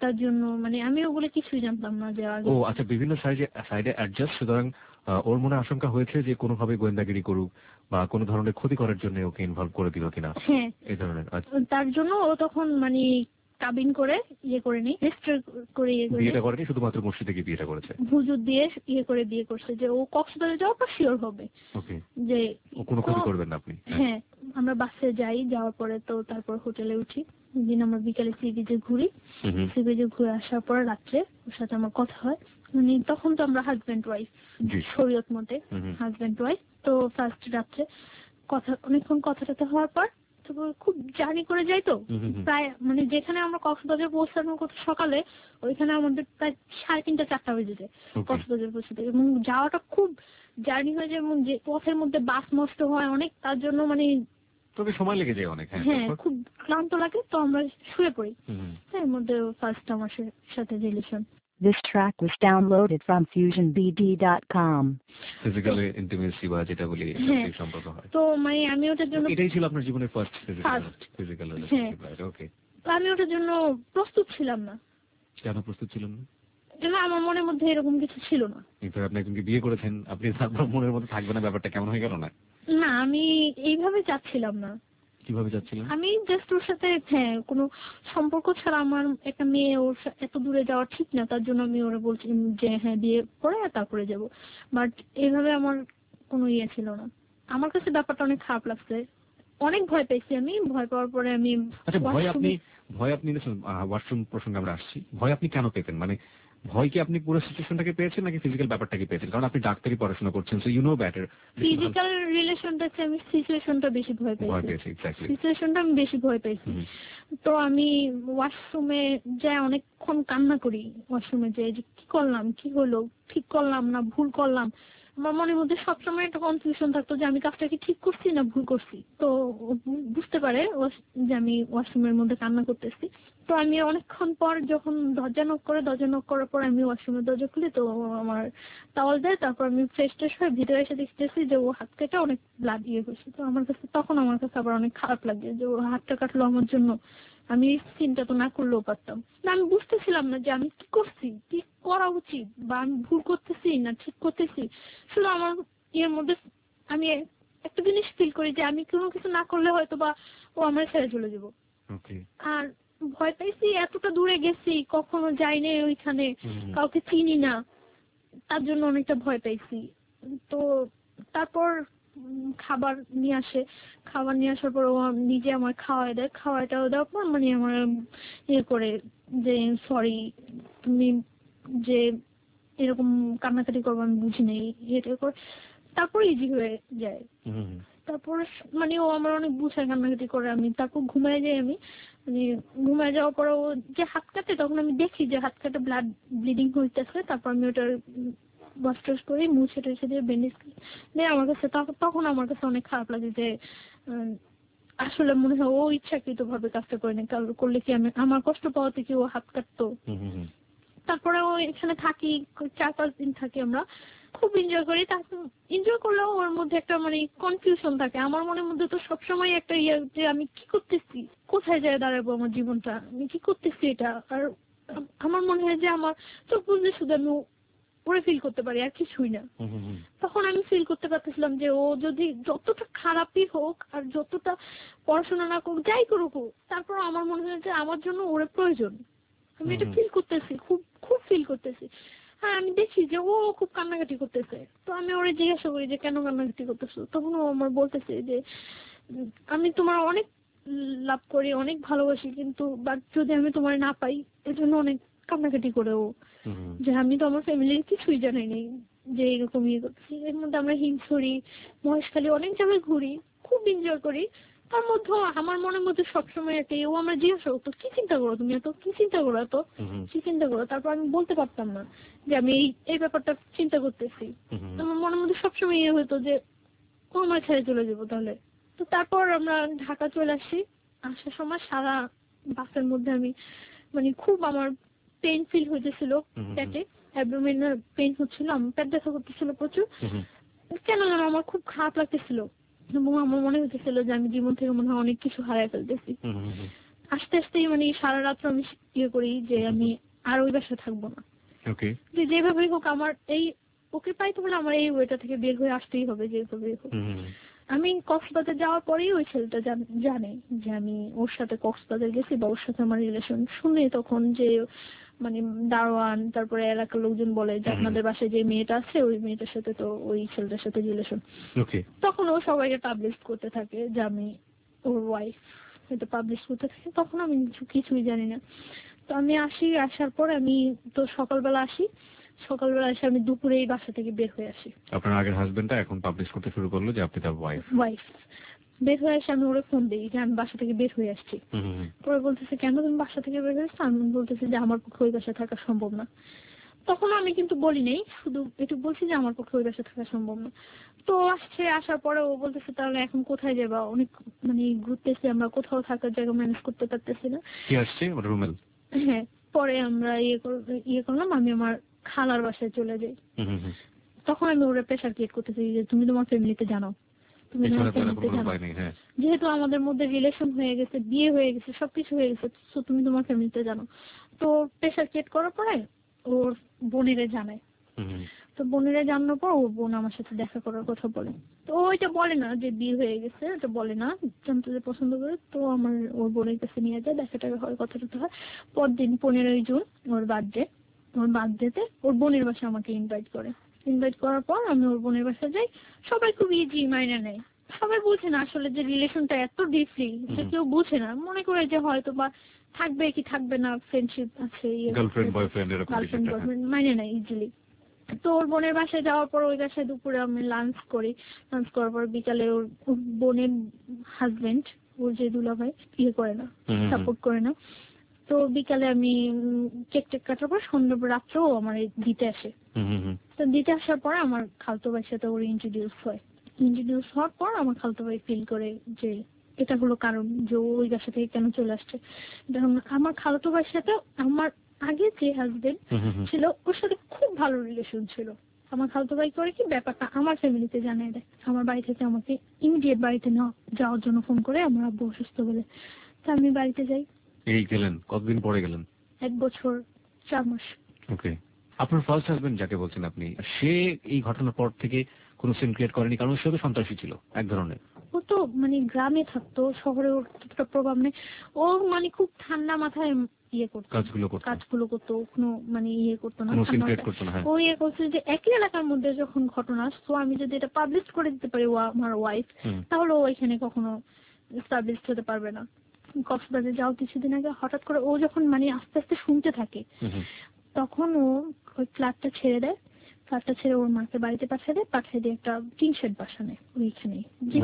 তার জন্য মানে আমি ওগুলো কিছুই জানতাম না যে আগে। ও আচ্ছা, বিভিন্ন সাইডে সাইডে অ্যাডজাস্ট, সুতরাং আহ, ওর মনে আশঙ্কা হয়েছে যে কোনোভাবে গোয়েন্দাগিরি করুক বা কোনো ধরনের ক্ষতি করার জন্য ওকে ইনভলভ করে দিল কিনা, হ্যাঁ এই ধরনের। আচ্ছা, তার জন্য ও তখন মানে কাবিন করে ইয়ে করে নি, রেজিস্টার করে ইয়ে করে বিয়েটা করেনি, শুধুমাত্র মসজিদে গিয়ে বিয়েটা করেছে, হুজুর দিয়ে ইয়ে করে বিয়ে করছে যে ও কক্সবাজারে যাওয়ার পর শিওর হবে ওকে, যে ও কোনো ক্ষতি করবেন না আপনি। হ্যাঁ আমরা বাসে যাই, যাওয়ার পরে তো তারপর হোটেলে উঠি, দিন আমরা বিকালে সি বিচে ঘুরি, সি বিচে ঘুরে আসার পরে রাত্রে ওর সাথে আমার কথা হয়। মানে তখন তো আমরা হাজবেন্ড ওয়াইফ শরীয়ত মতে, হাজবেন্ড ওয়াইফ। তো ফার্স্ট রাত্রে কথা অনেকক্ষণ কথা টথা হওয়ার পর খুব জার্নি করে যাই তো প্রায় মানে যেখানে আমরা কক্সবাজার পৌঁছানোর কথা সকালে, ওইখানে আমাদের প্রায় সাড়ে তিনটা চারটা বেজে যায় কক্সবাজার পৌঁছাতে, এবং যাওয়াটা খুব জার্নি হয়ে যায় এবং যে পথের মধ্যে বাস নষ্ট হয় অনেক, তার জন্য মানে তবে সময় লেগে যায় অনেক। হ্যাঁ খুব ক্লান্ত লাগে, তো আমরা শুয়ে পড়ি। এর মধ্যে ফার্স্ট আমার সাথে relation. This track was downloaded from fusion b d dot com. Physical intimacy বা যেটা বলি সেই সম্পর্ক হয়। তো মানে আমি ওটার জন্য, এটাই ছিল আপনার জীবনের first physical relationship, right? Okay. আমি ওটার জন্য প্রস্তুত ছিলাম না। কেন প্রস্তুত ছিলেন না? না, আমার মনের মধ্যে এরকম কিছু ছিল না। কিন্তু আপনি একজনকে বিয়ে করেছেন, আপনি তারপর মনের মধ্যে থাকবে না, ব্যাপারটা কেমন হয়ে গেল না? না, আমি এইভাবে চাচ্ছিলাম না। কিভাবে যাচ্ছিলেন? আমি জাস্ট ওর সাথে হ্যাঁ কোনো সম্পর্ক ছাড়া আমার একটা মেয়ে ওর এত দূরে যাওয়া ঠিক না, তার জন্য আমি ওরা বলছি যে হ্যাঁ বিয়ে করে তারপরে যাব। বাট এইভাবে আমার কোনো ইয়ে ছিল না। আমার কাছে ব্যাপারটা অনেক খারাপ লাগছে, অনেক ভয় পেয়েছি আমি। ভয় পাওয়ার পরে আমি আচ্ছা, ভয় আপনি ভয় আপনি ওয়াশরুম প্রসঙ্গে আমরা আসছি, ভয় আপনি কেন পেতেন? মানে ভয় কি আপনি পুরো সিচুয়েশনটাকে পেয়েছেন নাকি ফিজিক্যাল ব্যাপারটাকে পেয়েছেন? কারণ আপনি ডাক্তারি পড়াশোনা করছেন, so you know better. Physical রিলেশনটা আমি সিচুয়েশনটা বেশি ভয় পেয়েছি, সিচুয়েশনটা আমি বেশি ভয় পেয়েছি। তো আমি ওয়াশরুমে যাই অনেকক্ষণ কান্না করি, ওয়াশরুমে যাই যে কি করলাম, কি হলো, ঠিক করলাম না ভুল করলাম। আমার মনের মধ্যে সবসময় একটা কনফিউশন থাকতো যে আমি কাজটা কি ঠিক করছি না ভুল করছি। তো বুঝতে পারে যে আমি ওয়াশরুমের মধ্যে কান্না করতেছি। তো আমি অনেকক্ষণ পর যখন দরজা নক করে, দরজা নক করার পর আমি ওয়াশরুমের দরজা খুলি, তো আমার টাওয়াল দেয়। তারপর আমি ফ্রেশ ট্রেশ হয়ে ভিতরে এসে দেখতেছি যে ও হাত কেটে অনেক ব্লাড দিয়ে গেছে। তো আমার কাছে তখন আমার কাছে আবার অনেক খারাপ লাগে যে ও হাতটা কাটলো আমার জন্য, আমি চিন্তা তো না করলেও পারতাম না। আমি বুঝতেছিলাম না যে আমি কি করছি, কি করা উচিত, বা আমি ভুল করতেছি না ঠিক করতেছি। শুধু আমার এর মধ্যে আমি একটা জিনিস ফিল করি যে আমি কোনো কিছু না করলে হয়তো বা ও আমার ছেড়ে চলে যাবো। আর ভয় পাইছি, এতটা দূরে গেছি, কখনো যাইনি ওইখানে, কাউকে চিনি না, তার জন্য অনেকটা ভয় পাইছি। তো তারপর খাবার নিয়ে আসে, খাবার নিয়ে আসার পর ও নিজে আমার খাওয়াই দেয়, খাওয়াইটাও দেওয়ার পর মানে আমার ইয়ে করে যে সরি তুমি যে এরকম কান্নাকাটি করবো আমি বুঝি নেই, এটা করে তারপর ইজি হয়ে যায়। তারপর মানে ও আমার অনেক বুঝায় কান্নাকাটি করে, আমি তারপর ঘুমায় যাই। আমি মানে ঘুমায় যাওয়ার পর ও যে হাত কাটে, তখন আমি দেখি যে হাত কাটে ব্লাড ব্লিডিং হইতেছে। তারপর আমি ওটার ওয়াশ টশ করে মুছে টুছে দিয়ে ব্যান্ডেজ দিয়ে আমার কাছে তখন আমার কাছে অনেক খারাপ লাগে যে আসলে মনে হয় ও ইচ্ছাকৃত ভাবে কাজটা করে না, করলে কি আমি আমার কষ্ট পাওয়াতে কি ও হাত কাটতো। তারপরে ও এখানে থাকি, চার পাঁচ দিন থাকি, আমরা খুব এনজয় করি। তারপর এনজয় করলেও ওর মধ্যে একটা মানে কনফিউশন থাকে। আমার মনের মধ্যে তো সবসময় একটা ইয়ে যে আমি কি করতেছি, কোথায় যায় দাঁড়াবো আমার জীবনটা, আমি কি করতেছি এটা। আর আমার মনে হয় যে আমার চোখ বুঝলে শুধু আমি ওরে ফিল করতে পারি আর কিছুই না। তখন আমি ফিল করতে পারতেছিলাম যে ও যদি যতটা খারাপই হোক আর যতটা পড়াশোনা না করুক, যাই করুক, তারপর আমার মনে হয় যে আমার জন্য ওরে প্রয়োজন। আমি এটা ফিল করতেছি, খুব খুব ফিল করতেছি। হ্যাঁ, আমি দেখি যে ও খুব কান্নাকাটি করতেছে। তো আমি ওরে জিজ্ঞাসা করি যে কেন কান্নাকাটি করতেছো। তখন ও আমার বলতেছে যে আমি তোমার অনেক লাভ করি, অনেক ভালোবাসি, কিন্তু বাট যদি আমি তোমার না পাই এজন্য অনেক কান্নাকাটি করে ও, যে আমি তো আমার ফ্যামিলির কিছুই জানাইনি যে এরকম ইয়ে করছি। এর মধ্যে আমরা হিমছড়ি, মহেশখালী অনেক জায়গায় ঘুরি, খুব এনজয় করি। তার মধ্যে আমার মনের মধ্যে সবসময় একটা ও আমরা জিজ্ঞাসা করতো কি চিন্তা করো তুমি, এত কি চিন্তা করো, এত কি চিন্তা করো। তারপর আমি বলতে পারতাম না যে আমি এই এই ব্যাপারটা চিন্তা করতেছি। আমার মনের মধ্যে সবসময় ইয়ে হতো যে ও আমার ছেড়ে চলে যাবো তাহলে। তো তারপর আমরা ঢাকা চলে আসি। আসার সময় সারা বাসের মধ্যে আমি মানে খুব আমার পেইন ফিল হইতেছিল, পেটে অ্যাবডোমিনাল পেইন হচ্ছিল, আমার পেট ব্যথা করতেছিল প্রচুর। কেন যেন আমার খুব খারাপ লাগতেছিল এবং আমার মনে হইতেছিল যে আমি জীবন থেকে মনে হয় অনেক কিছু হারাই ফেলতেছি। আস্তে আস্তেই মানে সারা রাত্র আমি ইয়ে করি যে আমি আর ওই বাসায় থাকবো না। ওকে, যে যেভাবেই হোক আমার এই ওকে পাইতে হলে আমার এই ওয়েটা থেকে বের হয়ে আসতেই হবে যেভাবেই হোক। আমি কক্সবাজার যাওয়ার পরেই ওই ছেলেটা জানে যে আমি ওর সাথে কক্সবাজার গেছি বা ওর সাথে আমার রিলেশন। শুনে তখন যে মানে দারোয়ান তারপরে এলাকার লোকজন বলে যে আপনাদের বাসায় যে মেয়েটা আছে ওই মেয়েটার সাথে তো ওই ছেলেটার সাথে রিলেশন। তখন ও সবাইকে পাবলিশ করতে থাকে যে আমি ওর ওয়াইফ, এটা পাবলিশ করতে থাকে। তখন আমি কিছুই জানি না। তো আমি আসি, আসার পর আমি তো সকালবেলা আসি, সকালবেলা এসে আমি দুপুরে এই বাসা থেকে বের হয়ে আসি। আপনার আগের হাজবেন্ডটা এখন পাবলিশ করতে শুরু করলো যে আপনি তার ওয়াইফ। ওয়াইফ বের হয়ে এসে আমি ওরে ফোন দিই যে আমি বাসা থেকে বের হয়ে আসছি। পরে বলতেছে কেন তুমি বাসা থেকে বের হয়ে আসছো? আমি বলতেছি যে আমার পক্ষে ওই বাসায় থাকা সম্ভব না। তখন আমি কিন্তু বলি নেই, শুধু একটু বলছি যে আমার পক্ষে ওই বাসায় থাকা সম্ভব না। তো আসছে, আসার পরে ও বলতেছে তাহলে এখন কোথায় যাবা? অনেক মানে ঘুরতেছি আমরা, কোথাও থাকার জায়গা ম্যানেজ করতে পারতেছি না। কি আসছে রুমেল? হ্যাঁ, পরে আমরা ইয়ে ইয়ে করলাম, আমি আমার খালার বাসায় চলে যাই। তখন আমি ওরা প্রেশার ক্রিয়েট করতেছি যে তুমি তোমার ফ্যামিলিতে জানাও, তুমি তোমার ফ্যামিলিতে জানাও, যেহেতু আমাদের মধ্যে রিলেশন হয়ে গেছে, বিয়ে হয়ে গেছে, সবকিছু হয়ে গেছে, তো তুমি তোমার ফ্যামিলিতে জানো। তো প্রেশার ক্রিয়েট করার পরে ওর বোনেরে জানায়। তো বোনেরা জানানোর পর ওর বোন আমার সাথে দেখা করার কথা বলে। তো ওইটা বলে না যে বিয়ে হয়ে গেছে, এটা বলে না, জানতে যে পছন্দ করে। তো আমার ওর বোনের কাছে নিয়ে যায়, দেখাটা হয়, কথা টথা হয়। পরদিন পনেরোই জুন ওর বার্থডে, ওর বার্থডেতে ওর বোনের বাসায় আমাকে ইনভাইট করে। ইনভাইট করার পর আমি ওর বোনের বাসায় যাই। সবাই খুব ইজি মাইনে নেয়, সবাই বুঝে না আসলে যে রিলেশনটা এত ডিপলি, যে কেউ বুঝে না, মনে করে যে হয়তো বা থাকবে কি থাকবে না, ফ্রেন্ডশিপ আছে, গার্লফ্রেন্ড বয়ফ্রেন্ড এরকম গার্লফ্রেন্ড বয়ফ্রেন্ড মাইনে নেয় ইজিলি। তো ওর বোনের বাসায় যাওয়ার পর ওই বাসায় দুপুরে আমি লাঞ্চ করি। লাঞ্চ করার পর বিকালে ওর বোনের হাজবেন্ড, ওর যে দুলা ভাই, ইয়ে করে না, সাপোর্ট করে না। তো বিকালে আমি কেক টেক কাটার পর সন্ধ্যা রাত্রেও আমার দিতে আসে। তো দিতে আসার পর আমার খালতো ভাইয়ের সাথে ওর ইন্ট্রোডিউস হয়। ইন্ট্রোডিউস হওয়ার পর আমার খালতো ভাই ফিল করে যে এটা হলো কারণ যে ওই বাসা থেকে কেন চলে আসছে। আমার খালতো ভাইয়ের সাথে আমার আগে যে হাজবেন্ড ছিল ওর সাথে খুব ভালো রিলেশন ছিল। আমার খালতো ভাই করে কি ব্যাপারটা আমার ফ্যামিলিতে জানিয়ে দেয়। আমার বাড়ি থেকে আমাকে ইমিডিয়েট বাড়িতে না যাওয়ার জন্য ফোন করে, আমার আব্বু অসুস্থ বলে। তো আমি বাড়িতে যাই। এই গেলেন কতদিন পরে গেলেন? এক বছর চার মাস। ওকে, আপনার ফার্স্ট হাজবেন্ড যাকে বলছেন আপনি, সে এই ঘটনার পর থেকে কোনো সিন ক্রিয়েট করেনি? কারণ সে তো সন্ত্রাসী ছিল এক ধরনের। ও তো মানে গ্রামে থাকতো, শহরে ওর ততটা প্রভাব নেই। ও মানে খুব ঠান্ডা মাথায় ইয়ে করতো, কাজগুলো করতো কাজগুলো করতো কোনো মানে ইয়ে করতো না, ও ইয়ে করছে যে একই এলাকার মধ্যে যখন ঘটনা, তো আমি যদি এটা পাবলিশ করে দিতে পারি ও আমার ওয়াইফ, তাহলে ও এখানে কখনো এস্টাবলিশ হতে পারবে না। কক্সবাজার যাও কিছুদিন আগে হঠাৎ করে ও যখন মানে আস্তে আস্তে শুনতে থাকে, তখন ও ওই ফ্ল্যাটটা ছেড়ে দেয়। ফ্ল্যাটটা ছেড়ে ওর মাকে বাড়িতে পাঠিয়ে দেয়, পাঠিয়ে দিয়ে একটা টিন শেড বাসা নেয় ওইখানে,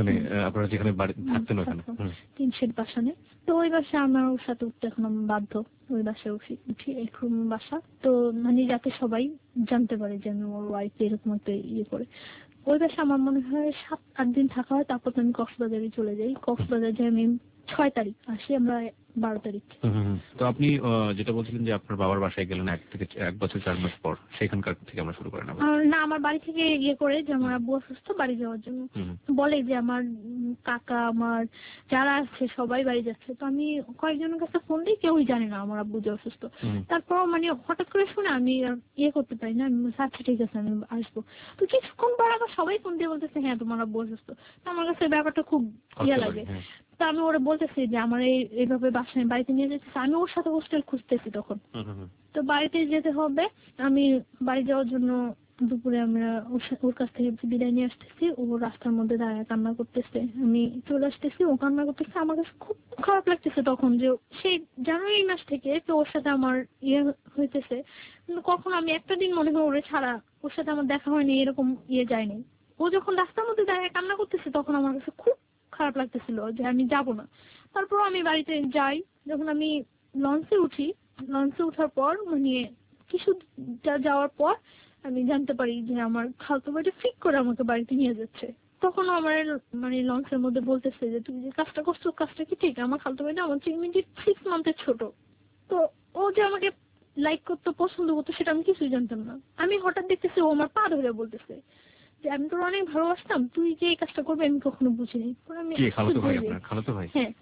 টিন শেড বাসা নেয়। তো ওই বাসা আমার ওর সাথে উঠতে এখন আমি বাধ্য, ওই বাসায় উঠি উঠি এক রুম বাসা। তো মানে যাতে সবাই জানতে পারে যে আমি ওর ওয়াইফ এরকম একটা ইয়ে করে। ওই বাসা আমার মনে হয় সাত আট দিন থাকা হয়, তারপর আমি কক্সবাজারে চলে যাই। কক্সবাজার যাই আমি ছয় তারিখ, আসি আমরা বারো তারিখ। তো আপনি যেটা বলছিলেন যে আপনার বাবার বাসায় গেলেন এক থেকে এক বছর চার মাস পর, সেখানকার থেকে আমরা শুরু করেন? না, আমার বাড়ি থেকে ইয়ে করে যে আমার আব্বু অসুস্থ, বাড়ি যাওয়ার জন্য বলে যে আমার কাকা আমার যারা আছে সবাই বাড়ি যাচ্ছে। তো আমি কয়েকজনের কাছে ফোন দিই, কেউই জানে না আমার আব্বু যে অসুস্থ। তারপর মানে হঠাৎ করে শুনে আমি ইয়ে করতে পারি না, আচ্ছা ঠিক আছে আমি আসবো। তো কিছুক্ষণ পর আবার সবাই ফোন দিয়ে বলতেছে হ্যাঁ তোমার আব্বু অসুস্থ। আমার কাছে ব্যাপারটা খুব ইয়ে লাগে। তো আমি ওরা বলতেছি যে আমার এইভাবে বাসায় বাড়িতে নিয়ে যেতেছে, আমি ওর সাথে হোস্টেল খুঁজতেছি তখন। তো বাড়িতে যেতে হবে, আমি বাড়ি যাওয়ার জন্য দুপুরে আমরা ওর কাছ থেকে বিদায় নিয়ে আসতেছি। ও রাস্তার মধ্যে দাঁড়ায় কান্না করতেছে, আমি চলে আসতেছি, ও কান্না করতেছে। আমার কাছে খুব খারাপ লাগতেছে তখন যে সেই জানুয়ারি মাস থেকে তো ওর সাথে আমার ইয়ে হইতেছে, কিন্তু কখন আমি একটা দিন মনে হয় ওরে ছাড়া ওর সাথে আমার দেখা হয়নি, এরকম ইয়ে যায়নি। ও যখন রাস্তার মধ্যে দাঁড়ায় কান্না করতেছে তখন আমার কাছে খুব খারাপ লাগতেছিল যে আমি যাব না। তারপর আমি বাড়িতে যাই। যখন আমি লঞ্চে উঠি, লঞ্চে ওঠার পর মানে কিছু যাওয়ার পর আমি জানতে পারি যে আমার খালতো ভাইটা ঠিক করে আমাকে বাড়িতে নিয়ে যাচ্ছে। তখন আমার মানে লঞ্চের মধ্যে বলতেছে যে তুমি যে কাজটা করছো কাজটা কি ঠিক? আমার খালতো ভাইটা আমার চেয়ে ইমিডিয়েট সিক্স মান্থের ছোট। তো ও যে আমাকে লাইক করতো, পছন্দ করতো, সেটা আমি কিছুই জানতাম না। আমি হঠাৎ দেখতেছি ও আমার পা ধরে বলতেছে যে আমি তোর অনেক ভালোবাসতাম, তুই যে এই কাজটা করবি আমি কখনো বুঝিনি। হ্যাঁ,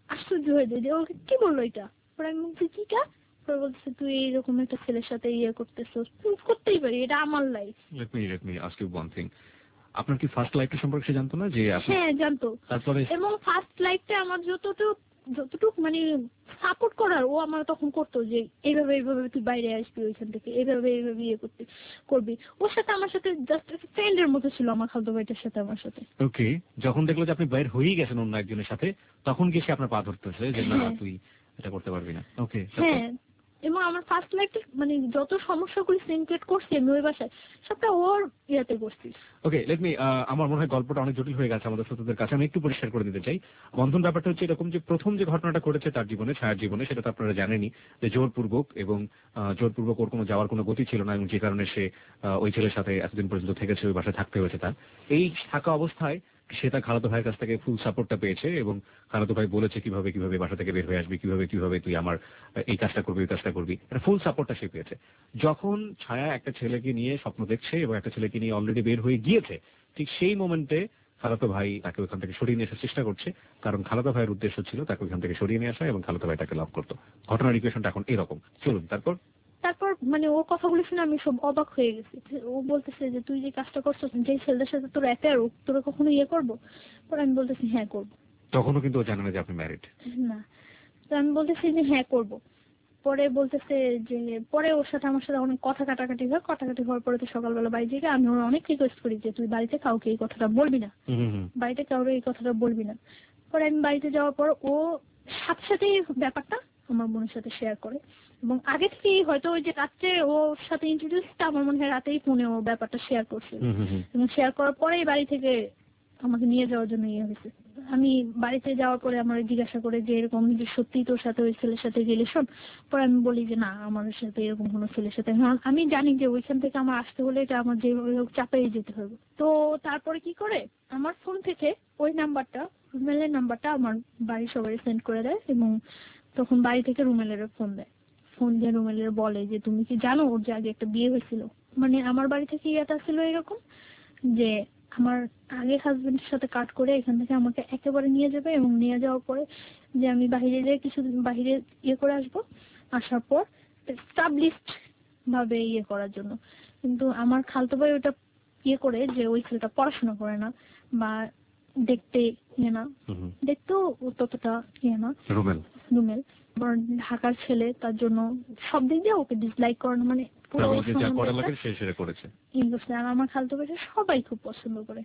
আশ্চর্য হয়ে যায় যে ওকে কি বললো এটা। পরে আমি বলছি কিটা, পরে বলছে তুই এইরকম একটা ছেলের সাথে ইয়ে করতেছিস, তুই করতেই পারি, এটা আমার life. Let me let me ask you one thing, আপনার কি ফার্স্ট লাইফটা সম্পর্কে সে জানতো না যে আপনি? হ্যাঁ জানতো। তারপরে এবং ফার্স্ট লাইফটা আমার যতটুকু যতটুকু মানে সাপোর্ট করার, ও আমার তখন করতো যে এইভাবে এইভাবে তুই বাইরে আসবি ওইখান থেকে, এইভাবে এইভাবে ইয়ে করতে করবি। ওর সাথে আমার সাথে জাস্ট ফ্রেন্ডের মতো ছিল আমার খালতো ভাইটার সাথে আমার সাথে। ওকে, যখন দেখলো যে আপনি বাইরে হয়েই গেছেন অন্য একজনের সাথে, তখন কি সে আপনার পা ধরতেছে যে না হ্যাঁ। তুই এটা করতে পারবি না? ওকে, হ্যাঁ, এবং আমার ফার্স্ট লাইফে মানে যত সমস্যাগুলি সিনক্রেট করছি আমি ওই বাসায়, সবটা ওর ইয়াতে করছি। ওকে, লেট মি, আমার মনে হয় গল্পটা অনেক জটিল হয়ে গেছে আমাদের শ্রোতাদের কাছে, আমি একটু পরিষ্কার করে দিতে চাই। বন্ধন ব্যাপারটা হচ্ছে এরকম যে প্রথম যে ঘটনাটা ঘটেছে তার জীবনে, ছায়ার জীবনে, সেটা তো আপনারা জানেনই যে জোরপূর্বক, এবং আহ, জোরপূর্বক ওর কোনো যাওয়ার কোনো গতি ছিল না, এবং যে কারণে সে আহ, ওই ছেলের সাথে এতদিন পর্যন্ত থেকেছে, ওই বাসায় থাকতে হয়েছে তার। এই থাকা অবস্থায় সে তার খালাতো ভাইয়ের কাছ থেকে ফুল সাপোর্টটা পেয়েছে, এবং খালাতো ভাই বলেছে কিভাবে কিভাবে বাসা থেকে বের হয়ে আসবি, কিভাবে কিভাবে তুই আমার এই কাজটা করবি, ওই কাজটা করবি, ফুল সাপোর্টটা সে পেয়েছে। যখন ছায়া একটা ছেলেকে নিয়ে স্বপ্ন দেখছে এবং একটা ছেলেকে নিয়ে অলরেডি বের হয়ে গিয়েছে, ঠিক সেই মোমেন্টে খালাতো ভাই তাকে ওখান থেকে সরিয়ে নিয়ে আসার চেষ্টা করছে, কারণ খালাতো ভাইয়ের উদ্দেশ্য ছিল তাকে ওখান থেকে সরিয়ে নিয়ে আসা, এবং খালাতো ভাই তাকে লাভ করতো। ঘটনার ইকুয়েশনটা এখন এরকম। চলুন তারপর। তারপর মানে ও কথাগুলো শুনে আমি সব অবাক হয়ে গেছি। ও বলতেছে যে তুই যে কাজটা করছিস, যে ছেলেদের সাথে তোর অ্যাফেয়ার, তোরা কখনো ইয়ে করবো? পরে আমি বলতেছি হ্যাঁ করবো। তখনও কিন্তু ও জানে না যে আপনি ম্যারিড। না, তো আমি বলতেছি যে হ্যাঁ করবো। পরে বলতেছে যে পরে ওর সাথে আমার সাথে অনেক কথা কাটাকাটি হয়, কাটাকাটি হওয়ার পরে তো সকালবেলা বাড়ি থেকে আমি ওর অনেক রিকোয়েস্ট করি যে তুই বাড়িতে কাউকে এই কথাটা বলবি না, বাড়িতে কাউকে এই কথাটা বলবি না। পরে আমি বাড়িতে যাওয়ার পর ও সাথে সাথে ব্যাপারটা আমার বোনের সাথে শেয়ার করে, এবং আগে থেকেই হয়তো ওই যে রাত্রে ওর সাথে ইন্ট্রোডিউসটা আমার মনে হয় রাতেই ফোনে ও ব্যাপারটা শেয়ার করছিল, এবং শেয়ার করার পরেই বাড়ি থেকে আমাকে নিয়ে যাওয়ার জন্য ইয়ে হয়েছে। আমি বাড়িতে যাওয়ার পরে আমার জিজ্ঞাসা করে যে এরকম যে সত্যি তোর সাথে ওই ছেলের সাথে রিলেশন? পরে আমি বলি যে না, আমার সাথে এরকম কোনো ছেলের সাথে, আমি জানি যে ওইখান থেকে আমার আসতে হলে এটা আমার যে চাপাই যেতে হবে। তো তারপরে কি করে আমার ফোন থেকে ওই নাম্বারটা, রুমেলের নাম্বারটা আমার বাড়ির সবাই সেন্ড করে দেয়, এবং তখন বাড়ি থেকে রুমেলের ফোন দেয়। ফোন দিয়ে রুমেলের বলে যে তুমি কি জানো ওর যে আগে একটা বিয়ে হয়েছিল? মানে আমার বাড়ি থেকে ইয়েটা ছিল এরকম যে আমার আগে হাজবেন্ডের সাথে কাট করে এখান থেকে আমাকে একেবারে নিয়ে যাবে, এবং নিয়ে যাওয়ার পরে যে আমি বাইরে যাই কিছুদিন বাইরে ইয়ে করে আসবো, আসার পর এস্টাবলিশড ভাবে ইয়ে করার জন্য। কিন্তু আমার খালতো ভাই ওটা ইয়ে করে যে ওই ছেলেটা পড়াশোনা করে না বা দেখতে ইয়ে না, দেখতেও ততটা ইয়ে না, রুমেল রুমেল ঢাকার ছেলে, তার জন্য সব দিক দিয়ে ওকে ডিসলাইক করানো, মানে আমার খালতো ভাই সবাই খুব পছন্দ করে,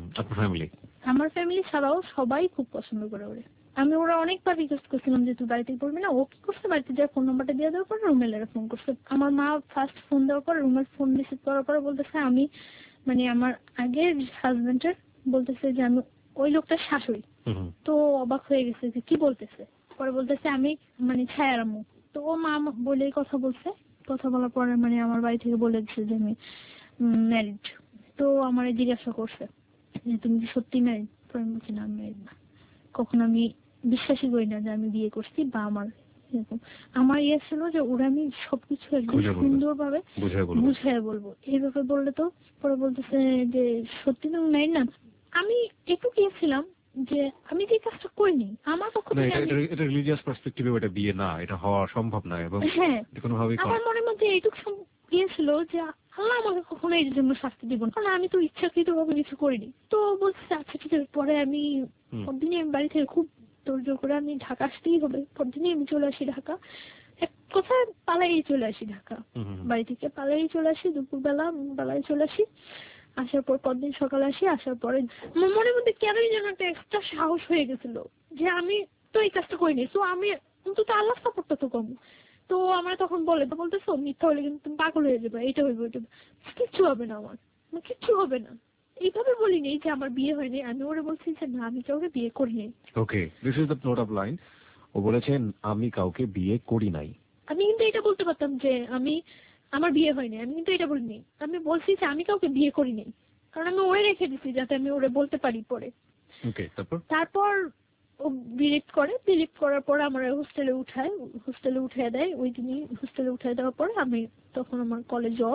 আমার ফ্যামিলি ছাড়াও সবাই খুব পছন্দ করে ওরে। আমি ওরা অনেকবার রিকোয়েস্ট করছিলাম যে তুই বাড়িতে বলবি না। ও কি করছে, বাড়িতে যা ফোন নাম্বারটা দিয়ে দেওয়ার পর রুমেলের ফোন করছে। আমার মা ফার্স্ট ফোন দেওয়ার পর রুমেল ফোন রিসিভ করার পরে বলতেছে আমি মানে আমার আগের হাজবেন্ডের, বলতেছে যে আমি ওই লোকটার শাশুড়ি। তো অবাক হয়ে গেছে যে কি বলতেছে। পরে বলতেছে আমি মানে ছায়ার আম্মু। তো ও মা বলে কথা বলছে, কথা বলার পরে মানে আমার বাড়ি থেকে বলে দিচ্ছে যে আমি ম্যারিড। তো আমার জিজ্ঞাসা করছে যে তুমি কি সত্যি ম্যারিড? পরে আমি বলছি না আমি ম্যারিড না। কখন আমি বিশ্বাসই করি না যে আমি বিয়ে করছি বা আমার এরকম। আমার ইয়ে ছিল যে ওরা আমি সবকিছু একদম সুন্দর ভাবে বুঝাই বলবো, এইভাবে বললে তো। পরে বলতেছে যে সত্যি তুমি ম্যারিড না? আমি একটু গিয়েছিলাম যে আমি যে কাজটা করিনি আমার পক্ষ থেকে, এটা রিলিজিয়াস পার্সপেক্টিভে এটা বিয়ে না, এটা হওয়া সম্ভব না, এবং হ্যাঁ আমার মনের মধ্যে এইটুকু গিয়েছিল যে আল্লাহ আমাকে কখনো এর জন্য শাস্তি দিব না, কারণ আমি তো ইচ্ছাকৃত ভাবে কিছু করিনি। তো বলছে আচ্ছা ঠিক আছে। পরে আমি পরদিনই আমি বাড়ি থেকে খুব তোড়জোড় করে আমি ঢাকা আসতেই হবে, পরদিনই আমি চলে আসি ঢাকা। এক কথায় পালাই চলে আসি ঢাকা, বাড়ি থেকে পালাই চলে আসি, দুপুর বেলা পালাই চলে আসি। আসার পর পরদিন সকালে আসি, আসার পরে আমার মনের মধ্যে কেনই যেন একটা এক্সট্রা সাহস হয়ে গেছিল যে আমি তো এই কাজটা করিনি, তো আমি অন্তত আল্লাহ সাপোর্টটা তো কম। তো আমার তখন বলে তো বলতেছো মিথ্যা হলে কিন্তু তুমি পাগল হয়ে যাবে, এইটা হইবে ওইটা, কিচ্ছু হবে না, আমার কিচ্ছু হবে না। এইভাবে বলিনি যে আমার বিয়ে হয়নি, আমি ওরা বলছি যে না আমি কাউকে বিয়ে করিনি। Okay, this is the note of line. ও বলেছেন আমি কাউকে বিয়ে করি নাই। আমি কিন্তু এটা বলতে পারতাম যে আমি আমার বিয়ে হয়নি, আমি কিন্তু এটা বলিনি। আমি বলছি যে আমি কাউকে বিয়ে করিনি, কারণ আমি ওরে রেখে দিছি যাতে আমি ওরে বলতে পারি পরে। ওকে, তারপর তারপর ও বিলিভ করে, বিলিভ করার পর আমার হোস্টেলে উঠায়, হোস্টেলে উঠিয়ে দেয়। ওই দিনই হোস্টেলে উঠিয়ে দেওয়ার পর আমি তখন আমার কলেজ অফ।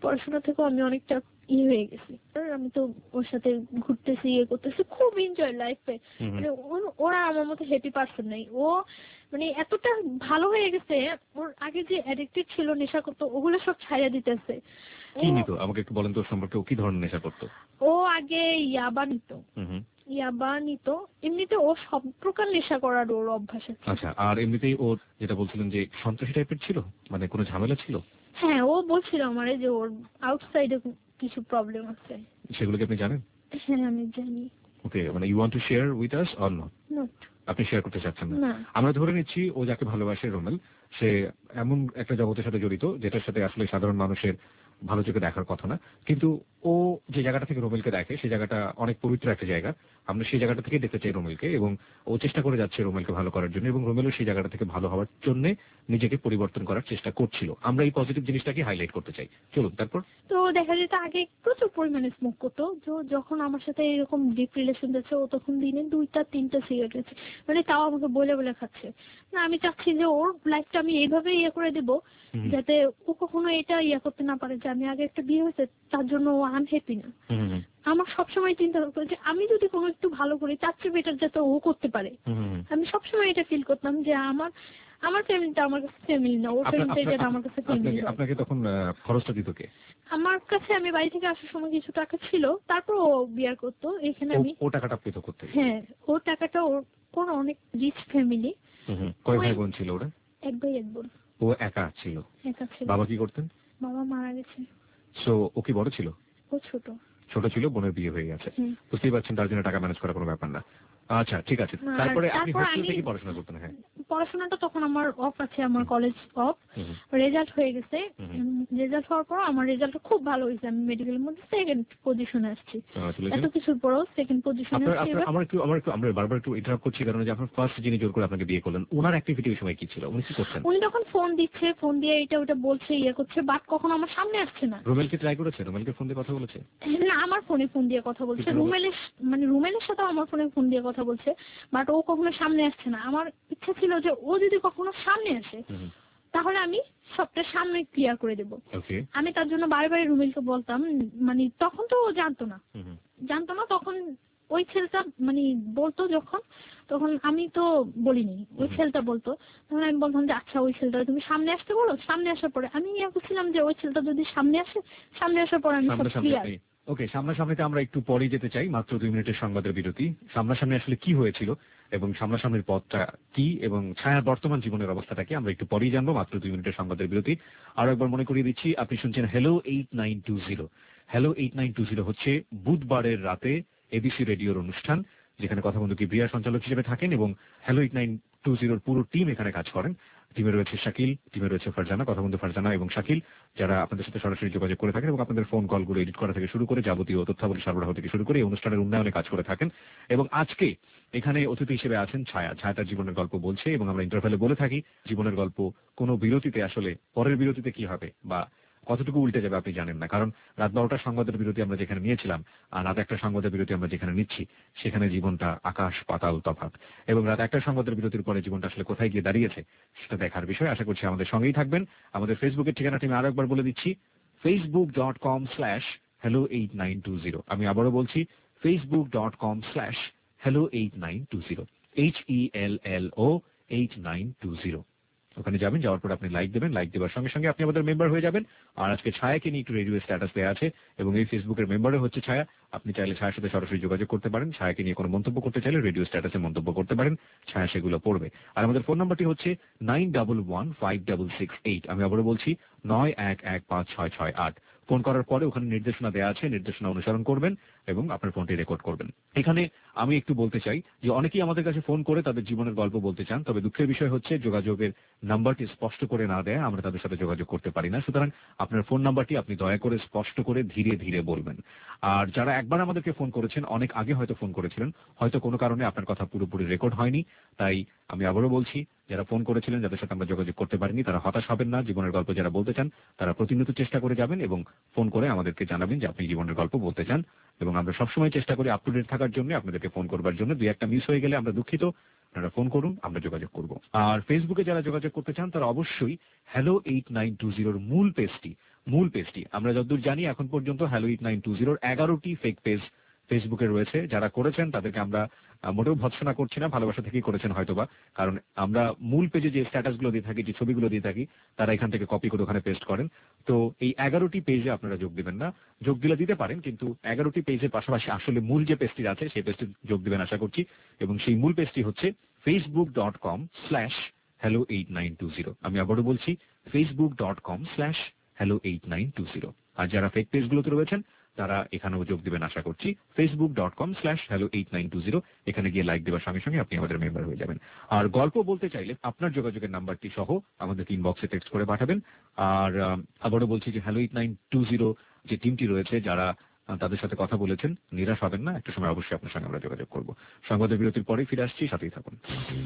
পড়াশোনা থেকেও আমি অনেকটা ইয়ে হয়ে গেছি। আমি তো ওর সাথে ঘুরতেছি, ইয়ে করতেছি, খুব এনজয় লাইফে। মানে ওরা আমার মতো হ্যাপি পারসন নাই। ও মানে এতটা ভালো হয়ে গেছে, ওর আগে যে অ্যাডিক্টেড ছিল, নেশা করতো, ওগুলো সব ছাইড়া দিতেছে। কি নিত আমাকে একটু বলেন তো সম্পর্কে, ও কি ধরনের নেশা করতো? ও আগে ইয়াবা নিত, ইয়াবা নিত। এমনিতে ও সব প্রকার নেশা করার ওর অভ্যাস আছে। আচ্ছা, আর এমনিতেই ও যেটা বলছিলেন যে সন্ত্রাসী টাইপের ছিল, মানে কোনো ঝামেলা ছিল? হ্যাঁ, ও বলছিল আমারে যে ওর আউটসাইডে কিছু প্রবলেম আছে। সেগুলো কি আপনি জানেন? হ্যাঁ, আমি জানি। ওকে, মানে you want to share with us or not? Not. আপনি শেয়ার করতে চাচ্ছেন না? না। আমরা ধরে নিচ্ছি ও যাকে ভালোবাসে রোমেল, সে এমন একটা জগতের সাথে জড়িত যেটার সাথে আসলে সাধারণ মানুষের ভালো চোখে দেখার কথা না, কিন্তু ও যে জায়গাটা থেকে রোমেলকে দেখে সেই জায়গাটা অনেক পবিত্র একটা জায়গা। আমরা সেই জায়গাটা থেকে দেখতে চাই রোমেলকে, এবং ও চেষ্টা করে যাচ্ছে রোমেলকে ভালো করার জন্য, এবং রোমেলও সেই জায়গাটা থেকে ভালো হওয়ার জন্য নিজেকে পরিবর্তন করার চেষ্টা করছিল। আমরা এই পজিটিভ জিনিসটাকে হাইলাইট করতে চাই। চলুন তারপর। তো দেখা যেত আগে প্রচুর পরিমাণে স্মোক করতো। যখন আমার সাথে এরকম ডিপ রিলেশন যাচ্ছে, ও তখন দিনে দুইটা তিনটা সিগারেট খাচ্ছে, মানে তাও আমাকে বলে বলে খাচ্ছে। না, আমি চাচ্ছি যে ওর লাইফটা আমি এইভাবে ইয়ে করে দেব যাতে ও কখনো এটা ইয়ে করতে না পারে যে আমি আগে একটা বিয়ে হয়েছে তার জন্য ও আনহ্যাপি না। আমার সবসময় চিন্তা করতো যে আমি যদি কোনো একটু ভালো করি তার চেয়ে বেটার যাতে ও করতে পারে। আমি সবসময় এটা ফিল করতাম যে আমার আমার ফ্যামিলিটা আমার কাছে ফ্যামিলি না, ওর ফ্যামিলিটা যেটা আমার কাছে ফ্যামিলি। আপনাকে তখন খরচটা দিত কে? আমার কাছে আমি বাড়ি থেকে আসার সময় কিছু টাকা ছিল, তারপর ও বিয়ার করতো। এখানে আমি ও টাকাটা পেত করতে? হ্যাঁ, ও টাকাটা ওর কোন অনেক রিচ ফ্যামিলি। কয় ভাই বোন ছিল ওরা? এক ভাই এক বোন। ও একা ছিল? একা ছিল। বাবা কি করতেন? বাবা মারা গেছে। সো ও কি বড় ছিল? ও ছোট। ছোট ছিল, বোনের বিয়ে হয়ে গেছে। বুঝতেই পারছেন তার জন্য টাকা ম্যানেজ করা কোনো ব্যাপার না। আচ্ছা, ঠিক আছে। তারপরে আপনি হোস্টেল থেকে পড়াশোনা করতেন? হ্যাঁ, পড়াশোনাটা তখন আমার অফ আছে, আমার কলেজ অফ, রেজাল্ট হয়ে গেছে। রেজাল্ট হওয়ার পর আমার রেজাল্ট খুব ভালো হয়েছে, আমি মেডিকেলের মধ্যে সেকেন্ড পজিশনে আসছি। এত কিছুর পরও সেকেন্ড পজিশনে আসছি। আমার একটু আমার একটু আমরা বারবার একটু ইন্টারাপ্ট করছি, কারণ যে আপনার ফার্স্ট যিনি জোর করে আপনাকে বিয়ে করলেন, ওনার অ্যাক্টিভিটি ওই সময় কি ছিল? উনি কি করতেন? উনি তখন ফোন দিচ্ছে, ফোন দিয়ে এটা ওটা বলছে, ইয়ে করছে, বাট কখনো আমার সামনে আসছে না। রুমেলকে ট্রাই করেছে? রুমেলকে ফোন দিয়ে কথা বলেছে? না, আমার ফোনে ফোন দিয়ে কথা বলছে। রুমেলের মানে রুমেলের সাথে আমার ফোনে ফোন দিয়ে কথা বলছে, বাট ও কখনো সামনে আসছে না। আমার ইচ্ছা ছিল যে ও যদি কখনো সামনে আসে তাহলে আমি সবটা সামনে ক্লিয়ার করে দেব। আমি তার জন্য বারে বারে রুমেলকে বলতাম, মানে তখন তো ও জানতো না জানতো না তখন ওই ছেলেটা মানে বলতো যখন, তখন আমি তো বলিনি, ওই ছেলেটা বলতো। তখন আমি বলতাম যে আচ্ছা ওই ছেলেটা তুমি সামনে আসতে বলো। সামনে আসার পরে আমি ইয়ে করছিলাম যে ওই ছেলেটা যদি সামনে আসে, সামনে আসার পরে আমি সব ক্লিয়ার। ওকে, সামনাসামনিতে আমরা একটু পরে যেতে চাই, মাত্র দুই মিনিটের সংবাদের বিরতি। সামনাসামনি আসলে কি হয়েছিল এবং সামনাসামনির পথটা কি এবং ছায়ার বর্তমান জীবনের অবস্থাটা কি, আমরা একটু পরেই জানবো। মাত্র দুই মিনিটের সংবাদের বিরতি। আরো একবার মনে করিয়ে দিচ্ছি, আপনি শুনছেন hello eight nine two zero. Hello eight nine two zero হচ্ছে বুধবারের রাতে এবিসি রেডিওর অনুষ্ঠান, যেখানে কথা বন্ধু কিবরিয়া সঞ্চালক হিসেবে থাকেন, এবং হ্যালো এইট নাইন টু জিরোর পুরো টিম এখানে কাজ করেন। টিমে রয়েছে শাকিল, টিমে রয়েছে ফারজানা, কথা বন্ধু ফারজানা এবং শাকিল, যারা আপনাদের সাথে সরাসরি যোগাযোগ করে থাকেন এবং আপনাদের ফোন কলগুলো এডিট করা থেকে শুরু করে যাবতীয় তথ্যাবলী সরবরাহ থেকে শুরু করে এই অনুষ্ঠানের উন্নয়নে কাজ করে থাকেন। এবং আজকে এখানে অতিথি হিসেবে আছেন ছায়া। ছায়া তার জীবনের গল্প বলছে, এবং আমরা ইন্টারভ্যালে বলে থাকি জীবনের গল্প কোনো বিরতিতে আসলে পরের বিরতিতে কি হবে বা কতটুকু উল্টে যাবে আপনি জানেন না, কারণ রাত বারোটার সংবাদের বিরতি আমরা যেখানে নিয়েছিলাম আর রাত একটা সংবাদের বিরতি আমরা যেখানে নিচ্ছি, সেখানে জীবনটা আকাশ পাতাল তফাৎ। এবং রাত একটা সংবাদের বিরতির পরে জীবনটা আসলে কোথায় গিয়ে দাঁড়িয়েছে সেটা দেখার বিষয়। আশা করছি আমাদের সঙ্গেই থাকবেন। আমাদের ফেসবুকের ঠিকানাটি আমি আরো একবার বলে দিচ্ছি, Facebook dot com slash hello eight nine two zero. আমি আবারও বলছি, Facebook dot com slash hello eight nine two zero, H E L L O eight nine two zero. ওখানে যাবেন, যাওয়ার পর আপনি লাইক দেবেন, লাইক দেওয়ার সঙ্গে সঙ্গে আপনি আমাদের মেম্বার হয়ে যাবেন। আর আজকে ছায়াকে নিয়ে একটু রেডিও স্ট্যাটাস দেওয়া আছে এবং এই ফেসবুকের মেম্বারও হচ্ছে ছায়া। আপনি চাইলে ছায়ার সাথে সরাসরি যোগাযোগ করতে পারেন। ছায়াকে নিয়ে কোনো মন্তব্য করতে চাইলে রেডিও স্ট্যাটাসে মন্তব্য করতে পারেন, ছায়া সেগুলো পড়বে। আর আমাদের ফোন নাম্বারটি হচ্ছে nine double one five double six eight. আমি আবারও বলছি, নয় এক এক পাঁচ ছয় ছয় আট। ফোন করার পরে ওখানে নির্দেশনা দেওয়া আছে, নির্দেশনা অনুসরণ করবেন এবং আপনার ফোনটি রেকর্ড করবেন। এখানে আমি একটু বলতে চাই যে অনেকেই আমাদের কাছে ফোন করে তাদের জীবনের গল্প বলতে চান, তবে দুঃখের বিষয় হচ্ছে যোগাযোগের নাম্বারটি স্পষ্ট করে না দেয় আমরা তাদের সাথে যোগাযোগ করতে পারি না। সুতরাং আপনার ফোন নাম্বারটি আপনি দয়া করে স্পষ্ট করে ধীরে ধীরে বলবেন। আর যারা একবার আমাদেরকে ফোন করেছেন, অনেক আগে হয়তো ফোন করেছিলেন, হয়তো কোনো কারণে আপনার কথা পুরোপুরি রেকর্ড হয়নি, তাই আমি আবারও বলছি, যারা ফোন করেছিলেন যাদের সাথে আমরা যোগাযোগ করতে পারিনি তারা হতাশ হবেন না। জীবনের গল্প যারা বলতে চান তারা প্রতিনিয়ত চেষ্টা করে যাবেন এবং ফোন করে আমাদেরকে জানাবেন যে আপনি জীবনের গল্প বলতে চান, এবং আমরা সবসময় চেষ্টা করি আপ টু ডেট থাকার জন্য, আপনাদেরকে ফোন করবার জন্য। দুই একটা মিস হয়ে গেলে আমরা দুঃখিত, আপনারা ফোন করুন, আমরা যোগাযোগ করব। আর ফেসবুকে যারা যোগাযোগ করতে চান তারা অবশ্যই হ্যালো এইট নাইন টু জিরোর মূল পেজটি মূল পেজটি। আমরা যতদূর জানি এখন পর্যন্ত হ্যালো এইট নাইন টু জিরোর এগারোটি ফেক পেজ ফেসবুকে রয়েছে। যারা করেছেন তাদেরকে আমরা মোটেও ভৎসনা করছি না, ভালোবাসা থেকেই করেছেন হয়তোবা, কারণ আমরা মূল পেজে যে স্ট্যাটাস গুলো দিয়ে থাকি, যে ছবিগুলো দিয়ে থাকি, তারা এখান থেকে কপি করে ওখানে পেস্ট করেন। তো এই এগারোটি পেজে আপনারা যোগ দিবেন না, যোগ দিলে দিতে পারেন, কিন্তু এগারোটি পেজের পাশাপাশি আসলে মূল যে পেজটি আছে সেই পেজটি যোগ দিবেন আশা করছি। এবং সেই মূল পেজটি হচ্ছে Facebook dot com slash hello eight nine two zero. আমি আবারও বলছি Facebook dot com slash hello eight nine two zero. আর যারা ফেক পেজগুলোতে রয়েছেন তারা এখানেও যোগ দিবেন আশা করছি। Facebook dot com slash hello eight nine two zero, এখানে গিয়ে লাইক দেওয়ার সঙ্গে সঙ্গে আপনি আমাদের মেম্বার হয়ে যাবেন। আর গল্প বলতে চাইলে আপনার যোগাযোগের নাম্বারটি সহ আমাদের ইনবক্সে টেক্সট করে পাঠাবেন। আর আবারও বলছি যে hello eight nine two zero যে টিমটি রয়েছে, যারা তাদের সাথে কথা বলেছেন, নিরাশ হবেন না, একটা সময় অবশ্যই আপনার সঙ্গে আমরা যোগাযোগ করব। সংবাদের বিরতির পরে ফিরে আসছি, সাথেই থাকুন।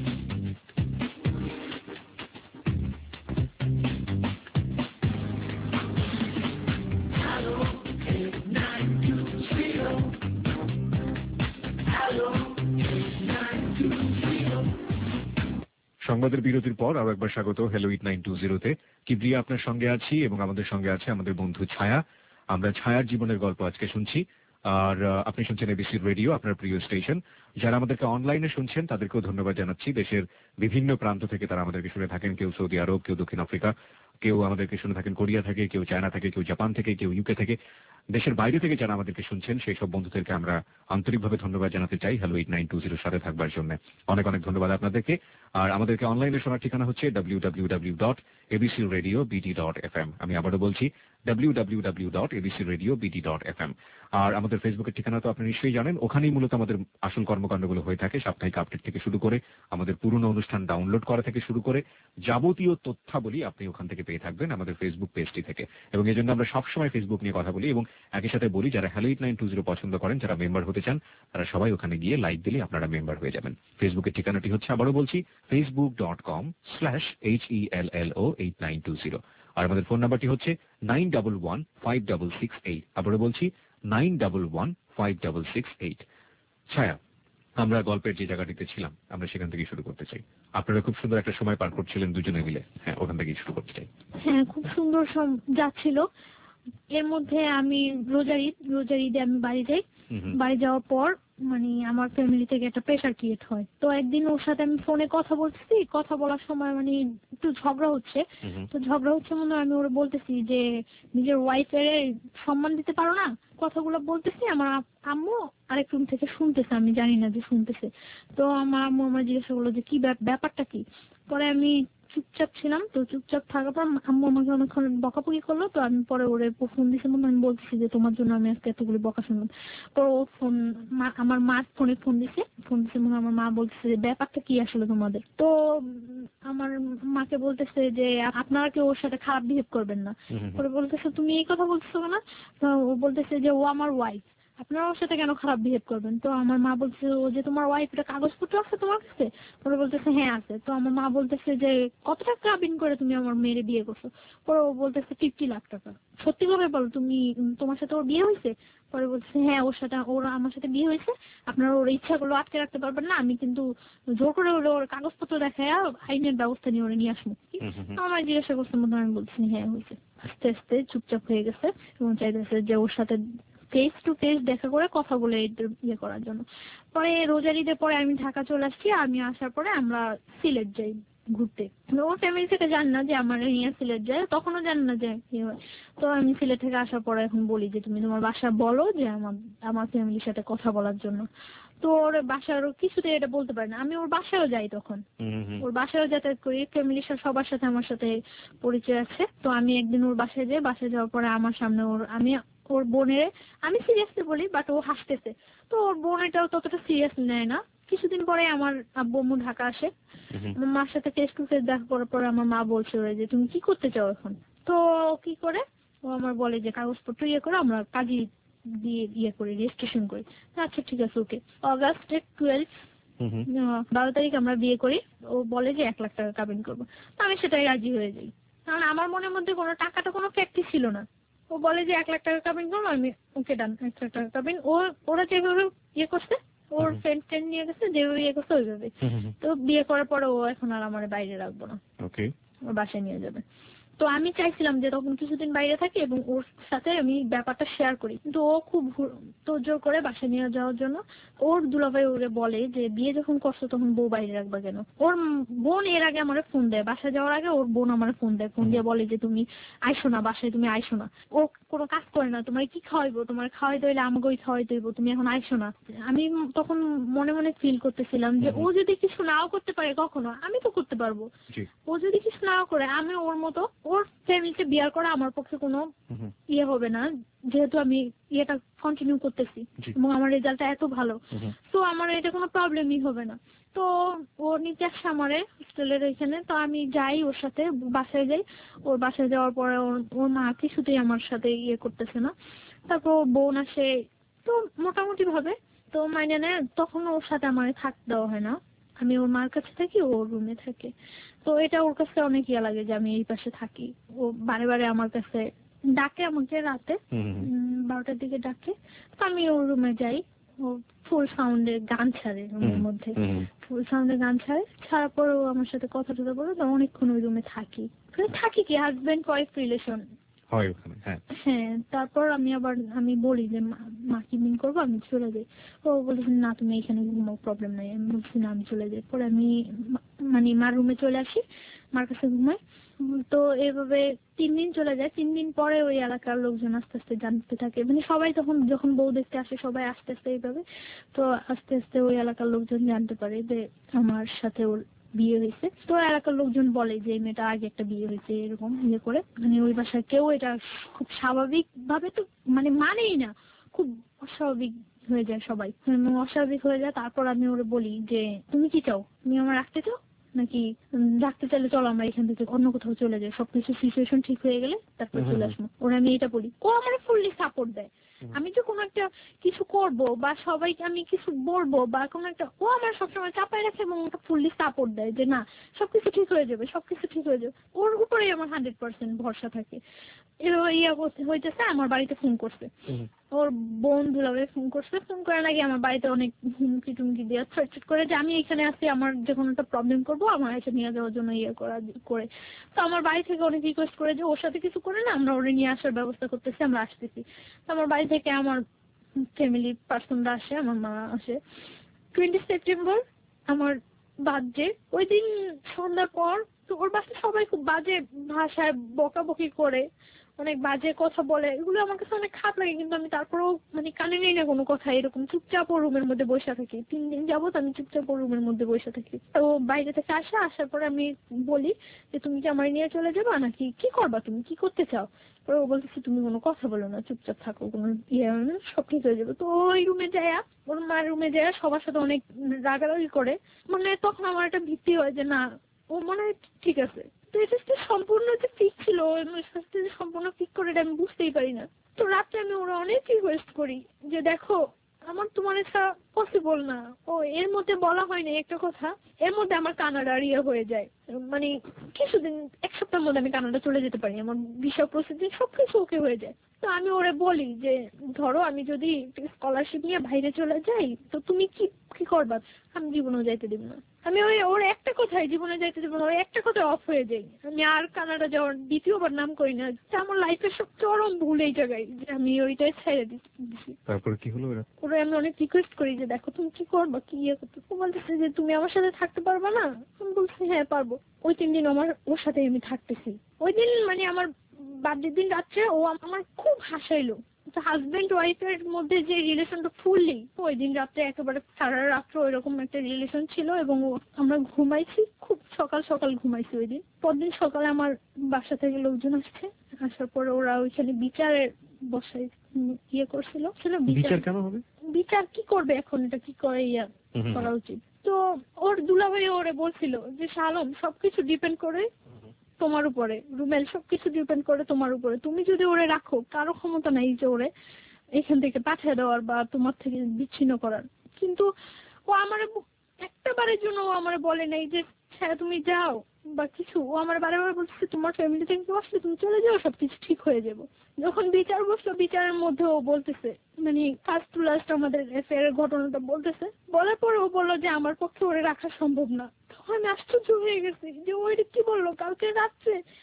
সংবাদের বিরতির পর আরো একবার স্বাগত হ্যালো এইট নাইন টু জিরোতে। কিবরিয়া আপনার সঙ্গে আছি এবং আমাদের সঙ্গে আছে আমাদের বন্ধু ছায়া। আমরা ছায়ার জীবনের গল্প আজকে শুনছি। আর আপনি শুনছেন এবিসি রেডিও, আপনার প্রিয় স্টেশন। যারা আমাদেরকে অনলাইনে শুনছেন তাদেরকেও ধন্যবাদ জানাচ্ছি। দেশের বিভিন্ন প্রান্ত থেকে তারা আমাদেরকে শুনে থাকেন, কেউ সৌদি আরব, কেউ দক্ষিণ আফ্রিকা, কেউ আমাদেরকে শুনে থাকেন কোরিয়া থেকে, কেউ চায়না থেকে, কেউ জাপান থেকে, কেউ ইউকে থেকে। দেশের বাইরে থেকে যারা আমাদেরকে শুনছেন সেই সব বন্ধুদেরকে আমরা আন্তরিকভাবে ধন্যবাদ জানাতে চাই হ্যালো এইট নাইন টু জিরোর সাথে থাকবার জন্য। অনেক অনেক ধন্যবাদ আপনাদেরকে। আর আমাদেরকে অনলাইনে শোনার ঠিকানা হচ্ছে W W W dot ABC radio BD dot F M. আমি আবারও বলছি W W W dot ABC radio BD dot F M. আর আমাদের ফেসবুকের ঠিকানা তো আপনি নিশ্চয়ই জানেন, ওখানেই মূলত আমাদের আসল কর্মকাণ্ডগুলো হয়ে থাকে। সাপ্তাহিক আপডেট থেকে শুরু করে আমাদের পুরনো অনুষ্ঠান ডাউনলোড করা থেকে শুরু করে যাবতীয় তথ্যাবলী আপনি ওখান থেকে পেয়ে থাকবেন আমাদের ফেসবুক পেজটি থেকে। এবং এই জন্য আমরা সবসময় ফেসবুক নিয়ে কথা বলি এবং একই সাথে বলি যারা hello eight nine two zero পছন্দ করেন, যারা মেম্বার হতে চান, তারা সবাই ওখানে গিয়ে লাইক দিলে আপনারা মেম্বার হয়ে যাবেন। ফেসবুকের ঠিকানাটি হচ্ছে, আবারও বলছি, Facebook dot com slash H E L L O eight nine two zero. আর আমাদের ফোন নাম্বারটি হচ্ছে nine double one five double six eight. আবারও বলছি nine double one five double six eight. ছায়া, আমরা গল্পের যে জায়গাটিতে ছিলাম আমরা সেখান থেকে শুরু করতে চাই। আপনারা খুব সুন্দর একটা সময় পার করছিলেন দুজনে মিলে। হ্যাঁ, ওখান থেকেই শুরু করতে চাই। হ্যাঁ, খুব সুন্দর যাচ্ছিল। এর মধ্যে আমি রোজার ঈদ রোজার ঈদে আমি বাড়ি যাই। বাড়ি যাওয়ার পর মানে আমার ফ্যামিলি থেকে একটা প্রেশার ক্রিয়েট হয়। তো একদিন ওর সাথে আমি ফোনে কথা বলতেছি, কথা বলার সময় মানে একটু ঝগড়া হচ্ছে। তো ঝগড়া হচ্ছে মনে আমি ওরা বলতেছি যে নিজের ওয়াইফের সম্মান দিতে পারো না, কথাগুলো বলতেছি। আমার আম্মু আরেক রুম থেকে শুনতেছে, আমি জানি না যে শুনতেছে। তো আমার আম্মু আমার জিজ্ঞাসা করলো যে কি ব্যাপারটা কি। পরে আমি চুপচাপ ছিলাম। তো চুপচাপ থাকার পর আম্মু আমাকে অনেকক্ষণ বকাবকি করলো। তো আমি পরে ওরে ফোন দিয়েছি, আমি বলতেছি যে তোমার জন্য আমি আজকে এতগুলি বকা শুনলাম। তো ও ফোন আমার মার ফোনে ফোন দিছে ফোন দিছে মনে আমার মা বলতেছে যে ব্যাপারটা কি আসলে তোমাদের। তো আমার মাকে বলতেছে যে আপনারা কেউ ওর সাথে খারাপ বিহেভ করবেন না। পরে বলতেছে তুমি এই কথা বলতেছো না। তো ও বলতেছে যে ও আমার ওয়াইফ, আপনারা ওর সাথে কেন খারাপ বিহেভ করবেন। তো আমার মা বলছে ও যে তোমার ওয়াইফ, এটা কাগজপত্র আছে তোমার কাছে। পরে বলতেছে হ্যাঁ আছে। তো আমার মা বলতেছে যে কত টাকা কাবিন করে তুমি আমার মেয়ের বিয়ে করছো। পরে ও বলতেছে ফিফটি লাখ টাকা। সত্যি করে বলো তুমি, তোমার সাথে ওর বিয়ে হয়েছে। পরে বলছে হ্যাঁ ওর সাথে ওর আমার সাথে বিয়ে হয়েছে, আপনারা ওর ইচ্ছাগুলো আটকে রাখতে পারবেন না, আমি কিন্তু জোর করে ওর ওর কাগজপত্র দেখায় আইনের ব্যবস্থা নিয়ে ওরা নিয়ে আসবো। আমার জিজ্ঞাসা করছে মতো আমি বলছি হ্যাঁ হয়েছে। আস্তে আস্তে চুপচাপ হয়ে গেছে এবং চাইতেছে যে ওর সাথে ফেস টু ফেস দেখা করে কথা বলে ইয়ে করার জন্য। পরে রোজার ঈদের পরে আমি ঢাকা চলে আসছি। আমি আসার পরে আমরা সিলেট যাই ঘুরতে। ওর ফ্যামিলি থেকে জান না যে আমার নিয়ে সিলেট যায়, তখনও জান না যে কি হয়। তো আমি সিলেট থেকে আসার পরে এখন বলি যে তুমি তোমার বাসা বলো যে আমার আমার ফ্যামিলির সাথে কথা বলার জন্য। তো ওর বাসার কিছুতে এটা বলতে পারে না। আমি ওর বাসায়ও যাই, তখন ওর বাসায়ও যাতায়াত করি, ফ্যামিলির সাথে সবার সাথে আমার সাথে পরিচয় আছে। তো আমি একদিন ওর বাসায় যাই, বাসায় যাওয়ার পরে আমার সামনে ওর আমি ওর বোনের আমি সিরিয়াসলি বলি বাট ও হাসতেছে। তো ওর বোন এটাও ততটা সিরিয়াসলি নেয় না। কিছুদিন পরে আমার আব্বু আম্মু ঢাকা আসে, আমার মার সাথে ফেস টু ফেস দেখা করার পরে আমার মা বলছে ওরে যে তুমি কি করতে চাও এখন। তো কি করে ও আমার বলে যে কাগজপত্র ইয়ে করে আমরা কাজী দিয়ে ইয়ে করি, রেজিস্ট্রেশন করি। আচ্ছা ঠিক আছে ওকে। অগাস্টের টুয়েলভ বারো তারিখ আমরা বিয়ে করি। ও বলে যে এক লাখ টাকা কাবিন করবো। তো আমি সেটাই রাজি হয়ে যাই, কারণ আমার মনের মধ্যে কোনো টাকাটা কোনো ফ্যাক্টরি ছিল না। ও বলে যে এক লাখ টাকা কাবিন করবো, আমি ওকে ডান এক লাখ টাকা কাবিন। ও ওরা যেভাবে ইয়ে করছে, ওর ফ্রেন্ড ফ্রেন্ড নিয়ে গেছে যেভাবে ইয়ে করছে ওইভাবে। তো বিয়ে করার পরে ও এখন আর আমার বাইরে রাখবো না, ওর বাসায় নিয়ে যাবে। তো আমি চাইছিলাম যে তখন কিছুদিন বাইরে থাকি এবং ওর সাথে আমি ব্যাপারটা শেয়ার করি, কিন্তু ও খুব তোড়জোড় করে বাসায় নিয়ে যাওয়ার জন্য। ওর দুলাভাই ওরে বলে যে বিয়ে যখন করছো তখন বউ বাইরে রাখবা কেন। ওর বোন এর আগে আমার ফোন দেয়, বাসায় যাওয়ার আগে ওর বোন আমার ফোন দেয়, ফোন দিয়ে বলে যে তুমি আইসো না বাসায়, তুমি আইসো না, ও কোনো কাজ করে না, তোমার কি খাওয়াইবো, তোমার খাওয়াই দইলে আমাকেই খাওয়াই দইব, তুমি এখন আইসো না। আমি তখন মনে মনে ফিল করতেছিলাম যে ও যদি কিছু নাও করতে পারে কখনো, আমি তো করতে পারবো। ও যদি কিছু নাও করে, আমি ওর মতো ওর ফ্যামিলিতে বিয়ার করা আমার পক্ষে কোনো ইয়ে হবে না, যেহেতু আমি ইয়েটা কন্টিনিউ করতেছি এবং আমার রেজাল্টটা এত ভালো, তো আমার এটা কোনো প্রবলেমই হবে না। তো ও নিতে আসছে আমারে হোস্টেলের এখানে, তো আমি যাই ওর সাথে, বাসায় যাই। ওর বাসায় যাওয়ার পরে ওর মা কিছুতেই আমার সাথে ইয়ে করতেছে না। তারপর ওর বোন আসে, তো মোটামুটি ভাবে তো মাইনে নেয়। তখন ওর সাথে আমার থাকতে দেওয়া হয় না, আমি ওর মার কাছে থাকি, ওর রুমে থাকে। তো এটা ওর কাছে অনেক ইয়া লাগে যে আমি এই পাশে থাকি। ও বারে বারে আমার কাছে ডাকে, আমাকে রাতে বারোটার দিকে ডাকে, তো আমি ওর রুমে যাই। ও ফুল সাউন্ডে গান ছাড়ে রুমের মধ্যে, ফুল সাউন্ডে গান ছাড়ে, ছাড়ার পর ও আমার সাথে কথা টথা বলে, তো অনেকক্ষণ ওই রুমে থাকি। থাকি কি হাজবেন্ড ওয়াইফ রিলেশন হয় ওখানে। হ্যাঁ হ্যাঁ তারপর আমি আবার আমি বলি যে মা কি মিন করবো, আমি চলে যাই। ও বলেছেন না তুমি এখানে ঘুমাও, প্রবলেম নাই। আমি বলছি না আমি চলে যাই। পরে আমি মানে মার রুমে চলে আসি, মার কাছে ঘুমাই। তো এভাবে তিন দিন চলে যায়। তিন দিন পরে ওই এলাকার লোকজন আস্তে আস্তে জানতে থাকে, মানে সবাই তখন যখন বউ দেখতে আসে সবাই আস্তে আস্তে এইভাবে, তো আস্তে আস্তে ওই এলাকার লোকজন জানতে পারে যে আমার সাথে ওর বিয়ে হয়েছে। তো এলাকার লোকজন বলে যে এই মেয়েটা আগে একটা বিয়ে হয়েছে, এরকম ইয়ে করে, মানে ওই বাসায় কেউ এটা খুব স্বাভাবিক ভাবে তো মানে মানেই না, খুব অস্বাভাবিক হয়ে যায় সবাই, অস্বাভাবিক হয়ে যায়। তারপর আমি ওরে বলি যে তুমি কি চাও, তুমি আমার রাখতে চাও নাকি রাখতে চাইলে চলো আমরা এখান থেকে অন্য কোথাও চলে যাই, সবকিছু সিচুয়েশন ঠিক হয়ে গেলে তারপর চলে আসবো। ওরা আমি এটা বলি, ও আমার ফুললি সাপোর্ট দেয়। আমি যে কোনো একটা কিছু করব বা সবাইকে আমি কিছু বলবো বা কোনো একটা, ও আমার সবসময় চাপায় রাখে এবং ওটা ফুললি সাপোর্ট দেয় যে না সবকিছু ঠিক হয়ে যাবে, সবকিছু ঠিক হয়ে যাবে। ওর উপরেই আমার হান্ড্রেড পার্সেন্ট ভরসা থাকে। এবার ইয়া হইতেছে, আমার বাড়িতে ফোন করছে, ওর বোন দুলাভাই ফোন করছে। ফোন করে নাকি আমার বাড়িতে অনেক হুমকি টুমকি দিয়ে ছটছট করে যে আমি এখানে আসছি, আমার যে কোনো একটা প্রবলেম করবো আমার এসে নিয়ে যাওয়ার জন্য ইয়ে করা করে। তো আমার বাড়ি থেকে অনেক রিকোয়েস্ট করে যে ওর সাথে কিছু করে না, আমরা ওরে নিয়ে আসার ব্যবস্থা করতেছি, আমরা আসতেছি। তো আমার বাড়ি থেকে আমার ফ্যামিলি পার্সনরা আসে, আমার মা আসে। টোয়েন্টি সেপ্টেম্বর আমার বার্থডে, ওই দিন সন্ধ্যার পর তো ওর বাসায় সবাই খুব বাজে ভাষায় বকাবকি করে, অনেক বাজে কথা বলে, এগুলো আমার কাছে অনেক খারাপ লাগে, কিন্তু আমি তারপরেও মানে কানে নেই না কোনো কথা, এরকম চুপচাপ ও রুমের মধ্যে বসে থাকি। তিন দিন যাবত আমি চুপচাপ ও রুমের মধ্যে বসে থাকি। তো বাইরে থেকে আসে, আসার পরে আমি বলি যে তুমি কি আমার নিয়ে চলে যাবা নাকি কি করবা, তুমি কি করতে চাও। পরে ও বলতেছে তুমি কোনো কথা বলো না, চুপচাপ থাকো, কোনো ইয়ে সব ঠিক হয়ে যাবে। তো ওই রুমে যায়, ওর মার রুমে যায় সবার সাথে অনেক রাগারাগি করে, মানে তখন আমার একটা ভীতি হয় যে না ও মনে হয় ঠিক আছে। তো এটা সম্পূর্ণ যে ঠিক ছিল, সম্পূর্ণ ঠিক করে এটা আমি বুঝতেই পারি না। তো রাতে আমি ওরা অনেক রিকোয়েস্ট করি যে দেখো আমার তোমার ছাড়া পসিবল না। ও এর মধ্যে বলা হয়নি একটা কথা, এর মধ্যে আমার কানাডার ইয়ে হয়ে যায়, মানে কিছুদিন এক সপ্তাহের মধ্যে আমি কানাডা চলে যেতে পারি, আমার ভিসা প্রসিডিউর সবকিছু ওকে হয়ে যায়। তো আমি ওরে বলি যে ধরো আমি যদি স্কলারশিপ নিয়ে বাইরে চলে যাই তো তুমি কি কি করবা। আমি জীবনেও যাইতে দিব না, আমি ওই ওর একটা কথাই জীবনে যাইতে দিব না, ওই একটা কথা অফ হয়ে যাই, আমি আর কানাডা যাওয়ার দ্বিতীয়বার নাম করি না। আমার লাইফের সব চরম ভুল এই জায়গায় যে আমি ওইটাই ছেড়ে দিচ্ছি। তারপর কি হলো? ওরা আমি অনেক রিকোয়েস্ট করি যে দেখো তুমি কি করবা, কি ইয়ে করতে। ও বলতেছে যে তুমি আমার সাথে থাকতে পারবা না। আমি বলছি হ্যাঁ পারবো। ওই তিন দিন আমার ওর সাথে আমি থাকতেছি। ওই দিন মানে আমার বার্থডে দিন রাত্রে ও আমার খুব হাসাইলো। হাজবেন্ড ওয়াইফের মধ্যে যে রিলেশনটা ফুললি, ওই দিন রাত্রে একেবারে সারা রাত্র ওইরকম একটা রিলেশন ছিল এবং আমরা ঘুমাইছি, খুব সকাল সকাল ঘুমাইছি ওই দিন। পরদিন সকালে আমার বাসা থেকে লোকজন আসছে, আসার পরে ওরা ওইখানে বিচারের বসায় ইয়ে করছিল। বিচার কেন হবে? বিচার কি করবে এখন, এটা কি করে ইয়া করা উচিত। তো ওর দুলাভাই ওরে বলছিল যে শালম সবকিছু ডিপেন্ড করে তোমার উপরে, রুমেল সবকিছু ডিপেন্ড করে তোমার উপরে, তুমি যদি ওরে রাখো কারো ক্ষমতা নাই যে ওরে এখান থেকে পাঠিয়ে দেওয়ার বা তোমার থেকে বিচ্ছিন্ন করার। কিন্তু ও আমার একটা বারের জন্য ও আমার বলে নাই যে হ্যাঁ তুমি যাও বা কিছু। ও আমার বারে বারে বলছে তোমার ফ্যামিলি থেকে কেউ আসলে তুমি চলে যাও, সবকিছু ঠিক হয়ে যাবো। যখন বিচার বসলো বিচারের মধ্যে ও বলতেছে মানে ফার্স্ট টু লাস্ট আমাদের এফআইআর ঘটনাটা বলতেছে, বলার পর ও বললো যে আমার পক্ষে ওরে রাখা সম্ভব না। তখন আমি আশ্চর্য হয়ে গেছি যে ওইটা কি বললো কালকে রাত্রে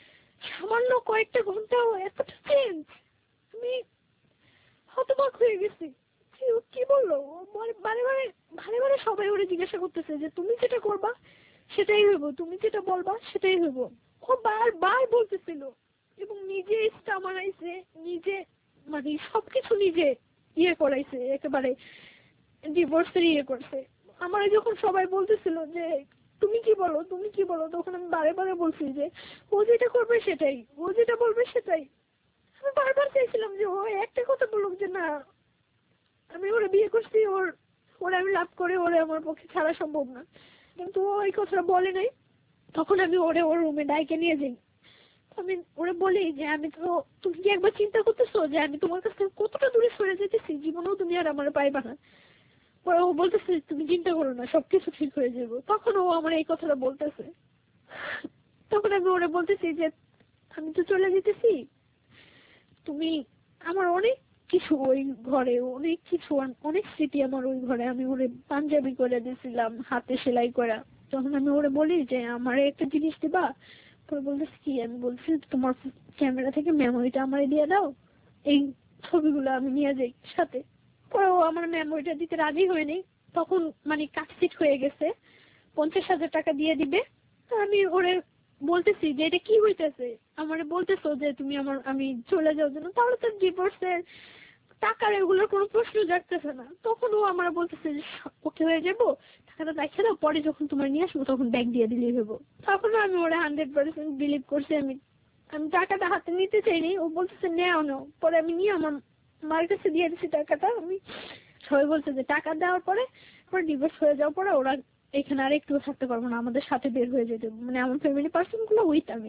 সামান্য কয়েকটা ঘন্টাও এতটা চেঞ্জ, আমি হতবাক হয়ে গেছি। কি বললো বারে বারে বারে বারে সবাই ওরে জিজ্ঞাসা করতেছে যে তুমি যেটা করবা সেটাই হইব, তুমি যেটা বলবা সেটাই হইব। ও বারবার বলতেছিল এবং নিজে ইচ্ছা মানাইছে, নিজে মানে সবকিছু নিজে ইয়ে করাইছে, একেবারে ডিভোর্সের ইয়ে করছে। আমার যখন সবাই বলতেছিল যে তুমি কি বলো তুমি কি বলো, তখন আমি বারে বারে বলছি যে ও যেটা করবে সেটাই, ও যেটা বলবে সেটাই। আমি বারবার চাইছিলাম যে ও একটা কথা বলুক যে না আমি ওরে বিয়ে করছি, ওর ওরে আমি লাভ করে ওরে আমার পক্ষে ছাড়া সম্ভব না, কিন্তু ও এই কথাটা বলে নাই। তখন আমি ওরে ওর রুমে ডাইকে নিয়ে যাই, আমি ওরে বলি যে আমি তো, তুমি কি একবার চিন্তা করতেছো যে আমি তোমার কাছ থেকে কতটা দূরে সরে যেতেছি, জীবনেও তুমি আর আমার পাইবা না। পরে ও বলতেছে তুমি চিন্তা করো না, সবকিছু ঠিক হয়ে যাবে। তখন ও আমার এই কথাটা বলতেছে, তখন আমি ওরে বলতেছি যে আমি তো চলে যেতেছি, তুমি আমার অনেক কিছু ওই ঘরে, অনেক কিছু অনেক স্মৃতি আমার ওই ঘরে, আমি ওরে পাঞ্জাবি করে দিয়েছিলাম হাতে সেলাই করা। তখন আমি ওরে বলি যে আমার একটা জিনিস দিবা, পরে বলতেছি কি, আমি বলছি তোমার ক্যামেরা থেকে মেমোরিটা আমার দিয়ে দাও, এই ছবিগুলো আমি নিয়ে যাই সাথে। পরে ও আমার মেমোরিটা দিতে রাজি হয়নি, তখন মানে কাটছিট হয়ে গেছে, পঞ্চাশ হাজার টাকা দিয়ে দিবে। আমি ওরে বলতেছি যে এটা কি হইতেছে, আমার বলতেছো যে তুমি আমার আমি চলে যাওয়ার জন্য, তাহলে তো ডিভোর্সের টাকার এগুলোর কোনো প্রশ্ন জাগতেছে না। তখন ও আমার বলতেছে যে ওকে হয়ে যাবো, টাকাটা রেখে দাও, পরে যখন তোমার নিয়ে আসবো তখন ব্যাগ দিয়ে দিলেই হবো। তখন আমি ওরা হান্ড্রেড পার্সেন্ট বিলিভ করছি। আমি আমি টাকাটা হাতে নিতে চাইনি, ও বলতেছে নেও নাও। পরে আমি নিয়ে আমার মার কাছে দিয়ে দিচ্ছি টাকাটা। আমি সবাই বলছে যে টাকা দেওয়ার পরে পরে ডিভোর্স হয়ে যাওয়ার পরে ওরা এখানে আর একটু থাকতে পারবো না, আমাদের সাথে বের হয়ে যেতে, মানে আমার ফ্যামিলি পার্সন গুলো উইথ আমি।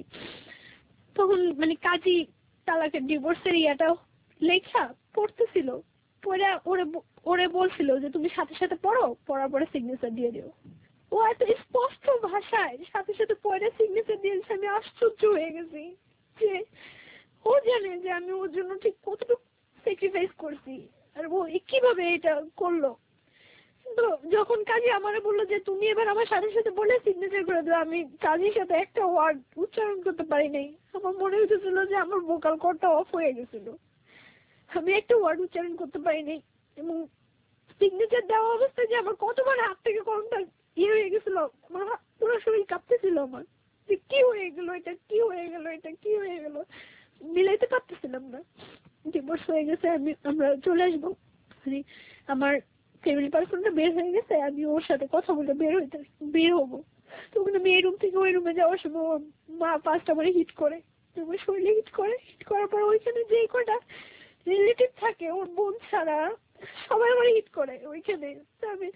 তখন মানে কাজী তালাকের ডিভোর্সের ইয়াটা লেখা পড়তেছিল, পরে ওরে ওরে বলছিল যে তুমি সাথে সাথে পড়ো, পড়ার পরে সিগনেচার দিয়ে দিও। ও এত স্পষ্ট ভাষায় সাথে সাথে পড়ে সিগনেচার দিয়েছে, আমি আশ্চর্য হয়ে গেছি যে ও জানে যে আমি ওর জন্য ঠিক কতটুকু স্যাক্রিফাইস করছি, আর ও কিভাবে এটা করলো। কিন্তু যখন কাজী আমারে বললো যে তুমি এবার আমার সাথে সাথে বলে সিগনেচার করে দাও, আমি কাজীর সাথে একটা ওয়ার্ড উচ্চারণ করতে পারি নাই। আমার মনে হইতেছিল যে আমার ভোকাল কর্ডটা অফ হয়ে গেছিল, আমি একটা ওয়ার্ড উচ্চারণ করতে পারি নাই। এবং সিগনেচার দেওয়া অবস্থায় যে আমার কতবার হাত থেকে করমটা ইয়ে হয়ে গেছিল, আমার পুরো শরীর কাঁপতেছিল আমার, যে কি হয়ে গেল এটা, কি হয়ে গেল এটা, কি হয়ে গেল, মিলাইতে পারতেছিলাম না। ডিভোর্স হয়ে গেছে, আমি আমরা চলে আসবো, মানে আমার ফ্যামিলি পার্সনটা বের হয়ে গেছে, আমি ওর সাথে কথা বলে বের হইতে বের হবো। তখন আমি এই রুম থেকে ওই রুমে যাওয়ার সময় ওর মা ফার্স্ট আমার হিট করে, আমার শরীরে হিট করে, হিট করার পর ওইখানে যে কটা রিলেটিভ থাকে ওর বোন ছাড়া সবাই আমার হিট করে ওইখানে। আমি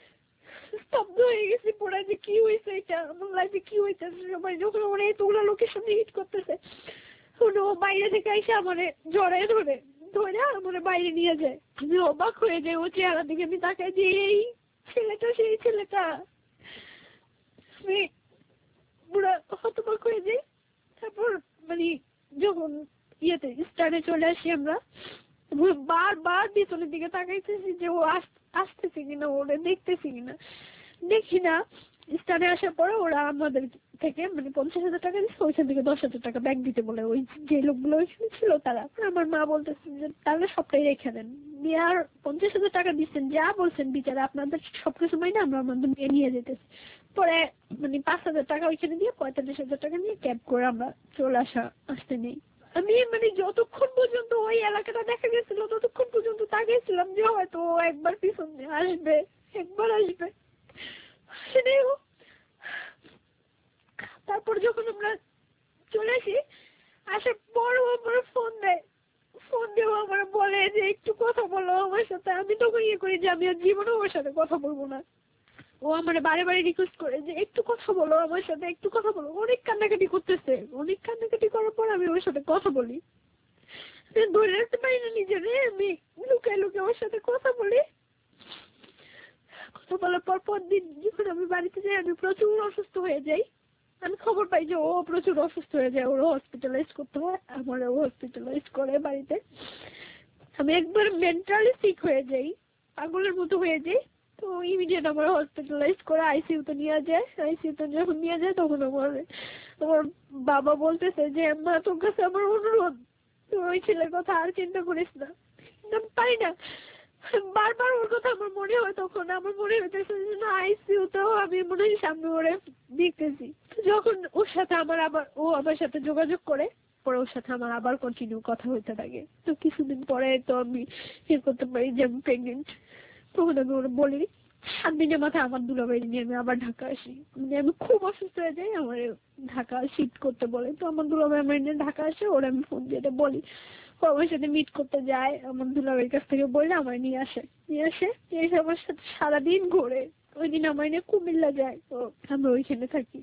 স্তব্ধ হয়ে গেছি পুরা, যে কি হয়েছে এটা, আমার লাইফে কি হইতেছে। সবাই যখন আমার এতগুলো লোকের সামনে হিট করতেছে, ও বাইরে থেকে এসে আমার জড়ায় ধরে ধরে আমার বাইরে নিয়ে যায়। আমি অবাক হয়ে যাই ও চেহারা দিকে, আমি তাকাই যে এই ছেলেটা সেই ছেলেটা। আমি পুরা হতবাক হয়ে যাই। তারপর মানে যখন ইয়েতে স্টানে চলে আসি আমরা, বারবার পিছনের দিকে তাকাইতেছি যে ও আসতেছে কিনা, ওরা দেখতেছি কিনা, দেখি না। স্টানে আসার পরে ওরা আমাদের থেকে মানে পঞ্চাশ হাজার টাকা দিচ্ছে, ওইখান থেকে দশ হাজার টাকা ব্যাগ দিতে বলে ওই যে লোকগুলো ওইখানে ছিল তারা। আমার মা বলতেছে যে তাহলে সবটাই রেখে দেন, দিয়ে আর পঞ্চাশ হাজার টাকা দিচ্ছেন, যা বলছেন বিচারে আপনাদের সবকিছু মাইনে আমরা আমাদের নিয়ে নিয়ে যেতেছি। পরে মানে পাঁচ হাজার টাকা ওইখানে দিয়ে পঁয়তাল্লিশ হাজার টাকা নিয়ে ক্যাব করে আমরা চলে আসা আসতে নেই। আমি মানে যতক্ষণ পর্যন্ত ওই এলাকাটা দেখা গেছিল ততক্ষণ পর্যন্ত তাকিয়েছিলাম যে হয়তো ও একবার পিছন দিয়ে আসবে, একবার আসবে। সেটাই। তারপর যখন আমরা চলে আসি, আসার পর আমার ফোন দেয়, ফোন দিয়ে আমার বলে যে একটু কথা বলো আমার সাথে। আমি তখন ইয়ে করি যে আমি আর জীবনে ওর সাথে কথা বলবো না। ও আমার বারে বারে রিকোয়েস্ট করে যে একটু কথা বলো আমার সাথে, একটু কথা বলো। অনেক কান্নাকাটি করতেছে, অনেক কান্নাকাটি করার পর আমি ওর সাথে কথা বলি, ধরে রাখতে পারি না নিজেরে, আমি লুকায় লুকায় ওর সাথে কথা বলি। কথা বলার পর পর দিন যখন আমি বাড়িতে যাই আমি প্রচুর অসুস্থ হয়ে যাই। আমি খবর পাই যে ও প্রচুর অসুস্থ হয়ে যায়, ওরা হসপিটালাইজ করতে হয়, আমার ও হসপিটালাইজ করে বাড়িতে। আমি একবার মেন্টালি সিক হয়ে যাই, পাগলের মতো হয়ে যাই। তো ইমিডিয়েট আমার হসপিটালাইজ করে আইসিইউতে নিয়ে যায়। আইসিইউতে যখন নিয়ে যায় তখন আমার আমার বাবা বলতেছে যে মা তোর কাছে আমার অনুরোধ, তুই ওই ছেলের কথা আর চিন্তা করিস না। আমি পারি না, বারবার ওর কথা আমার মনে হয়, তখন আমার মনে হইতেছে না আইসিইউতেও আমি মনে হয় সামনে ওরে দেখতেছি। যখন ওর সাথে আমার আবার ও আমার সাথে যোগাযোগ করে, পরে ওর সাথে আমার আবার কন্টিনিউ কথা হইতে থাকে। তো কিছুদিন পরে তো আমি ফিল করতে পারি যে আমি প্রেগনেন্ট। তখন আমি ওরা বলি, সাত দিনের মাথায় আমার দুলাভাই নিয়ে আমি আবার ঢাকা আসি। মানে আমি খুব অসুস্থ হয়ে যাই, আমার ঢাকা শিফট করতে বলে। তো আমার দুলাভাই আমার নিয়ে ঢাকা আসে, ওরা আমি ফোন দিয়ে বলি, আমার সাথে মিট করতে যায়। আমার দুলাভাইয়ের কাছ থেকে বললে আমার নিয়ে আসে নিয়ে আসে এসে আমার সাথে সারাদিন ঘোরে। ওই দিন আমার নিয়ে কুমিল্লা যায়। তো আমরা ওইখানে থাকি,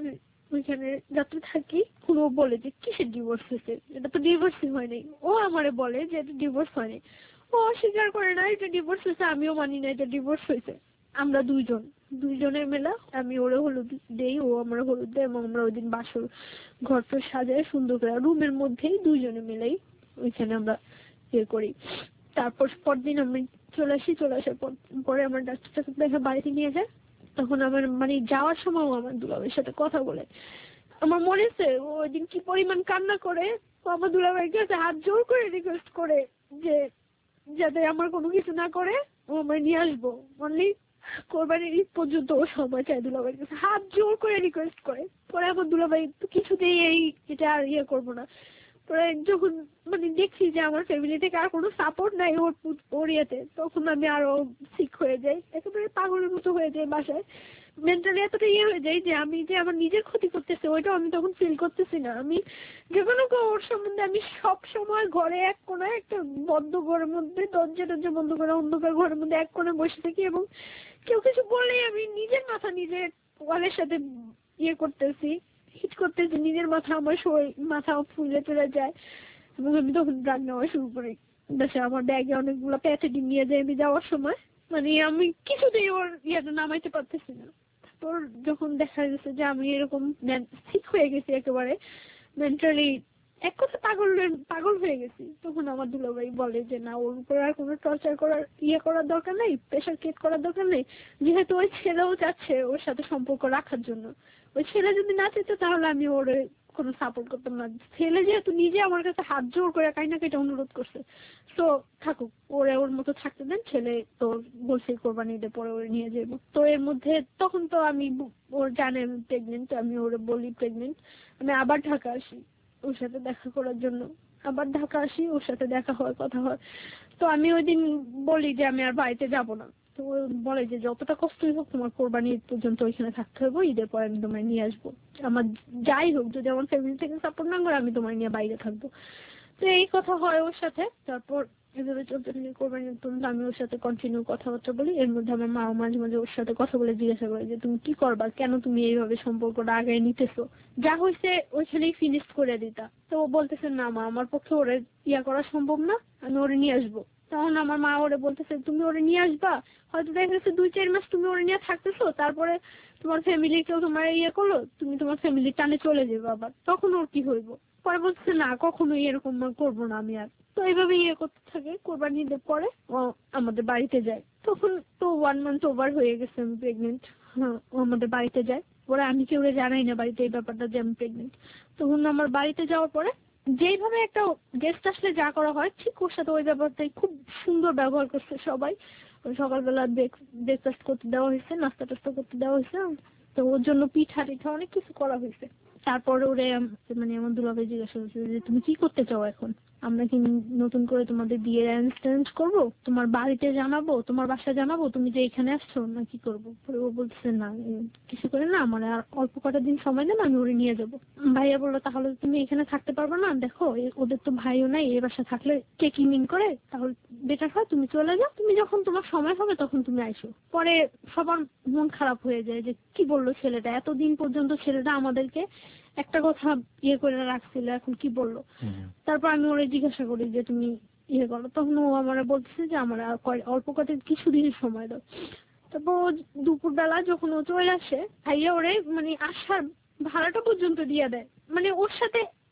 ওইখানে যাতে থাকি। কোনো বলে যে কিসের ডিভোর্স হয়েছে, এটা তো ডিভোর্সই হয়নি। ও আমারে বলে যে এটা ডিভোর্স হয়নি। ও অস্বীকার করে না এটা ডিভোর্স হয়েছে, আমিও মানি না এটা ডিভোর্স হয়েছে। আমরা দুইজন দুইজনের মেলা, আমি ওরে হলুদ দেই, ও আমার হলুদ দেয়, এবং আমরা ওই দিন বাসর ঘর তো সাজায় সুন্দর করে রুমের মধ্যেই দুইজনে মিলেই ওইখানে আমরা ইয়ে করি। তারপর পরদিন আমি চলে আসি। চলে আসার পর পরে আমার ডাক্তার দেখা বাড়িতে নিয়ে যায়। তখন আমার মানে যাওয়ার সময় আমার দুলাভাইয়ের সাথে কথা বলে। আমার মনে আছে ও ওই দিন কি পরিমাণ কান্না করে। ও আমার দুলাভাইয়ের কাছে হাত জোর করে রিকোয়েস্ট করে যে যাতে আমার কোনো কিছু না করে, ও আমার নিয়ে আসবো। অনলি কোরবানির ঈদ পর্যন্ত ও সময় চায় দুলাভাইয়ের কাছে, হাত জোর করে রিকোয়েস্ট করে। পরে আমার দুলাভাই তো কিছুতেই এই এটা আর ইয়ে করবো না। পরে যখন মানে দেখছি যে আমার ফ্যামিলি থেকে আর কোনো সাপোর্ট নাই ওর ওর ইয়েতে, তখন আমি আরো সিক হয়ে যাই, একেবারে পাগলের মতো হয়ে যাই। বাসায় মেন্টালি এতটা ইয়ে হয়ে যাই যে আমি যে আমার নিজের ক্ষতি করতেছে ওইটাও আমি তখন ফিল করতেছি না। আমি যেকোনো ওর সম্বন্ধে আমি সব সময় ঘরে এক কোনায় একটা বদ্ধ ঘরের মধ্যে দরজা টরজা বন্ধ করে অন্ধকার ঘরের মধ্যে এক কোণে বসে থাকি, এবং কেউ কিছু বললেই আমি নিজের মাথা নিজের ওয়ালের সাথে ইয়ে করতেছি, হিট করতেছি। নিজের মাথা আমার শরীর মাথা ফুলে চলে যায়, এবং আমি তখন ড্রাগ নেওয়া শুরু করি। দেশে আমার ব্যাগে অনেকগুলো প্যাথেটিন নিয়ে যাই আমি যাওয়ার সময়। মানে আমি কিছুতেই ওর ইয়েটা নামাইতে পারতেছি না। তোর যখন দেখা গেছে যে আমি এরকম ঠিক হয়ে গেছি, একেবারে মেন্টালি এক কথা পাগলের পাগল হয়ে গেছি, তখন আমার দুলাভাই বলে যে না ওর উপর আর কোনো টর্চার করার ইয়ে করার দরকার নেই, প্রেশার ক্রিয়েট করার দরকার নেই। যেহেতু ওই ছেলেও চাচ্ছে ওর সাথে সম্পর্ক রাখার জন্য, ওই ছেলে যদি না চেত তাহলে আমি ওর কোনো সাপোর্ট করতাম না। ছেলে যেহেতু নিজে আমার কাছে হাত জোর করে কাইনা কেটে অনুরোধ করছে, তো থাকুক, ওরে ওর মতো থাকতে দেন। ছেলে তো বলছে কোরবানি ঈদের পরে ওরে নিয়ে যাবো। তো এর মধ্যে তখন তো আমি ওর জানে আমি প্রেগনেন্ট, আমি ওরে বলি প্রেগনেন্ট। আমি আবার ঢাকা আসি ওর সাথে দেখা করার জন্য, আবার ঢাকা আসি, ওর সাথে দেখা হয়, কথা হয়। তো আমি ওই দিন বলি যে আমি আর বাড়িতে যাব না। তো ও বলে যে যতটা কষ্টই হোক তোমার কোরবানি ঈদ পর্যন্ত ওইখানে থাকতে হবে, ঈদের পর আমি তোমায় নিয়ে আসবো। আমার যাই হোক, যদি আমার ফ্যামিলি থেকে সাপোর্ট না করে আমি তোমায় নিয়ে বাইরে থাকবো। তো এই কথা হয় ওর সাথে। তারপর এভাবে চলতে থাকে কোরবানি ঈদ পর্যন্ত আমি ওর সাথে কন্টিনিউ কথাবার্তা বলি। এর মধ্যে আমার মা মাঝে মাঝে ওর সাথে কথা বলে জিজ্ঞাসা করে যে তুমি কি করবা, কেন তুমি এইভাবে সম্পর্কটা আগায় নিতেছো, যা হয়েছে ওইখানেই ফিনিশ করে দিতা। তো ও বলতেছে না মা, আমার পক্ষে ওরে ইয়া করা সম্ভব না, আমি ওরে নিয়ে আসবো। তখন আমার মা ওরে বলতেছে তুমি ওরে নিয়ে আসবা, হয়তো দেখা যাচ্ছে দুই চার মাস তুমি ওরে নিয়ে থাকতেছো, তারপরে তোমার ফ্যামিলি কেউ তোমার ইয়ে করলো, তুমি তোমার ফ্যামিলির টানে চলে যাবে আবার, তখন ওর কি হইব। পরে বলছে না কখনোই এরকম করবো না আমি আর। তো এইভাবে ইয়ে করতে থাকে। কোরবানি ঈদের পরে ও আমাদের বাড়িতে যায়। তখন তো ওয়ান মান্থ ওভার হয়ে গেছে আমি প্রেগনেন্ট। হ্যাঁ, ও আমাদের বাড়িতে যায়। পরে আমি কেউ জানাই না বাড়িতে এই ব্যাপারটা যে আমি প্রেগনেন্ট। তখন আমার বাড়িতে যাওয়ার পরে যেইভাবে একটা গেস্ট আসলে যা করা হয় ঠিক ওর সাথে ওই ব্যাপারটাই খুব সুন্দর ব্যবহার করছে সবাই। সকালবেলা ব্রেকফাস্ট করতে দেওয়া হয়েছে, নাস্তা টাস্তা করতে দেওয়া হয়েছে, তো ওর জন্য পিঠা টিঠা অনেক কিছু করা হয়েছে। তারপরে ওরে মানে আমার দুলাভাই জিজ্ঞাসা করছে যে তুমি কি করতে চাও এখন, আমরা কি নতুন করে তোমাদের বিয়ের অ্যারেঞ্জ করবো, তোমার বাড়িতে জানাবো, তোমার বাসায় জানাবো তুমি যে এখানে আসছো, না কি করবো। পরে ও বলছে না কিছু করে না, আমার আর অল্প কটা দিন সময় দেন, আমি ওরে নিয়ে যাবো। ভাইয়া বললো তাহলে তুমি এখানে থাকতে পারবে না, দেখো ওদের তো ভাইও নাই, এই বাসা থাকলে কে কি মিন করে, তাহলে বেটার হয় তুমি চলে যাও, তুমি যখন তোমার সময় হবে তখন তুমি আইসো। পরে সবার মন খারাপ হয়ে যায় যে কি বললো ছেলেটা, এতদিন পর্যন্ত ছেলেটা আমাদেরকে একটা কথা ইয়ে করে রাখছিল, এখন কি বললো। তারপর আমি ওরে জিজ্ঞাসা করি যে তুমি ইয়ে করো, তখন ও আমার বলতেছে যে আমার অল্প কটা কিছুদিনের সময় দাও। তারপর ও দুপুর বেলা যখন ও চলে আসে, ভাইয়া ওরে মানে আসার ভাড়াটা পর্যন্ত দিয়ে দেয়। মানে ওর সাথে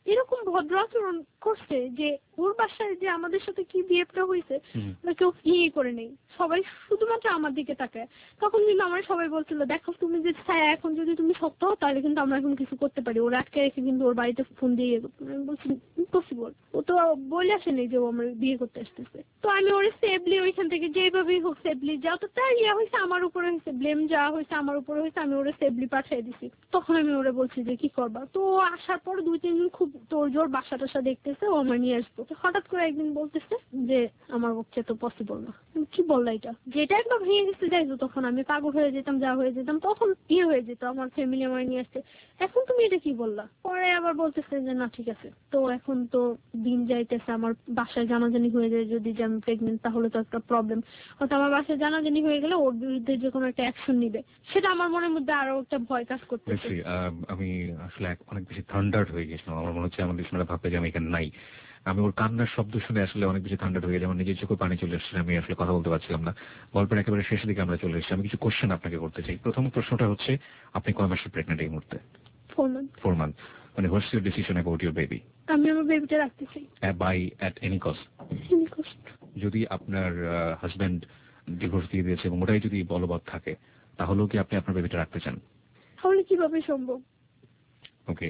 এরকম ভদ্র আচরণ করছে যে ওর বাসায় যে আমাদের সাথে কি বিহেভটা হয়েছে কেউ ইয়ে করে নেই, সবাই শুধুমাত্র আমার দিকে তাকায়। তখন কিন্তু আমার সবাই বলছিল দেখো তুমি যে ছায়া এখন যদি তুমি সত্য হও তাহলে কিন্তু আমরা এখন কিছু করতে পারি, ওর আটকে রেখে কিন্তু ওর বাড়িতে ফোন দিয়ে বলছি ইম্পসিবল, ও তো বলে আসেনি যে ও আমার বিয়ে করতে আসতেছে। তো আমি ওর সেফলি ওইখান থেকে যেভাবেই হোক সেফলি যতটা ইয়ে হয়েছে আমার উপরে হয়েছে, ব্লেম যাওয়া হয়েছে আমার উপরে হয়েছে, আমি ওরা সেফলি পাঠিয়ে দিছি। তখন আমি ওরা বলছি যে কি করবা, তো আসার পর দুই তিন দিন খুব তোর জোর বাসা টাসা দেখতেছে, ও আমার নিয়ে আসবো। হঠাৎ করে একদিন বলতেছে যে আমার পক্ষে তো পসিবল না। কি বললা এটা, যেটা একবার ভেঙে গেছে যাইতো তখন আমি পাগল হয়ে যেতাম, যা হয়ে যেতাম, তখন ইয়ে হয়ে যেত আমার ফ্যামিলি আমার নিয়ে আসছে, এখন তুমি এটা কি বললা। পরে আবার বলতেছে যে না ঠিক আছে। তো এখন তো দিন যাইতেছে, আমার বাসায় জানাজানি হয়ে যায় যদি যে আমি প্রেগনেন্ট, তাহলে তো একটা প্রবলেম, হয়তো আমার বাসায় জানাজানি হয়ে গেলে ওর বিরুদ্ধে যে কোনো একটা অ্যাকশন নিবে, সেটা আমার মনের মধ্যে আরো একটা ভয় কাজ করতেছে। আমি আসলে অনেক বেশি থান্ডার্ড হয়ে গেছিলাম, আমার মনে হচ্ছে আমার লিসনাররা ভাববে যে আমি এখানে নাই। আমি ওর কান্নার শব্দ শুনে আসলে অনেক বেশি থান্ডার্ড হয়ে গেছে, আমার নিজের চোখে পানি চলে আসছে, আমি আসলে কথা বলতে পারছিলাম না। গল্পের একেবারে শেষের দিকে আমরা চলে এসেছি। আমি কিছু কোশ্চেন আপনাকে করতে চাই। প্রথম প্রশ্নটা হচ্ছে আপনি কয় মাসের প্রেগনেন্ট এই মুহূর্তে? Four month. Four month. মানে what's your decision about your baby? আমি আমার বেবিটা রাখতে চাই। By at any cost? Any cost. যদি আপনার হাজবেন্ড ডিভোর্স দিয়ে দিয়েছে এবং ওটাই যদি বলবৎ থাকে তাহলেও কি আপনি আপনার বেবিটা রাখতে চান? তাহলে কিভাবে সম্ভব? ওকে।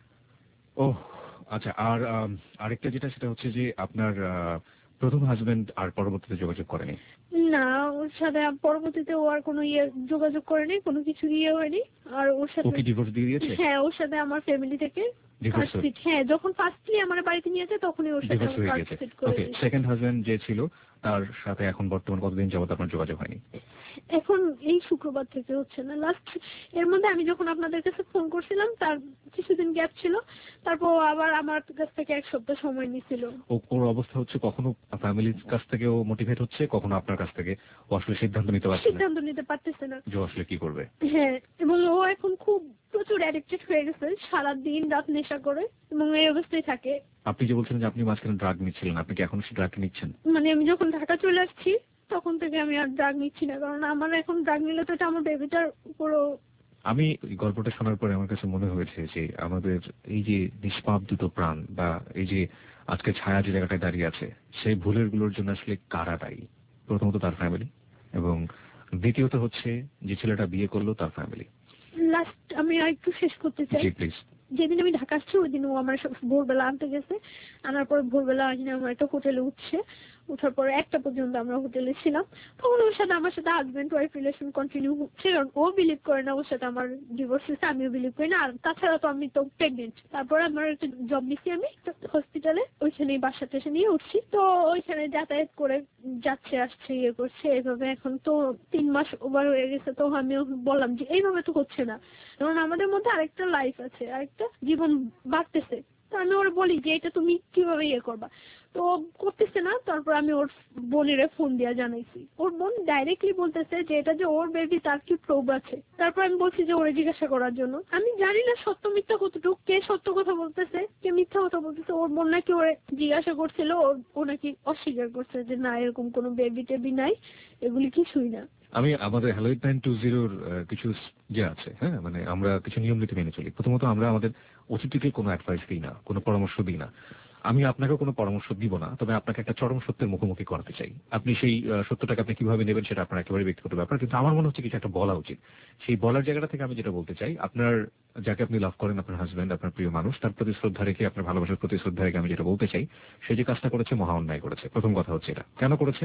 ও আচ্ছা, আর আরেকটা যেটা সেটা হচ্ছে যে আপনার প্রথম হাজবেন্ড আর পরবর্তীতে যোগাযোগ করেনি? না, ওর সাথে পরবর্তীতে ও আর কোনো ইয়ে যোগাযোগ করেনি, কোনো কিছু ইয়ে হয়নি। আর ওর সাথে ও কি ডিভোর্স দিয়ে দিয়েছে? হ্যাঁ, ওর সাথে আমার ফ্যামিলি থেকে হ্যাঁ, যখন ফার্স্টলি আমার বাড়িতে নিয়ে আসে তখনই ওর সাথে কার্ড করে। ওকে, সেকেন্ড হাজবেন্ড যে ছিল তার সাথে এখন বর্তমান কতদিন যাবত আপনার যোগাযোগ হয়নি? এখন এই শুক্রবার থেকে হচ্ছে না, লাস্ট এর মধ্যে আমি যখন আপনাদের কাছে ফোন করছিলাম তার কিছুদিন গ্যাপ ছিল, তারপর আবার আমার কাছ থেকে এক সপ্তাহ সময় নিছিল। ওর অবস্থা হচ্ছে কখনো ফ্যামিলির কাছ থেকে ও মোটিভেট হচ্ছে, কখনো আপনার কাছ থেকে ও আসলে সিদ্ধান্ত নিতে পারছে না। সিদ্ধান্ত নিতে পারতেছে না যে আসলে কি করবে। হ্যাঁ, এবং ও এখন খুব প্রচুর অ্যাডিক্টেড হয়ে গেছে, সারা দিন রাত নেশা করে এবং এই অবস্থায় থাকে। আপনি যে বলছেন যে আপনি মাঝখানে ড্রাগ নিচ্ছিলেন, আপনি কি এখন ড্রাগ নিচ্ছেন? মানে আমি যখন ঢাকা চলে আসছি তখন থেকে আমি আর ড্রাগ নিচ্ছি না, কারণ আমার এখন ড্রাগ নিলে তো এটা আমার বেবিটার উপরও। আমি গল্পটা শোনার পরে আমার কাছে মনে হয়েছে যে আমাদের এই যে নিষ্পাপ দুটো প্রাণ বা এই যে আজকে ছায়া যে জায়গাটায় দাঁড়িয়ে আছে সেই ভুলের গুলোর জন্য আসলে কারা দায়ী? প্রথমত তার ফ্যামিলি, এবং দ্বিতীয়ত হচ্ছে যে ছেলেটা বিয়ে করলো তার ফ্যামিলি। লাস্ট আমি আর একটু শেষ করতে চাই। জি প্লিজ। যেদিন আমি ঢাকা আসছি ওই দিন ও আমার ভোরবেলা আনতে গেছে, আনার পরে ভোরবেলা আসলে আমার একটা হোটেলে উঠছে, উঠার পরে একটা পর্যন্ত আমরা হোটেলে ছিলাম। তখন ওর সাথে আমার সাথে হাজব্যান্ড ওয়াইফ রিলেশন কন্টিনিউ হচ্ছে, কারণ ও বিলিভ করে না ওর সাথে আমার ডিভোর্স হয়েছে, আমিও বিলিভ করি না। আর তাছাড়া তো আমি তো প্রেগনেন্ট। তারপরে আমার একটা জব নিচ্ছি আমি হসপিটালে, ওইখানে বাসা টেসে নিয়ে উঠছি, তো ওইখানে যাতায়াত করে যাচ্ছে আসছে ইয়ে করছে এইভাবে। এখন তো তিন মাস ওভার হয়ে গেছে, তো আমিও বললাম যে এইভাবে তো হচ্ছে না, কারণ আমাদের মধ্যে আরেকটা লাইফ আছে, আরেকটা জীবন বাড়তেছে। তো আমি ওর বলি যে এটা তুমি কিভাবে ইয়ে করবা, তো করতেছে না। তারপর আমি ওর বোনের ফোন দিয়া জানাইছি, ওর বোন ডাইরেক্টলি বলতেছে যে এটা যে ওর বেবি তার কি প্রোব আছে। তারপর আমি বলছি যে ওরে জিজ্ঞাসা করার জন্য। আমি জানি না সত্য মিথ্যা কতটুকু, কে সত্য কথা বলতেছে কে মিথ্যা কথা বলতেছে। ওর বোন নাকি ওরে জিজ্ঞাসা করছিল, ও নাকি অস্বীকার করছে যে না এরকম কোনো বেবি টেবি নাই, এগুলি কিছুই না। আমি আমাদের হ্যালো এইট নাইন টু জিরোর কিছু যে আছে, হ্যাঁ, মানে আমরা কিছু নিয়ম নীতি মেনে চলি। প্রথমত আমরা আমাদের অতিথিকে কোনো অ্যাডভাইস দিই না, কোনো পরামর্শ দিই না। আমি আপনাকেও কোনো পরামর্শ দিব না, তবে আপনাকে একটা চরম সত্যের মুখোমুখি করতে চাই। আপনি সেই সত্যটাকে আপনি কিভাবে নেবেন সেটা আপনার একেবারে ব্যক্তিগত ব্যাপার, কিন্তু আমার মনে হচ্ছে কিছু একটা বলা উচিত। সেই বলার জায়গাটা থেকে আমি যেটা বলতে চাই, আপনার যাকে আপনি লাভ করেন, আপনার হাজব্যান্ড, আপনার প্রিয় মানুষ, তার প্রতি শ্রদ্ধা রেখে, আপনার ভালোবাসার প্রতি শ্রদ্ধা রেখে আমি যেটা বলতে চাই, সে যে কাজটা করেছে মহা অন্যায় করেছে। প্রথম কথা হচ্ছে এটা কেন করেছে।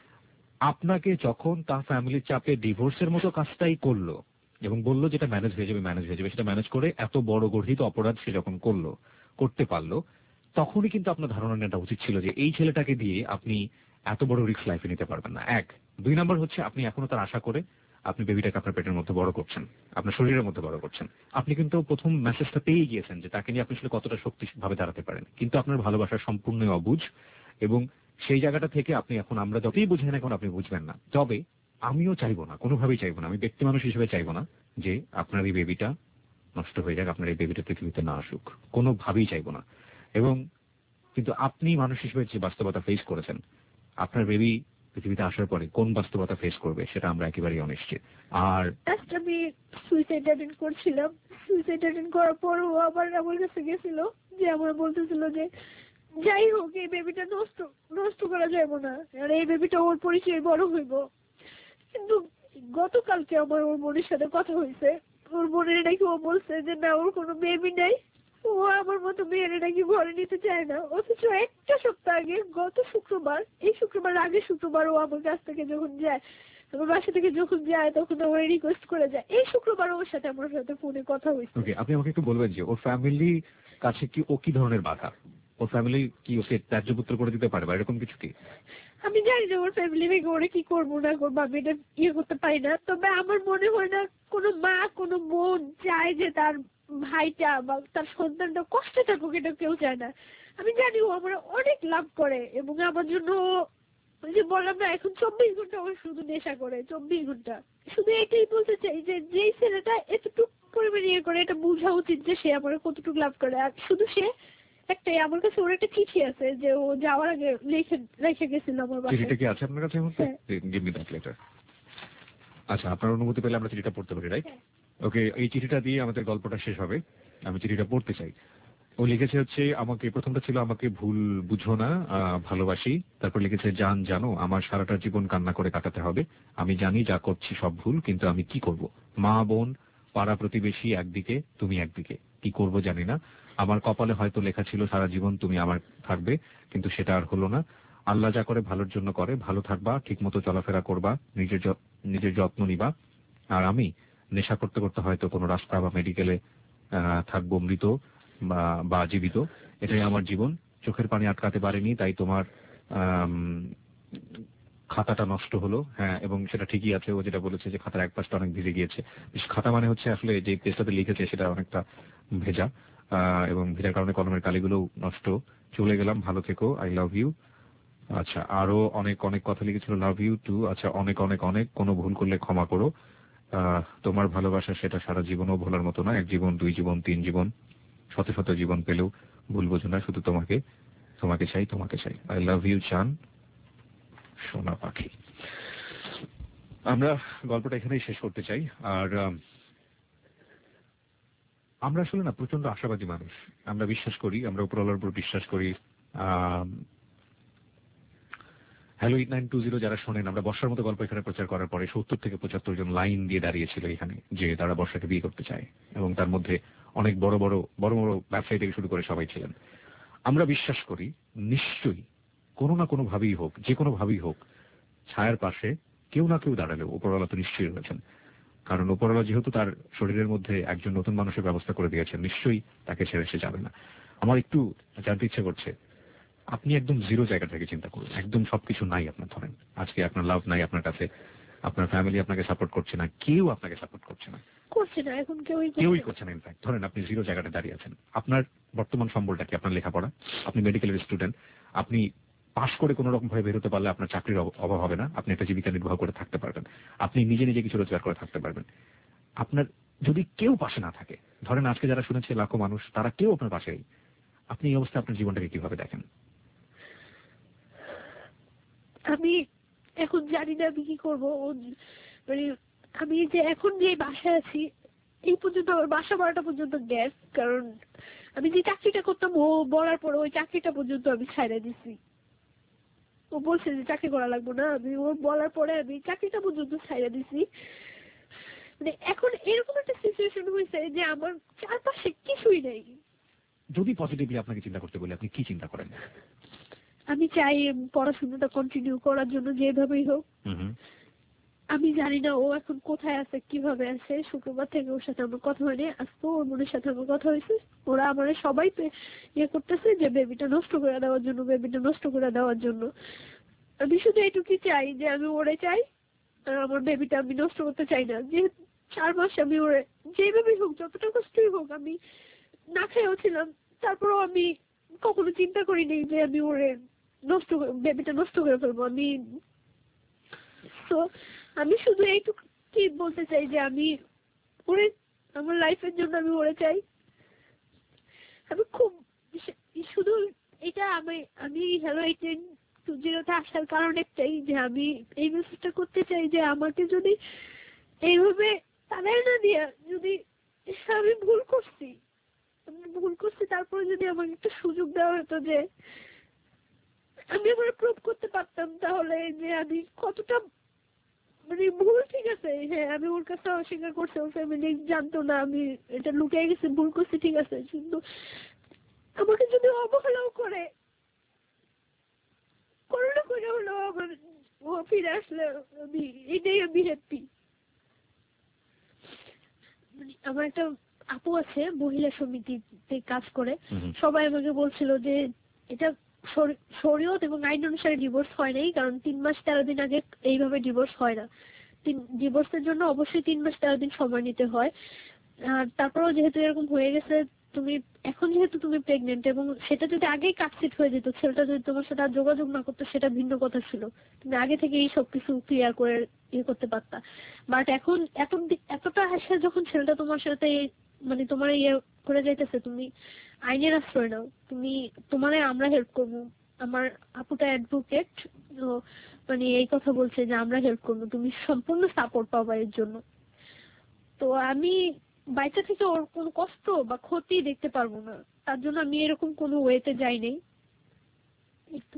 আপনাকে যখন তার ফ্যামিলির চাপে ডিভোর্সের মতো কাজটাই করলো এবং বললো যেটা ম্যানেজ হয়ে যাবে ম্যানেজ হয়ে যাবে সেটা ম্যানেজ করে এত বড় গর্হিত অপরাধ সে যখন করলো, করতে পারলো, তখনই কিন্তু আপনার ধারণা নেওয়া উচিত ছিল যে এই ছেলেটাকে দিয়ে আপনি এত বড় রিস্ক লাইফে নিতে পারবেন না। এক। দুই নম্বর হচ্ছে আপনি এখনো তার আশা করে আপনি বেবিটাকে আপনার পেটের মধ্যে বড় করছেন, আপনার শরীরের মধ্যে বড় করছেন। আপনি কিন্তু প্রথম মেসেজটা পেয়ে গিয়েছেন যে তাকে নিয়ে আপনি আসলে কতটা শক্তিভাবে দাঁড়াতে পারেন, কিন্তু আপনার ভালোবাসার সম্পূর্ণ অবুঝ, এবং সেই জায়গাটা থেকে আপনি এখন আমরা যতই বুঝেন এখন আপনি বুঝবেন না। তবে আমিও চাইবো না, কোনোভাবেই চাইবো না, আমি ব্যক্তি মানুষ হিসেবে চাইবো না যে আপনার এই বেবিটা নষ্ট হয়ে যাক, আপনার এই বেবিটা পৃথিবীতে না আসুক, কোনোভাবেই চাইবো না। এবং কিন্তু আপনি মানুষ হিসেবে যে বাস্তবতা ফেস করেছেন, আপনার বেবি পৃথিবীতে আসার পরে কোন বাস্তবতা ফেস করবে সেটা আমরা একেবারেই অনিশ্চিত। আর আমি সুইসাইড অ্যাটেম্প্ট করছিলাম, সুইসাইড অ্যাটেম্প্ট করার পর ও আবার আমার কাছে গেছিল যে আমার বলতেছিল যে যাই হোক এই বেবিটা নষ্ট নষ্ট করা যাবে না, আর এই বেবিটা ওর পরিচয় বড় হইব। কিন্তু গতকালকে আমার ওর বোনের সাথে কথা হয়েছে, ওর বোনের নাকি ও বলছে যে না ওর কোনো বেবি নাই, ও আমার মতো মেয়েরা নাকি ঘরে নিতে চায় না। অথচ একটা সপ্তাহ আগে গত শুক্রবার, এই শুক্রবার আগে শুক্রবার ও আমার কাছ থেকে যখন যায়, আমার বাসা থেকে যখন যায় তখন ও রিকোয়েস্ট করে যায়। এই শুক্রবার ওর সাথে আমার সাথে ফোনে কথা হয়েছে। ওকে, আপনি আমাকে একটু বলবেন যে ওর ফ্যামিলি কাছে কি ও কি ধরনের বাধা, ওর ফ্যামিলি কি ওকে ত্যায্যপুত্র করে দিতে পারে বা এরকম কিছু কি? আমি জানি না ওর ফ্যামিলি থেকে ওরা কি করবো না করবো, আমি এটা ইয়ে করতে পারি না। তবে আমার মনে হয় না কোনো মা কোনো বোন চায় যে তার ভাইটা বা তার সন্তানটা কষ্টে থাকুক, এটা কেউ চায় না। আমি জানি ও আমার অনেক লাভ করে এবং আমার জন্য ওই যে বললাম না এখন চব্বিশ ঘন্টা আমার শুধু নেশা করে, চব্বিশ ঘন্টা। শুধু এটাই বলতে চাই যে যেই ছেলেটা এতটুকু পরিমাণে ইয়ে করে এটা বোঝা উচিত যে সে আমার কতটুকু লাভ করে। আর শুধু সে একটাই, আমার কাছে ওর একটা চিঠি আছে যে ও যাওয়ার আগে লিখে রেখে গেছিল আমার বাসায়। চিঠিটা কি আছে আপনার কাছে? Give me that letter. আচ্ছা, আপনার অনুমতি পেলে আমরা চিঠিটা পড়তে পারি, রাইট? ওকে, এই চিঠিটা দিয়ে আমাদের গল্পটা শেষ হবে। আমি চিঠিটা পড়তে চাই। ও লিখেছে হচ্ছে আমাকে, প্রথমটা ছিল আমাকে ভুল বুঝো না, ভালোবাসি। তারপর লিখেছে জান জানো আমার সারাটা জীবন কান্না করে কাটাতে হবে, আমি জানি যা করছি সব ভুল, কিন্তু আমি কি করব, মা বোন পাড়া প্রতিবেশী একদিকে, তুমি একদিকে, কি করব জানি না। আমার কপালে হয়তো লেখা ছিল সারা জীবন তুমি আমার থাকবে, কিন্তু সেটা আর হলো না। আল্লাহ যা করে ভালোর জন্য করে, ভালো থাকবা, ঠিক মতো চলাফেরা করবা, নিজের নিজের যত্ন নিবা। আর আমি নেশা করতে করতে হয়তো কোনো রাস্তা বা মেডিকেলে থাকবো, মৃত বা জীবিত, এটাই আমার জীবন। চোখের পানি আটকাতে পারিনি, তাই তোমার খাতাটা নষ্ট হলো। হ্যাঁ, এবং সেটা ঠিকই আছে, ও যেটা বলেছে যে খাতার এক পাশটা অনেক ভিজে গিয়েছে। খাতা মানে হচ্ছে আসলে যে পেজটাতে লিখেছে সেটা অনেকটা ভেজা, এবং ভেজার কারণে কলমের কালিগুলো নষ্ট। চলে গেলাম, ভালো থেকো, আই লাভ ইউ। আচ্ছা, আরো অনেক অনেক কথা লিখেছিল, লাভ ইউ টু। আচ্ছা, অনেক অনেক অনেক, কোনো ভুল করলে ক্ষমা করো। তোমার ভালোবাসা সেটা সারা জীবনও ভোলার মতো না, এক জীবন, দুই জীবন, তিন জীবন, শত শত জীবন পেলেও ভুল বোঝো না, শুধু তোমাকে, তোমাকে চাই, তোমাকে চাই। আই লাভ ইউ চান, সোনা পাখি। আমরা গল্পটা এখানেই শেষ করতে চাই। আর আমরা আসলে না প্রচন্ড আশাবাদী মানুষ, আমরা বিশ্বাস করি, আমরা উপরওয়ালার উপর বিশ্বাস করি। Hello eight nine two zero যারা শোনেন, আমরা বর্ষার মতো গল্প এখানে প্রচার করার পরে সত্তর থেকে পঁচাত্তর জন লাইন দিয়ে দাঁড়িয়েছিল এখানে যে তারা বর্ষাকে বিয়ে করতে চায়, এবং তার মধ্যে অনেক বড় বড় বড় বড় ব্যবসায়ী থেকে শুরু করে সবাই ছিলেন। আমরা বিশ্বাস করি নিশ্চয়ই কোনো না কোনো ভাবেই হোক, যে কোনো ভাবেই হোক, ছায়ার পাশে কেউ না কেউ দাঁড়ালেও উপরওয়ালা তো নিশ্চয়ই রয়েছেন। কারণ উপরওয়ালা যেহেতু তার শরীরের মধ্যে একজন নতুন মানুষের ব্যবস্থা করে দিয়েছেন, নিশ্চয়ই তাকে ছেড়ে সে যাবে না। আমার একটু জানতে ইচ্ছে করছে, আপনি একদম জিরো জায়গা থেকে চিন্তা করুন, একদম সবকিছু নাই আপনার, ধরেন আজকে আপনার লাভ নাই আপনার কাছে, আপনার ফ্যামিলি আপনাকে সাপোর্ট করছে না, কেউ আপনাকে সাপোর্ট করছে না, করছে না, এখন কেউই কেউই করছে না। ইনফ্যাক্ট ধরেন আপনি জিরো জায়গাটা দাঁড়িয়ে আছেন, আপনার বর্তমান সম্বলটা কি? আপনার লেখাপড়া, আপনি মেডিকেলের স্টুডেন্ট, আপনি পাশ করে কোনো রকম ভাবে বেরোতে পারলে আপনার চাকরির অভাব হবে না, আপনি একটা জীবিকা নির্বাহ করে থাকতে পারবেন, আপনি নিজে নিজে কিছু রোজগার করে থাকতে পারবেন। আপনার যদি কেউ পাশে না থাকে, ধরেন আজকে যারা শুনেছে লাখো মানুষ, তারা কেউ আপনার পাশে নেই, আপনি এই অবস্থায় আপনার জীবনটাকে কিভাবে দেখেন? আমি এখন জানি না আমি কি করবো। মানে আমি যে এখন যে বাসায় আছি এই পর্যন্ত আমার বাসা ভাড়াটা পর্যন্ত গ্যাস, কারণ আমি যে চাকরিটা করতাম ও বলার পরে ওই চাকরিটা পর্যন্ত আমি ছাইড়া দিছি। ও বলছে যে চাকরি করা লাগবো না, আমি ও বলার পরে আমি চাকরিটা পর্যন্ত ছাইড়া দিছি। মানে এখন এরকম একটা সিচুয়েশন হয়েছে যে আমার চারপাশে কিছুই নেই। যদি পজিটিভলি আপনাকে চিন্তা করতে বলি, আপনি কি চিন্তা করেন? আমি চাই পড়াশোনাটা কন্টিনিউ করার জন্য যেভাবেই হোক। আমি জানি না ও এখন কোথায় আছে, কিভাবে আছে। শুক্রবার থেকে ওর সাথে আমার কথা হয়নি, আজকে ওর বোনের সাথে আমার কথা হয়েছে। ওরা আমার সবাই ইয়ে করতেছে যে বেবিটা নষ্ট করে দেওয়ার জন্য, বেবিটা নষ্ট করে দেওয়ার জন্য। আমি শুধু এইটুকুই চাই যে আমি ওরে চাই, আর আমার বেবিটা আমি নষ্ট করতে চাই না। যে চার মাস আমি ওরে যেভাবেই হোক, যতটা কষ্টই হোক, আমি না খেয়েও ছিলাম, তারপরেও আমি কখনো চিন্তা করিনি যে আমি ওরে নষ্ট বেবিটা নষ্ট করে ফেলবো। আমি তো আমি শুধু এইটুকু কি বলতে চাই যে আমি ওরে আমার লাইফের জন্য আমি ওরে চাই। আমি খুব শুধু এটা আমি আমি হ্যালো এইট নাইন টু জিরোতে আসার কারণ একটাই, যে আমি এই মেসেজটা করতে চাই যে আমাকে যদি এইভাবে তাড়াই না দিয়া, যদি আমি ভুল করছি, আমি ভুল করছি, তারপরে যদি আমাকে একটা সুযোগ দেওয়া হতো যে আমি আমার প্রুভ করতে পারতাম তাহলে যে আমি কতটা মানে ভুল, ঠিক আছে হ্যাঁ আমি ওর কাছে অস্বীকার করছি, ওর ফ্যামিলি জানতো না আমি এটা লুকিয়ে গেছি, ভুল করছি, ঠিক আছে, কিন্তু আমাকে যদি অবহেলাও করে করোনা করে হলো আমার ও ফিরে আসলে আমি এটাই আমি হ্যাপি। আমার একটা আপু আছে মহিলা সমিতিতে কাজ করে, সবাই আমাকে বলছিল যে এটা শরীয়ত এবং আইন অনুসারে ডিভোর্স হয় নাই, কারণ তিন মাস তেরো দিন আগে এইভাবে ডিভোর্স হয় না, ডিভোর্সের জন্য অবশ্যই তিন মাস তেরো দিন সময় নিতে হয়। আর তারপরেও যেহেতু এরকম হয়ে গেছে, তুমি এখন যেহেতু তুমি প্রেগনেন্ট এবং সেটা যদি আগেই কাটছিট হয়ে যেত, ছেলেটা যদি তোমার সাথে আর যোগাযোগ না করতো সেটা ভিন্ন কথা ছিল, তুমি আগে থেকে এই সবকিছু ক্লিয়ার করে ইয়ে করতে পারতা। বাট এখন এত এতটা আসে যখন ছেলেটা তোমার সাথে মানে তোমার ইয়ে করে যাইতেছে, তুমি আইনের আশ্রয় নাও, তুমি তোমারে আমরা হেল্প করবো। আমার আপুটা অ্যাডভোকেট, মানে এই কথা বলছে যে আমরা হেল্প করবো, তুমি সম্পূর্ণ সাপোর্ট পাবা এর জন্য। তো আমি বাচ্চা থেকে ওর কোনো কষ্ট বা ক্ষতি দেখতে পারবো না, তার জন্য আমি এরকম কোনো ওয়েতে যাই নাই। একটু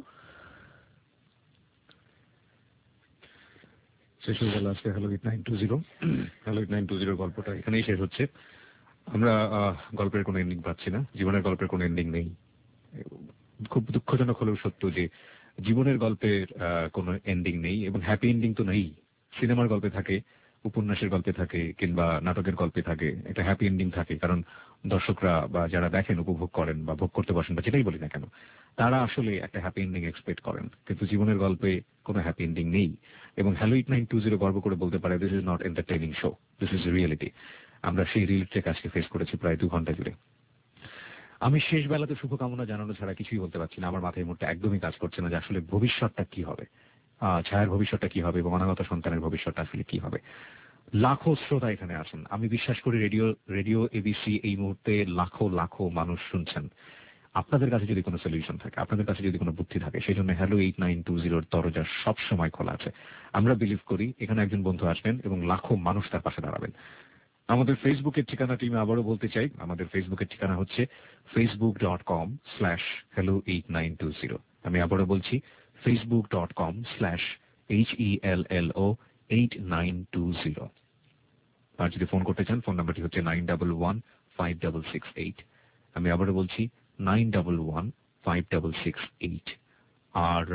শেষ হয়ে গেল আজকে hello eight nine two zero. Hello eight nine two জিরোর গল্পটা এখানেই শেষ হচ্ছে। আমরা গল্পের কোনো এন্ডিং পাচ্ছি না, জীবনের গল্পের কোনো এন্ডিং নেই। খুব দুঃখজনক হলেও সত্য যে জীবনের গল্পের কোনো এন্ডিং নেই, এবং হ্যাপি এন্ডিং তো নেই। সিনেমার গল্পে থাকে, উপন্যাসের গল্পে থাকে, কিংবা নাটকের গল্পে থাকে, একটা হ্যাপি এন্ডিং থাকে, কারণ দর্শকরা বা যারা দেখেন, উপভোগ করেন বা ভোগ করতে বসেন বা যেটাই বলি না কেন, তারা আসলে একটা হ্যাপি এন্ডিং এক্সপেক্ট করেন। কিন্তু জীবনের গল্পে কোনো হ্যাপি এন্ডিং নেই। এবং hello eight nine two zero গর্ব করে বলতে পারে, this is not entertaining show, this is reality. আমরা সেই রিয়েলিটিকে আজকে ফেস করেছি প্রায় দু ঘন্টা জুড়ে। আমি শেষ বেলাতে শুভকামনা জানানো ছাড়া কিছুই বলতে পারছি না। আমার মাথায় এই মুহূর্তে একদমই কাজ করছে না যে আসলে ভবিষ্যৎটা কি হবে, ছায়ার ভবিষ্যৎটা কি হবে এবং অনাগত সন্তানের ভবিষ্যৎটা আসলে কি হবে। লাখো শ্রোতা এখানে আছেন, আমি বিশ্বাস করি রেডিও রেডিও এবিসি এই মুহূর্তে লাখো লাখো মানুষ শুনছেন। আপনাদের কাছে যদি কোনো সলিউশন থাকে, আপনাদের কাছে যদি কোনো বুদ্ধি থাকে, সেই জন্য হ্যালো এইট নাইন টু জিরোর দরজা সব সময় খোলা আছে। আমরা বিলিভ করি এখানে একজন বন্ধু আসবেন এবং লাখো মানুষ তার পাশে দাঁড়াবেন। আমাদের ফেসবুকের ঠিকানাটি আমি আবারও বলতে চাই, আমাদের ফেসবুকের ঠিকানা হচ্ছে Facebook dot com slash hello eight nine two zero. আমি আবারও বলছি Facebook dot com slash H E L L O eight nine two zero. আর যদি ফোন করতে চান, ফোন নাম্বারটি হচ্ছে nine double one five double six eight. আমি আবারও বলছি nine double one five double six eight. আর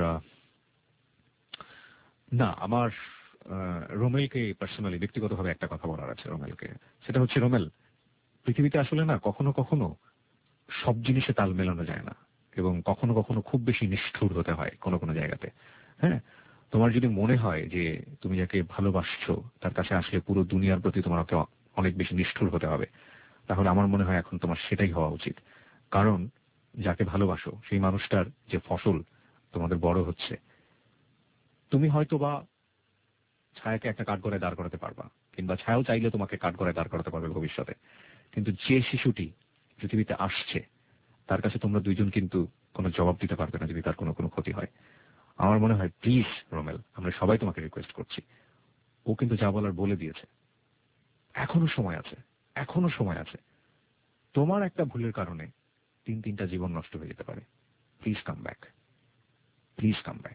না, আমার রোমেলকে পার্সোনালি ব্যক্তিগতভাবে একটা কথা বলার আছে রোমেলকে। সেটা হচ্ছে, রোমেল, পৃথিবীতে আসলে না কখনো কখনো সব জিনিসে তাল মেলানো যায় না, এবং কখনো কখনো খুব বেশি নিষ্ঠুর হতে হয় কোনো কোনো জায়গাতে। হ্যাঁ, তোমার যদি মনে হয় যে তুমি যাকে ভালোবাসছো তার কাছে আসলে পুরো দুনিয়ার প্রতি তোমাকে অনেক বেশি নিষ্ঠুর হতে হবে, তাহলে আমার মনে হয় এখন তোমার সেটাই হওয়া উচিত। কারণ যাকে ভালোবাসো সেই মানুষটার যে ফসল তোমাদের বড় হচ্ছে, তুমি হয়তো বা ছায়াকে একটা কাঠগড়ায় দাঁড় করাতে পারবা, কিংবা ছায়াও চাইলে তোমাকে কাঠগড়ায় দাঁড় করাতে পারবে ভবিষ্যতে। কিন্তু যে শিশুটি পৃথিবীতে আসছে তার কাছে তোমরা দুইজন কিন্তু কোনো জবাব দিতে পারবে না যদি তার কোনো কোনো ক্ষতি হয়। আমার মনে হয় প্লিজ রোমেল, আমরা সবাই তোমাকে রিকোয়েস্ট করছি, ও কিন্তু যা বলার বলে দিয়েছে, এখনো সময় আছে, এখনো সময় আছে। তোমার একটা ভুলের কারণে তিন তিনটা জীবন নষ্ট হয়ে যেতে পারে। Please come back, please come back.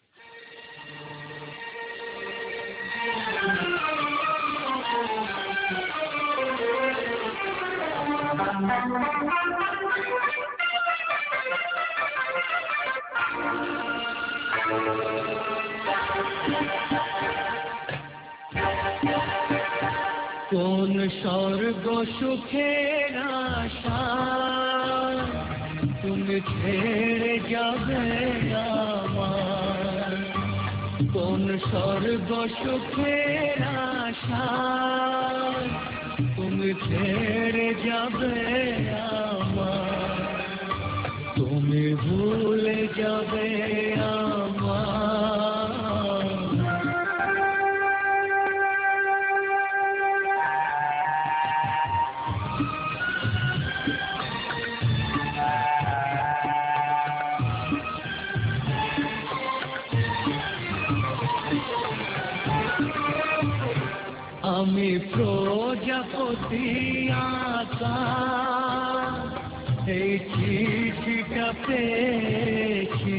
কোন স্বর্গ সুখের আশা তুমি ছেড়ে যাবে আমার, কোন স্বর্গ সুখের আশা তুমি ছেড়ে যাবে আমার, তুমি ভুলে যাবে আমার। আমি প্রজাপতি আকাশ এই চিঠিটা পেয়েছি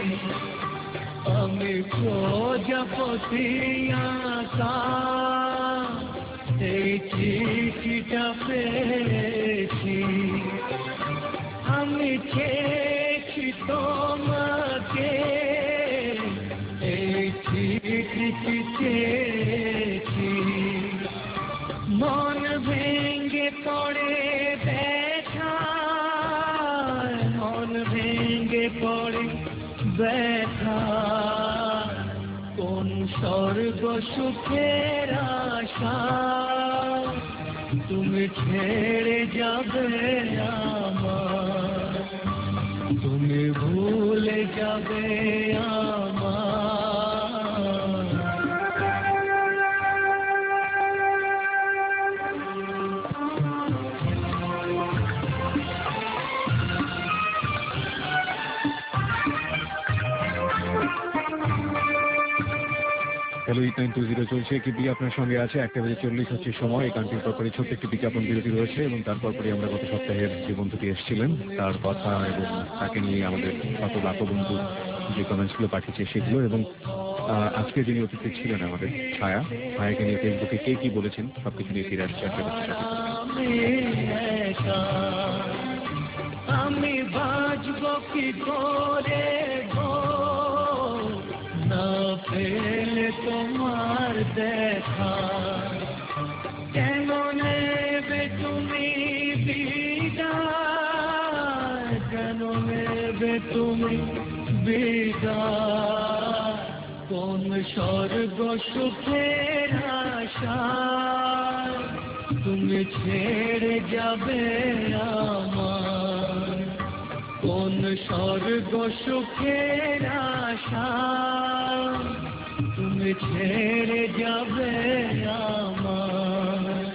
আমি প্রজাপতি আঁকা এই চিঠিটা পেয়েছি আমি চেয়েছি তোমাকে এই চিঠি চেয়েছি মন ভেঙে পড়ে ব্যথা মন ভেঙে পড়ে ব্যথা কোন স্বর্গ সুখের আশা তুমি ছেড়ে যাবে আমার তুমি ভুলে যাবে আমার hello eight nine two zero চলছে কিবি আপনার সঙ্গে আছে একটা বেজে চল্লিশ হচ্ছে সময় এই গানটির পরপরে ছোট্ট একটি বিজ্ঞাপন বিরতি রয়েছে এবং তারপর পরে আমরা গত সপ্তাহের যে বন্ধুটি এসেছিলেন তার কথা এবং তাকে নিয়ে আমাদের কত লাখো বন্ধু যে কমেন্টসগুলো পাঠিয়েছে সেগুলো এবং আজকে যিনি অতিথি ছিলেন আমাদের ছায়া ছায়াকে নিয়ে ফেসবুকে কে কি বলেছেন সবকিছু নিয়ে ফিরে আসছে একটা বাচ্চার সাথে আমি বাঁচব কি করে না পেলে তোমার দেখা কেন নেবে তুমি বিদায় কেন নেবে তুমি বিদায় কোন স্বর্গ সুখের আশা তুমি ছেড়ে যাবে আমার কোন স্বর্গ সুখের আশা তুমি ছেড়ে যাবে আমার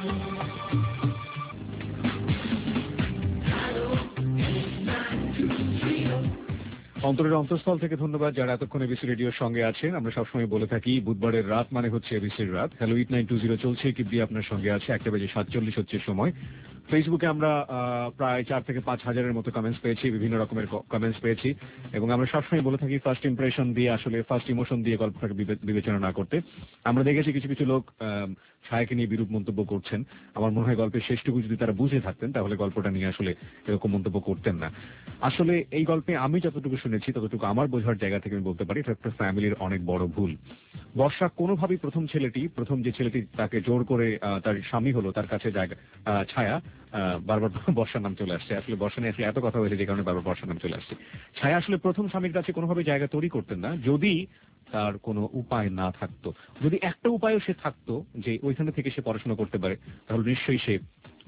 অন্তরের অন্তঃস্থল থেকে ধন্যবাদ যারা এতক্ষণ এবিসি রেডিওর সঙ্গে আছেন আমরা সবসময় বলে থাকি বুধবারের রাত মানে হচ্ছে এবিসির রাত hello eight nine two zero চলছে কিবি আপনার সঙ্গে আছে একটা বেজে সাতচল্লিশ হচ্ছে সময় ফেসবুকে আমরা প্রায় চার থেকে পাঁচ হাজারের মতো কমেন্টস পেয়েছি বিভিন্ন রকমের কমেন্টস পেয়েছি এবং আমরা সবসময় বলে থাকি ফার্স্ট ইমপ্রেশন দিয়ে আসলে ফার্স্ট ইমোশন দিয়ে গল্পটাকে বিবেচনা না করতে আমরা দেখেছি কিছু কিছু লোক ছায়াকে নিয়ে বিরূপ মন্তব্য করছেন আমার মনে হয় গল্পের শেষটুকু যদি তারা বুঝে থাকতেন তাহলে গল্পটা নিয়ে আসলে এরকম মন্তব্য করতেন না আসলে এই গল্পে আমি যতটুকু শুনেছি ততটুকু আমার বোঝার জায়গা থেকে আমি বলতে পারি এটা একটা ফ্যামিলির অনেক বড় ভুল বর্ষা কোনোভাবেই প্রথম ছেলেটি প্রথম যে ছেলেটি তাকে জোর করে তার স্বামী হলো তার কাছে জায়গা ছায়া বারবার বর্ষার নাম চলে আসছে আসলে বর্ষা নিয়ে আসলে এত কথা হয়েছে যে কারণে বারবার বর্ষার নাম চলে আসছে ছায়া আসলে প্রথম স্বামীর কাছে কোনোভাবে জায়গা তৈরি করতেন না যদি তার কোনো উপায় না থাকতো যদি একটা উপায়ও সে থাকতো যে ওইখানে থেকে সে পড়াশোনা করতে পারে তাহলে নিশ্চয়ই সে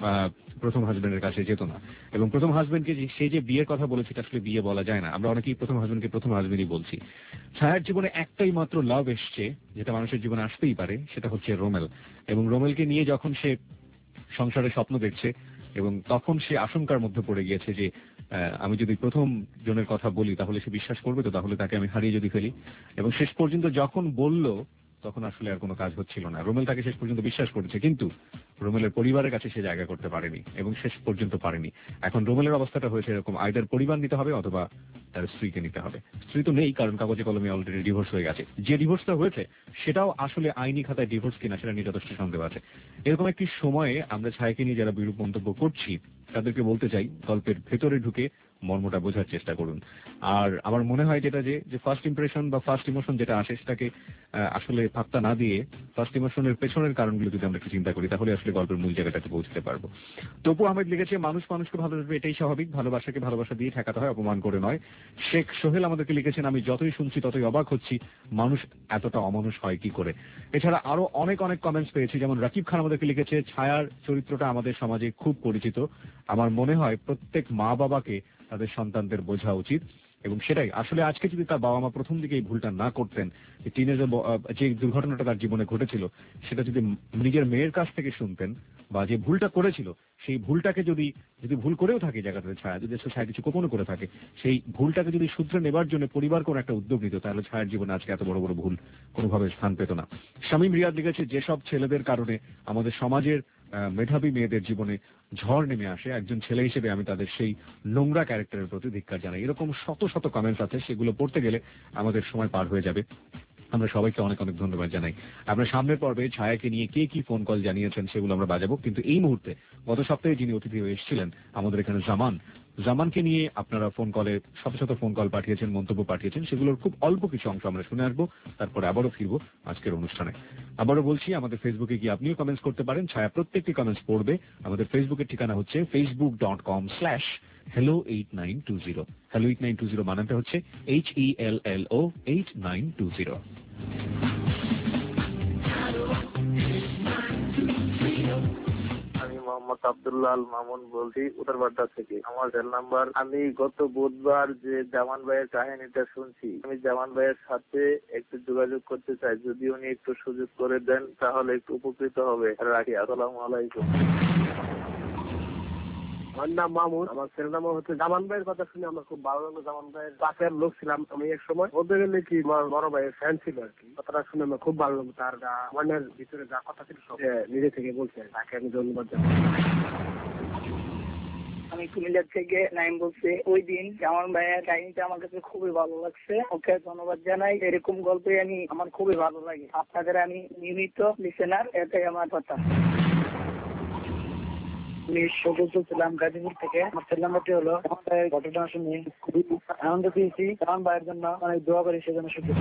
প্রথম হাজবেন্ডের কাছে যেত না এবং প্রথম হাজবেন্ডকে সে যে বিয়ের কথা বলেছে এটা আসলে বিয়ে বলা যায় না আমরা অনেকেই প্রথম হাজবেন্ডকে প্রথম হাজবেন্ডই বলছি ছায়ার জীবনে একটাই মাত্র লাভ এসছে যেটা মানুষের জীবনে আসতেই পারে সেটা হচ্ছে রোমেল এবং রোমেলকে নিয়ে যখন সে সংসারের স্বপ্ন দেখছে এবং তখন সে আশঙ্কার মধ্যে পড়ে গিয়েছে যে আমি যদি প্রথম জনের কথা বলি তাহলে সে বিশ্বাস করবে তো তাহলে তাকে আমি হারিয়ে যদি ফেলি এবং শেষ পর্যন্ত যখন বলল তখন আসলে আর কোনো কাজ হচ্ছিল না রোমেল তাকে শেষ পর্যন্ত বিশ্বাস করেছে কিন্তু রোমেলের পরিবারের কাছে সে জায়গা করতে পারেনি এবং শেষ পর্যন্ত পারেনি এখন রোমেলের অবস্থাটা হয়েছে এরকম আইদার পরিবার নিতে হবে অথবা তার স্ত্রীকে নিতে হবে স্ত্রী তো নেই কারণ কাগজে কলমে অলরেডি ডিভোর্স হয়ে গেছে যে ডিভোর্সটা হয়েছে সেটাও আসলে আইনি খাতায় ডিভোর্স কিনা সেটা নিয়ে যথেষ্ট সন্দেহ আছে এরকম একটি সময়ে আমরা ছায়াকে নিয়ে যারা বিরূপ মন্তব্য করছি তাদেরকে বলতে চাই গল্পের ভেতরে ঢুকে মর্মটা বোঝার চেষ্টা করুন আর আমার মনে হয় যেটা যে ফার্স্ট ইমপ্রেশন বা ফার্স্ট ইমোশন যেটা আসে সেটাকে আসলে পাত্তা না দিয়ে ফার্স্ট ইমোশনের পেছনের কারণগুলো যদি আমরা একটু চিন্তা করি তাহলে আসলে গল্পের মূল জায়গাটাতে পৌঁছতে পারবো তপু আহমেদ লিখেছে মানুষ মানুষকে ভালোবাসবে এটাই স্বাভাবিক ভালোবাসাকে ভালোবাসা দিয়ে ঠেকাতে হয় অপমান করে নয় শেখ সোহেল আমাদেরকে লিখেছেন আমি যতই শুনছি ততই অবাক হচ্ছি মানুষ এতটা অমানুষ হয় কি করে এছাড়া আরো অনেক অনেক কমেন্টস পেয়েছি যেমন রাকিব খান আমাদেরকে লিখেছে ছায়ার চরিত্রটা আমাদের সমাজে খুব পরিচিত আমার মনে হয় প্রত্যেক মা বাবাকে তাদের সন্তানদের বোঝা উচিত এবং সেটাই আসলে আজকে যদি তার বাবা মা প্রথম দিকে এই ভুলটা না করতেন টিনেজার যে দুর্ঘটনাটা তার জীবনে ঘটেছিল সেটা যদি নিজের মেয়ের কাছ থেকে শুনতেন বা যে ভুলটা করেছিল সেই ভুলটাকে যদি যদি ভুল করেও থাকে জায়গাটাতে ছায়া যদি ছায়া কিছু গোপন করে থাকে সেই ভুলটাকে যদি সূত্রে নেবার জন্য পরিবার কোন একটা উদ্যোগ নিত তাহলে ছায়ার জীবনে আজকে এত বড় বড় ভুল কোনোভাবে স্থান পেত না শামীম রিয়াদ লিখেছে যেসব ছেলেদের কারণে আমাদের সমাজের মেধাবী মেয়েদের জীবনে ঝড় নেমে আসে, একজন ছেলে হিসেবে আমি তাদের সেই নোংরা ক্যারেক্টারের প্রতি ধিক্কার জানাই। এরকম শত শত কমেন্টস আছে, সেগুলো পড়তে গেলে আমাদের সময় পার হয়ে যাবে। আমরা সবাইকে অনেক অনেক ধন্যবাদ জানাই। আমরা সামনের পর্বে ছায়াকে নিয়ে কে কি ফোন কল জানিয়েছেন সেগুলো আমরা বাজাবো, কিন্তু এই মুহূর্তে গত সপ্তাহে যিনি অতিথি হয়ে এসেছিলেন আমাদের এখানে জামান, জামানকে নিয়ে আপনারা ফোন কলে শত শত ফোন কল পাঠিয়েছেন, মন্তব্য পাঠিয়েছেন, সেগুলোর খুব অল্প কিছু অংশ আমরা শুনে আসবো, তারপরে আবারও ফিরবো আজকের অনুষ্ঠানে। আবারও বলছি, আমাদের ফেসবুকে গিয়ে আপনিও কমেন্টস করতে পারেন, ছায়া প্রত্যেকটি কমেন্টস পড়বে। আমাদের ফেসবুকের ঠিকানা হচ্ছে Facebook dot com slash hello eight nine two zero. Hello eight nine two zero বানানটা হচ্ছে H E L L O eight nine two zero. Mohammad Abdullah Al Mamun বলছি উত্তরবাড্ডা থেকে। আমার সেল নাম্বার, আমি গত বুধবার যে জামান ভাইয়ের কাহিনীটা শুনছি, আমি জামান ভাইয়ের সাথে একটু যোগাযোগ করতে চাই, যদি উনি একটু সুযোগ করে দেন তাহলে একটু উপকৃত হবে। রাখি, আসসালামু আলাইকুম। আমার নাম মামুন, আমার ছেলের নাম হচ্ছে জামান ভাইয়ের কথা শুনে আমার খুব ভালো লাগলো। জামান ভাইয়ের পাশের লোক ছিলাম আমি এক সময়, বলতে গেলে কি বড় ভাইয়ের ফ্যান ছিল আর কি। কথাটা শুনে আমার খুব ভালো লাগলো, তার যা মনের ভিতরে যা কথা ছিল সব নিজে থেকে বলছে, তাকে আমি ধন্যবাদ জানাই। আমি কুমিল্লা থেকে নাইম বলছি। ওই দিন জামান ভাইয়ের কাহিনীটা আমার কাছে খুবই ভালো লাগছে, ওকে ধন্যবাদ জানাই। এরকম গল্পে আমি আমার খুবই ভালো লাগে, আপনাদের আমি নিয়মিত লিসেনার, এটাই আমার কথা। আমি সদস্য ছিলাম গাজীপুর থেকে। আমার সেল নাম্বারটি হলো, আমাদের ঘটনা শুনে খুবই আনন্দ পেয়েছি। জামান ভাইয়ের জন্য অনেক দোয়া করি, সেজন্য শুক্রিয়া।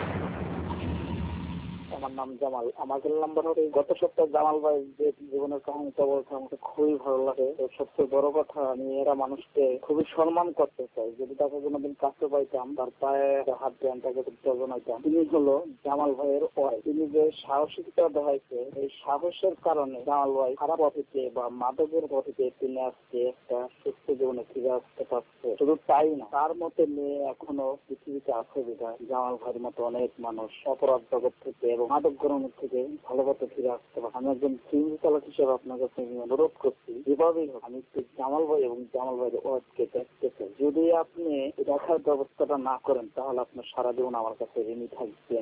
আমার নাম জামাল, আমার সেল নাম্বার হলো, গত সপ্তাহে জামাল ভাই যে জীবনের কাহিনীটা বলছে আমাকে খুবই ভালো লাগে। সবচেয়ে বড় কথা, আমি এরা মানুষকে খুবই সম্মান করতে চাই। যদি তাকে কোনোদিন কাছে পাইতাম, তার পায়ে হাত দেন, তাকে জানাইতাম। তিনি হলো জামাল ভাইয়ের ওয়াইফ। তিনি যে সাহসিকতা দেখাইছে, এই সাহসের কারণে জামাল ভাই খারাপ পথে বা মাদকের পথে তিনি আজকে একটা সুস্থ জীবনে ফিরে আসতে পারছে। শুধু তাই না, তার মতে মেয়ে এখনো পৃথিবীতে আছে বিধায় জামাল ভাইয়ের মতো অনেক মানুষ অপরাধ জগৎ থেকে এবং মাদক গ্রহণের থেকে ভালো পথে ফিরে আসতে পারে। আমি একজন ফিল্ম চালক হিসেবে আপনার কাছে অনুরোধ করছি, যেভাবেই হোক আমি জামাল ভাই এবং জামাল ভাইয়ের ওয়াইফকে দেখতে চাই। যদি আপনি দেখার ব্যবস্থাটা না করেন তাহলে আপনার সারা জীবন আমার কাছে ঋণী থাকবেন।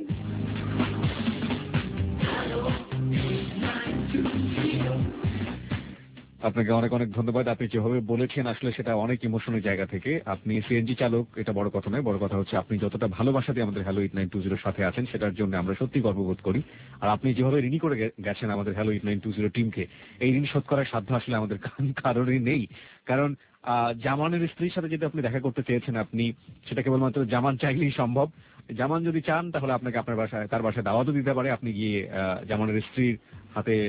আপনাকে অনেক অনেক ধন্যবাদ। আপনি যেভাবে বলেছেন আসলে সেটা অনেক ইমোশনাল জায়গা থেকে। আপনি সিএনজি চালক, এটা বড় কথা নয়, বড় কথা হচ্ছে আপনি যতটা ভালোবাসা দিয়ে আমাদের হ্যালো এইট নাইন টু জিরোর সাথে আছেন, সেটার জন্য আমরা সত্যি গর্ববোধ করি। আর আপনি যেভাবে ঋণী করে গেছেন আমাদের hello eight nine two zero টিমকে, এই ঋণ শোধ করার সাধ্য আসলে আমাদের কারোরই নেই। কারণ জামানের স্ত্রীর সাথে যদি আপনি দেখা করতে চেয়েছেন, আপনি সেটা কেবলমাত্র জামান চাইলেই সম্ভব। জামান যদি চান তাহলে আপনাকে আপনার বাসায়, তার বাসায় দাওয়াতও দিতে পারে। আপনি গিয়ে জামানের স্ত্রীর হাতের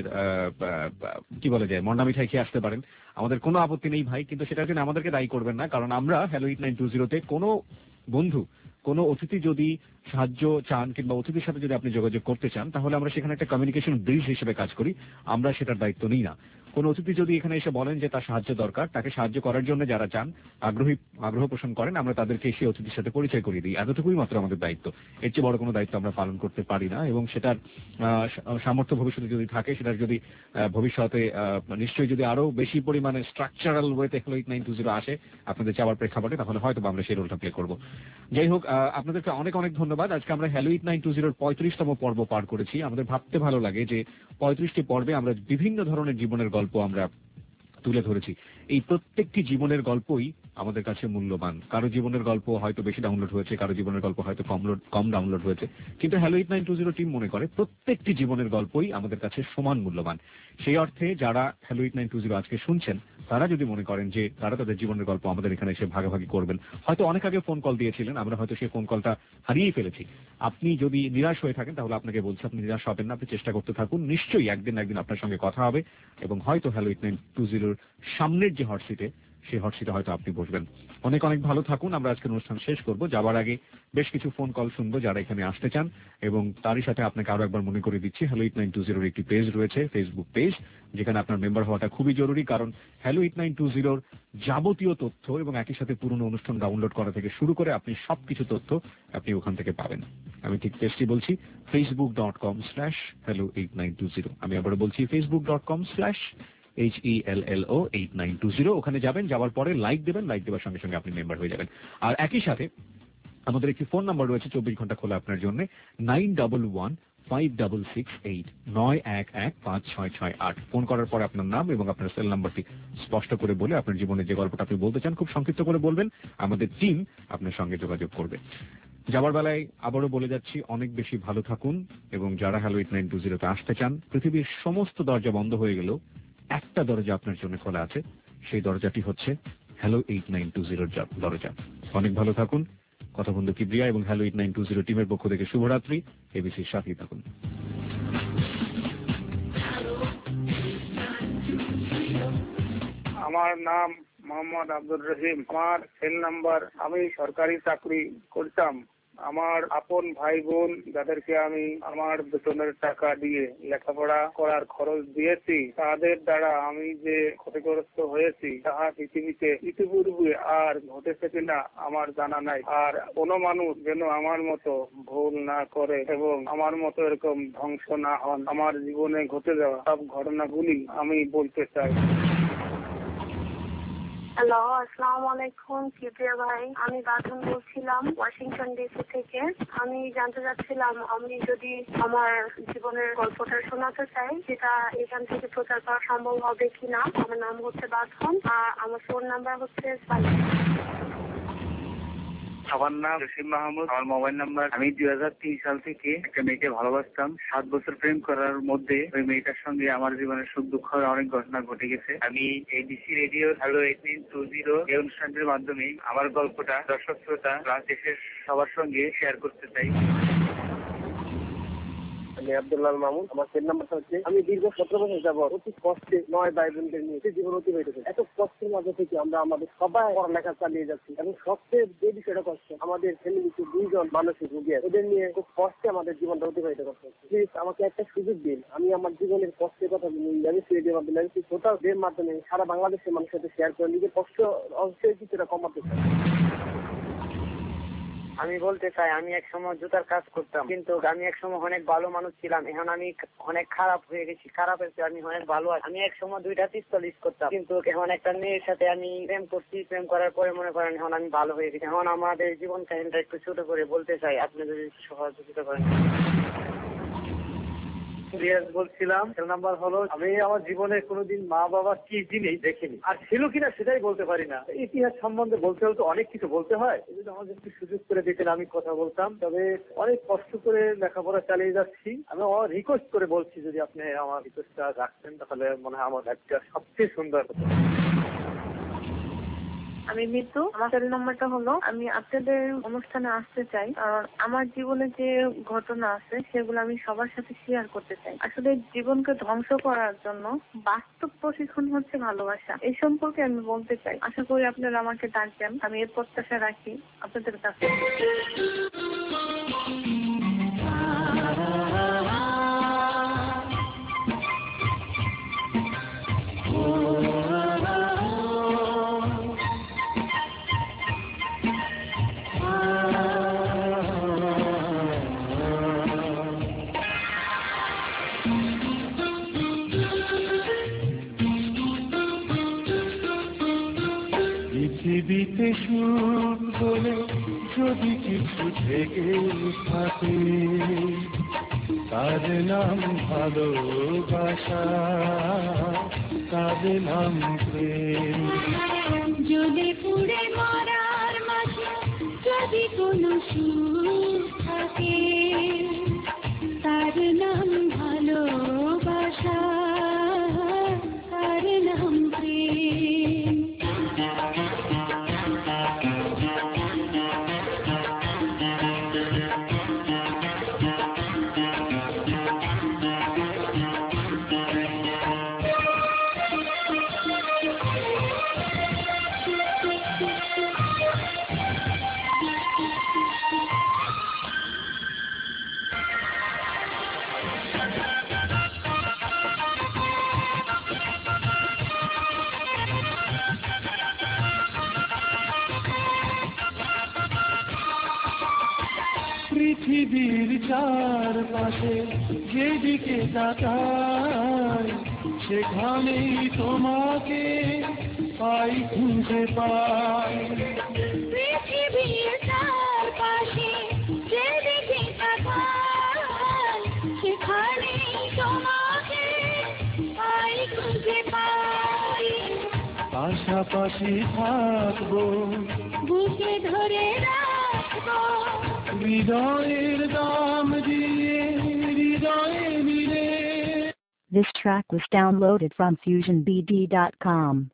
কি বলে যায় মন্ডা মিঠাই খেয়ে আসতে পারেন, আমাদের কোনো আপত্তি নেই ভাই। কিন্তু সেটার জন্য আমাদেরকে দায়ী করবেন না, কারণ আমরা হ্যালো এইট নাইন টু জিরোতে কোনো বন্ধু, কোনো অতিথি যদি সাহায্য চান কিংবা অতিথির সাথে যদি আপনি যোগাযোগ করতে চান, তাহলে আমরা সেখানে একটা কমিউনিকেশন ব্রিজ হিসেবে কাজ করি, আমরা সেটার দায়িত্ব নিই না। কোন অতিথি যদি এখানে এসে বলেন যে তার সাহায্য দরকার, তাকে সাহায্য করার জন্য যারা চান, আগ্রহী আগ্রহ পোষণ করেন, আমরা তাদেরকে সেই অতিথির সাথে পরিচয় করিয়ে দিই। এতটুকুই মাত্র আমাদের দায়িত্ব, এর চেয়ে বড় কোনো দায়িত্ব আমরা পালন করতে পারি না। এবং সেটার সামর্থ্য ভবিষ্যতে যদি থাকে, সেটার যদি ভবিষ্যতে নিশ্চয়ই যদি আরো বেশি পরিমাণে স্ট্রাকচারাল ওয়েতে hello eight nine two zero আসে আপনাদের চাওয়ার প্রেক্ষাপটে, তাহলে হয়তো আমরা সেই রোলটা প্লে করবো। যাই হোক, আপনাদেরকে অনেক অনেক ধন্যবাদ। আজকে আমরা হ্যালো এইট নাইন টু জিরোর পঁয়ত্রিশতম পর্ব পার করেছি। আমাদের ভাবতে ভালো লাগে যে পঁয়ত্রিশটি পর্বে আমরা বিভিন্ন ধরনের জীবনের গল্প আমরা তুলে ধরেছি। এই প্রত্যেকটি জীবনের গল্পই আমাদের কাছে মূল্যবান। কারো জীবনের গল্প হয়তো বেশি ডাউনলোড হয়েছে, কারো জীবনের গল্প হয়তো কম কম ডাউনলোড হয়েছে, কিন্তু hello eight nine two zero team মনে করে প্রত্যেকটি জীবনের গল্পই আমাদের কাছে সমান মূল্যবান। সেই অর্থে যারা hello eight nine two zero আজকে শুনছেন, তারা যদি মনে করেন যে তারা তাদের জীবনের গল্প আমাদের এখানে এসে ভাগাভাগি করবেন, হয়তো অনেক আগে ফোন কল দিয়েছিলেন, আমরা হয়তো সেই ফোন কলটা হারিয়ে ফেলেছি। আপনি যদি নিরাশ হয়ে থাকেন তাহলে আপনাকে বলছি, আপনি নিরাশ হবেন না, আপনি চেষ্টা করতে থাকুন। নিশ্চয়ই একদিন একদিন আপনার সঙ্গে কথা হবে এবং হয়তো হ্যালো এইট নাইন টু জিরোর সামনের যে হট সিটে, সেই হট সিটে হয়তো আপনি বসবেন। অনেক অনেক ভালো থাকুন। আমরা আজকের অনুষ্ঠান শেষ করব, যাবার আগে বেশ কিছু ফোন কল শুনবো যারা এখানে আসতে চান, এবং তারই সাথে আপনাকে আরো একবার মনে করে দিচ্ছি হ্যালো এইট নাইন টু জিরোর একটি পেজ রয়েছে, ফেসবুক পেজ, যেখানে আপনার মেম্বার হওয়াটা খুবই জরুরি। কারণ হ্যালো এইট নাইন টু জিরোর যাবতীয় তথ্য এবং একই সাথে পুরনো অনুষ্ঠান ডাউনলোড করা থেকে শুরু করে আপনি সবকিছু তথ্য আপনি ওখান থেকে পাবেন। আমি ঠিক পেজটি বলছি, Facebook dot com slash hello eight nine two zero. আমি আবার বলছি Facebook dot com slash H E L L O eight nine two zero. ওখানে যাবেন, যাওয়ার পরে লাইক দেবেন, লাইক দেওয়ার সঙ্গে সঙ্গে আপনি মেম্বার হয়ে যাবেন। আর একই সাথে আমাদের একটি ফোন নাম্বার রয়েছে চব্বিশ ঘন্টা খোলা আপনার জন্য, nine double one five double six eight নয় এক এক পাঁচ ছয় ছয় আট। ফোন করার পর আপনার নাম এবং আপনার সেল নাম্বারটি স্পষ্ট করে বলে আপনার জীবনে যে গল্পটা আপনি বলতে চান খুব সংক্ষিপ্ত করে বলবেন, আমাদের টিম আপনার সঙ্গে যোগাযোগ করবে। যাবার বেলায় আবারও বলে যাচ্ছি, অনেক বেশি ভালো থাকুন এবং যারা হ্যালো এইট নাইন টু জিরোতে আসতে চান, পৃথিবীর সমস্ত দরজা বন্ধ হয়ে গেলেও একটা দরজা আপনার জন্য খোলা আছে, সেই দরজাটি হচ্ছে হ্যালো এইট নাইন টু জিরোর দরজা। অনেক ভালো থাকুন। কথা বন্ধু কিবরিয়া এবং hello eight nine two zero টিমের পক্ষ থেকে শুভরাত্রি। এবিসির সাথেই থাকুন। আমার নাম মোহাম্মদ আব্দুর রহিম। আমার সেল নাম্বার, আমি সরকারি চাকরি করতাম। আমার আপন ভাই বোন যাদেরকে আমি আমার বেতনের টাকা দিয়ে লেখাপড়া করার খরচ দিয়েছি, তাদের দ্বারা আমি যে ক্ষতিগ্রস্ত হয়েছি তাহা পৃথিবীতে ইতিপূর্বে আর ঘটেছে কিনা আমার জানা নাই। আর কোনো মানুষ যেন আমার মতো ভুল না করে এবং আমার মতো এরকম ধ্বংস না হন। আমার জীবনে ঘটে যাওয়া সব ঘটনাগুলি আমি বলতে চাই। হ্যালো, আসসালামু আলাইকুম কিবরিয়া ভাই। আমি বাঁধন বলছিলাম ওয়াশিংটন ডিসি থেকে। আমি জানতে চাচ্ছিলাম, আমি যদি আমার জীবনের গল্পটা শোনাতে চাই, সেটা এখান থেকে প্রচার করা সম্ভব হবে কিনা। আমার নাম হচ্ছে বাঁধন আর আমার ফোন নাম্বার হচ্ছে আমার নাম জসিম মাহমুদ। আমার মোবাইল নাম্বার, আমি দুই হাজার তিন সাল থেকে একটা মেয়েকে ভালোবাসতাম। সাত বছর প্রেম করার মধ্যে ওই মেয়েটার সঙ্গে আমার জীবনের সুখ দুঃখ অনেক ঘটনা ঘটে গেছে। আমি ABC radio hello eight nine two zero এই অনুষ্ঠানটির মাধ্যমে আমার গল্পটা দর্শক শ্রোতা দেশের সবার সঙ্গে শেয়ার করতে চাই। আমি আব্দুল্লাহ মামুন। আমার সেল নাম্বারটা হচ্ছে, আমি দীর্ঘ সতেরো বছর যাব অতি কষ্টে নয় ভাই বোনদের নিয়ে জীবন অতিবাহিত করি। এত কষ্টের মধ্যে থেকে আমরা আমাদের সবাই পড়ালেখা চালিয়ে যাচ্ছি এবং সবচেয়ে যে বিষয়টা কষ্ট, আমাদের ফ্যামিলিতে দুইজন মানসিক রোগী আছে, ওদের নিয়ে খুব কষ্টে আমাদের জীবনটা অতিবাহিত করতে হচ্ছে। প্লিজ আমাকে একটা সুযোগ দিন, আমি আমার জীবনের কষ্টের কথা রেডিওর মাধ্যমে সারা বাংলাদেশের মানুষের সাথে শেয়ার করে নিজের কষ্ট অবশ্যই কিছুটা কমাতে চাই। আমি বলতে চাই, আমি এক সময় জুতার কাজ করতাম, কিন্তু আমি এক সময় অনেক ভালো মানুষ ছিলাম। এখন আমি অনেক খারাপ হয়ে গেছি। খারাপ হয়েছে, আমি অনেক ভালো আছি। আমি এক সময় দুইটা পিস্তল ইউজ করতাম, কিন্তু এখন একটা মেয়ের সাথে আমি প্রেম করছি। প্রেম করার পরে মনে করেন এখন আমি ভালো হয়ে গেছি। এখন আমাদের জীবন কাহিনীটা একটু ছোট করে বলতে চাই, আপনি যদি সহযোগিতা করেন। বলছিলাম সেল নাম্বার হলো, আমি আমার জীবনে কোনোদিন মা বাবা কি জিনিস দেখিনি, আর ছিল কিনা সেটাই বলতে পারি না। ইতিহাস সম্বন্ধে বলতে হলে তো অনেক কিছু বলতে হয়। যদি আমাদের একটু সুযোগ করে দিতেন আমি কথা বলতাম। তবে অনেক কষ্ট করে লেখাপড়া চালিয়ে যাচ্ছি। আমি আমার রিকোয়েস্ট করে বলছি, যদি আপনি আমার রিকোয়েস্টটা রাখতেন তাহলে মনে হয় আমার একটা সবচেয়ে সুন্দর হতো। আমি মিতু। আমার সেল নাম্বারটা হলো, আমি আপনাদের অনুষ্ঠানে আসতে চাই কারণ আমার জীবনে যে ঘটনা আছে সেগুলো আমি সবার সাথে শেয়ার করতে চাই। আসলে জীবনকে ধ্বংস করার জন্য বাস্তব প্রশিক্ষণ হচ্ছে ভালোবাসা। এই সম্পর্কে আমি বলতে চাই। আশা করি আপনারা আমাকে ডাকবেন। আমি এর প্রত্যাশা রাখি আপনাদের কাছে। পৃথিবীতে সুখ বলে যদি কিছু থেকে থাকে, তার নাম ভালোবাসা, তার নাম প্রেম। যদি পুড়ে মরার মাঝে যদি কোনো সুখ থাকে, তার নাম ভালোবাসা, তার নাম প্রেম। পৃথিবীর চারপাশে যেদিকে তাকাই, সেখানেই তোমাকে পাই, খুঁজে পাই। পৃথিবীর চারপাশে যেদিকে তাকাই, যেখানে তোমাকে পাই খুঁজে পাই, পাশাপাশি থাকবো, বুকে ধরে রাখবো, হৃদয়ের দাম দিয়ে হৃদয়ে মিলে। This track was downloaded from fusion b d dot com.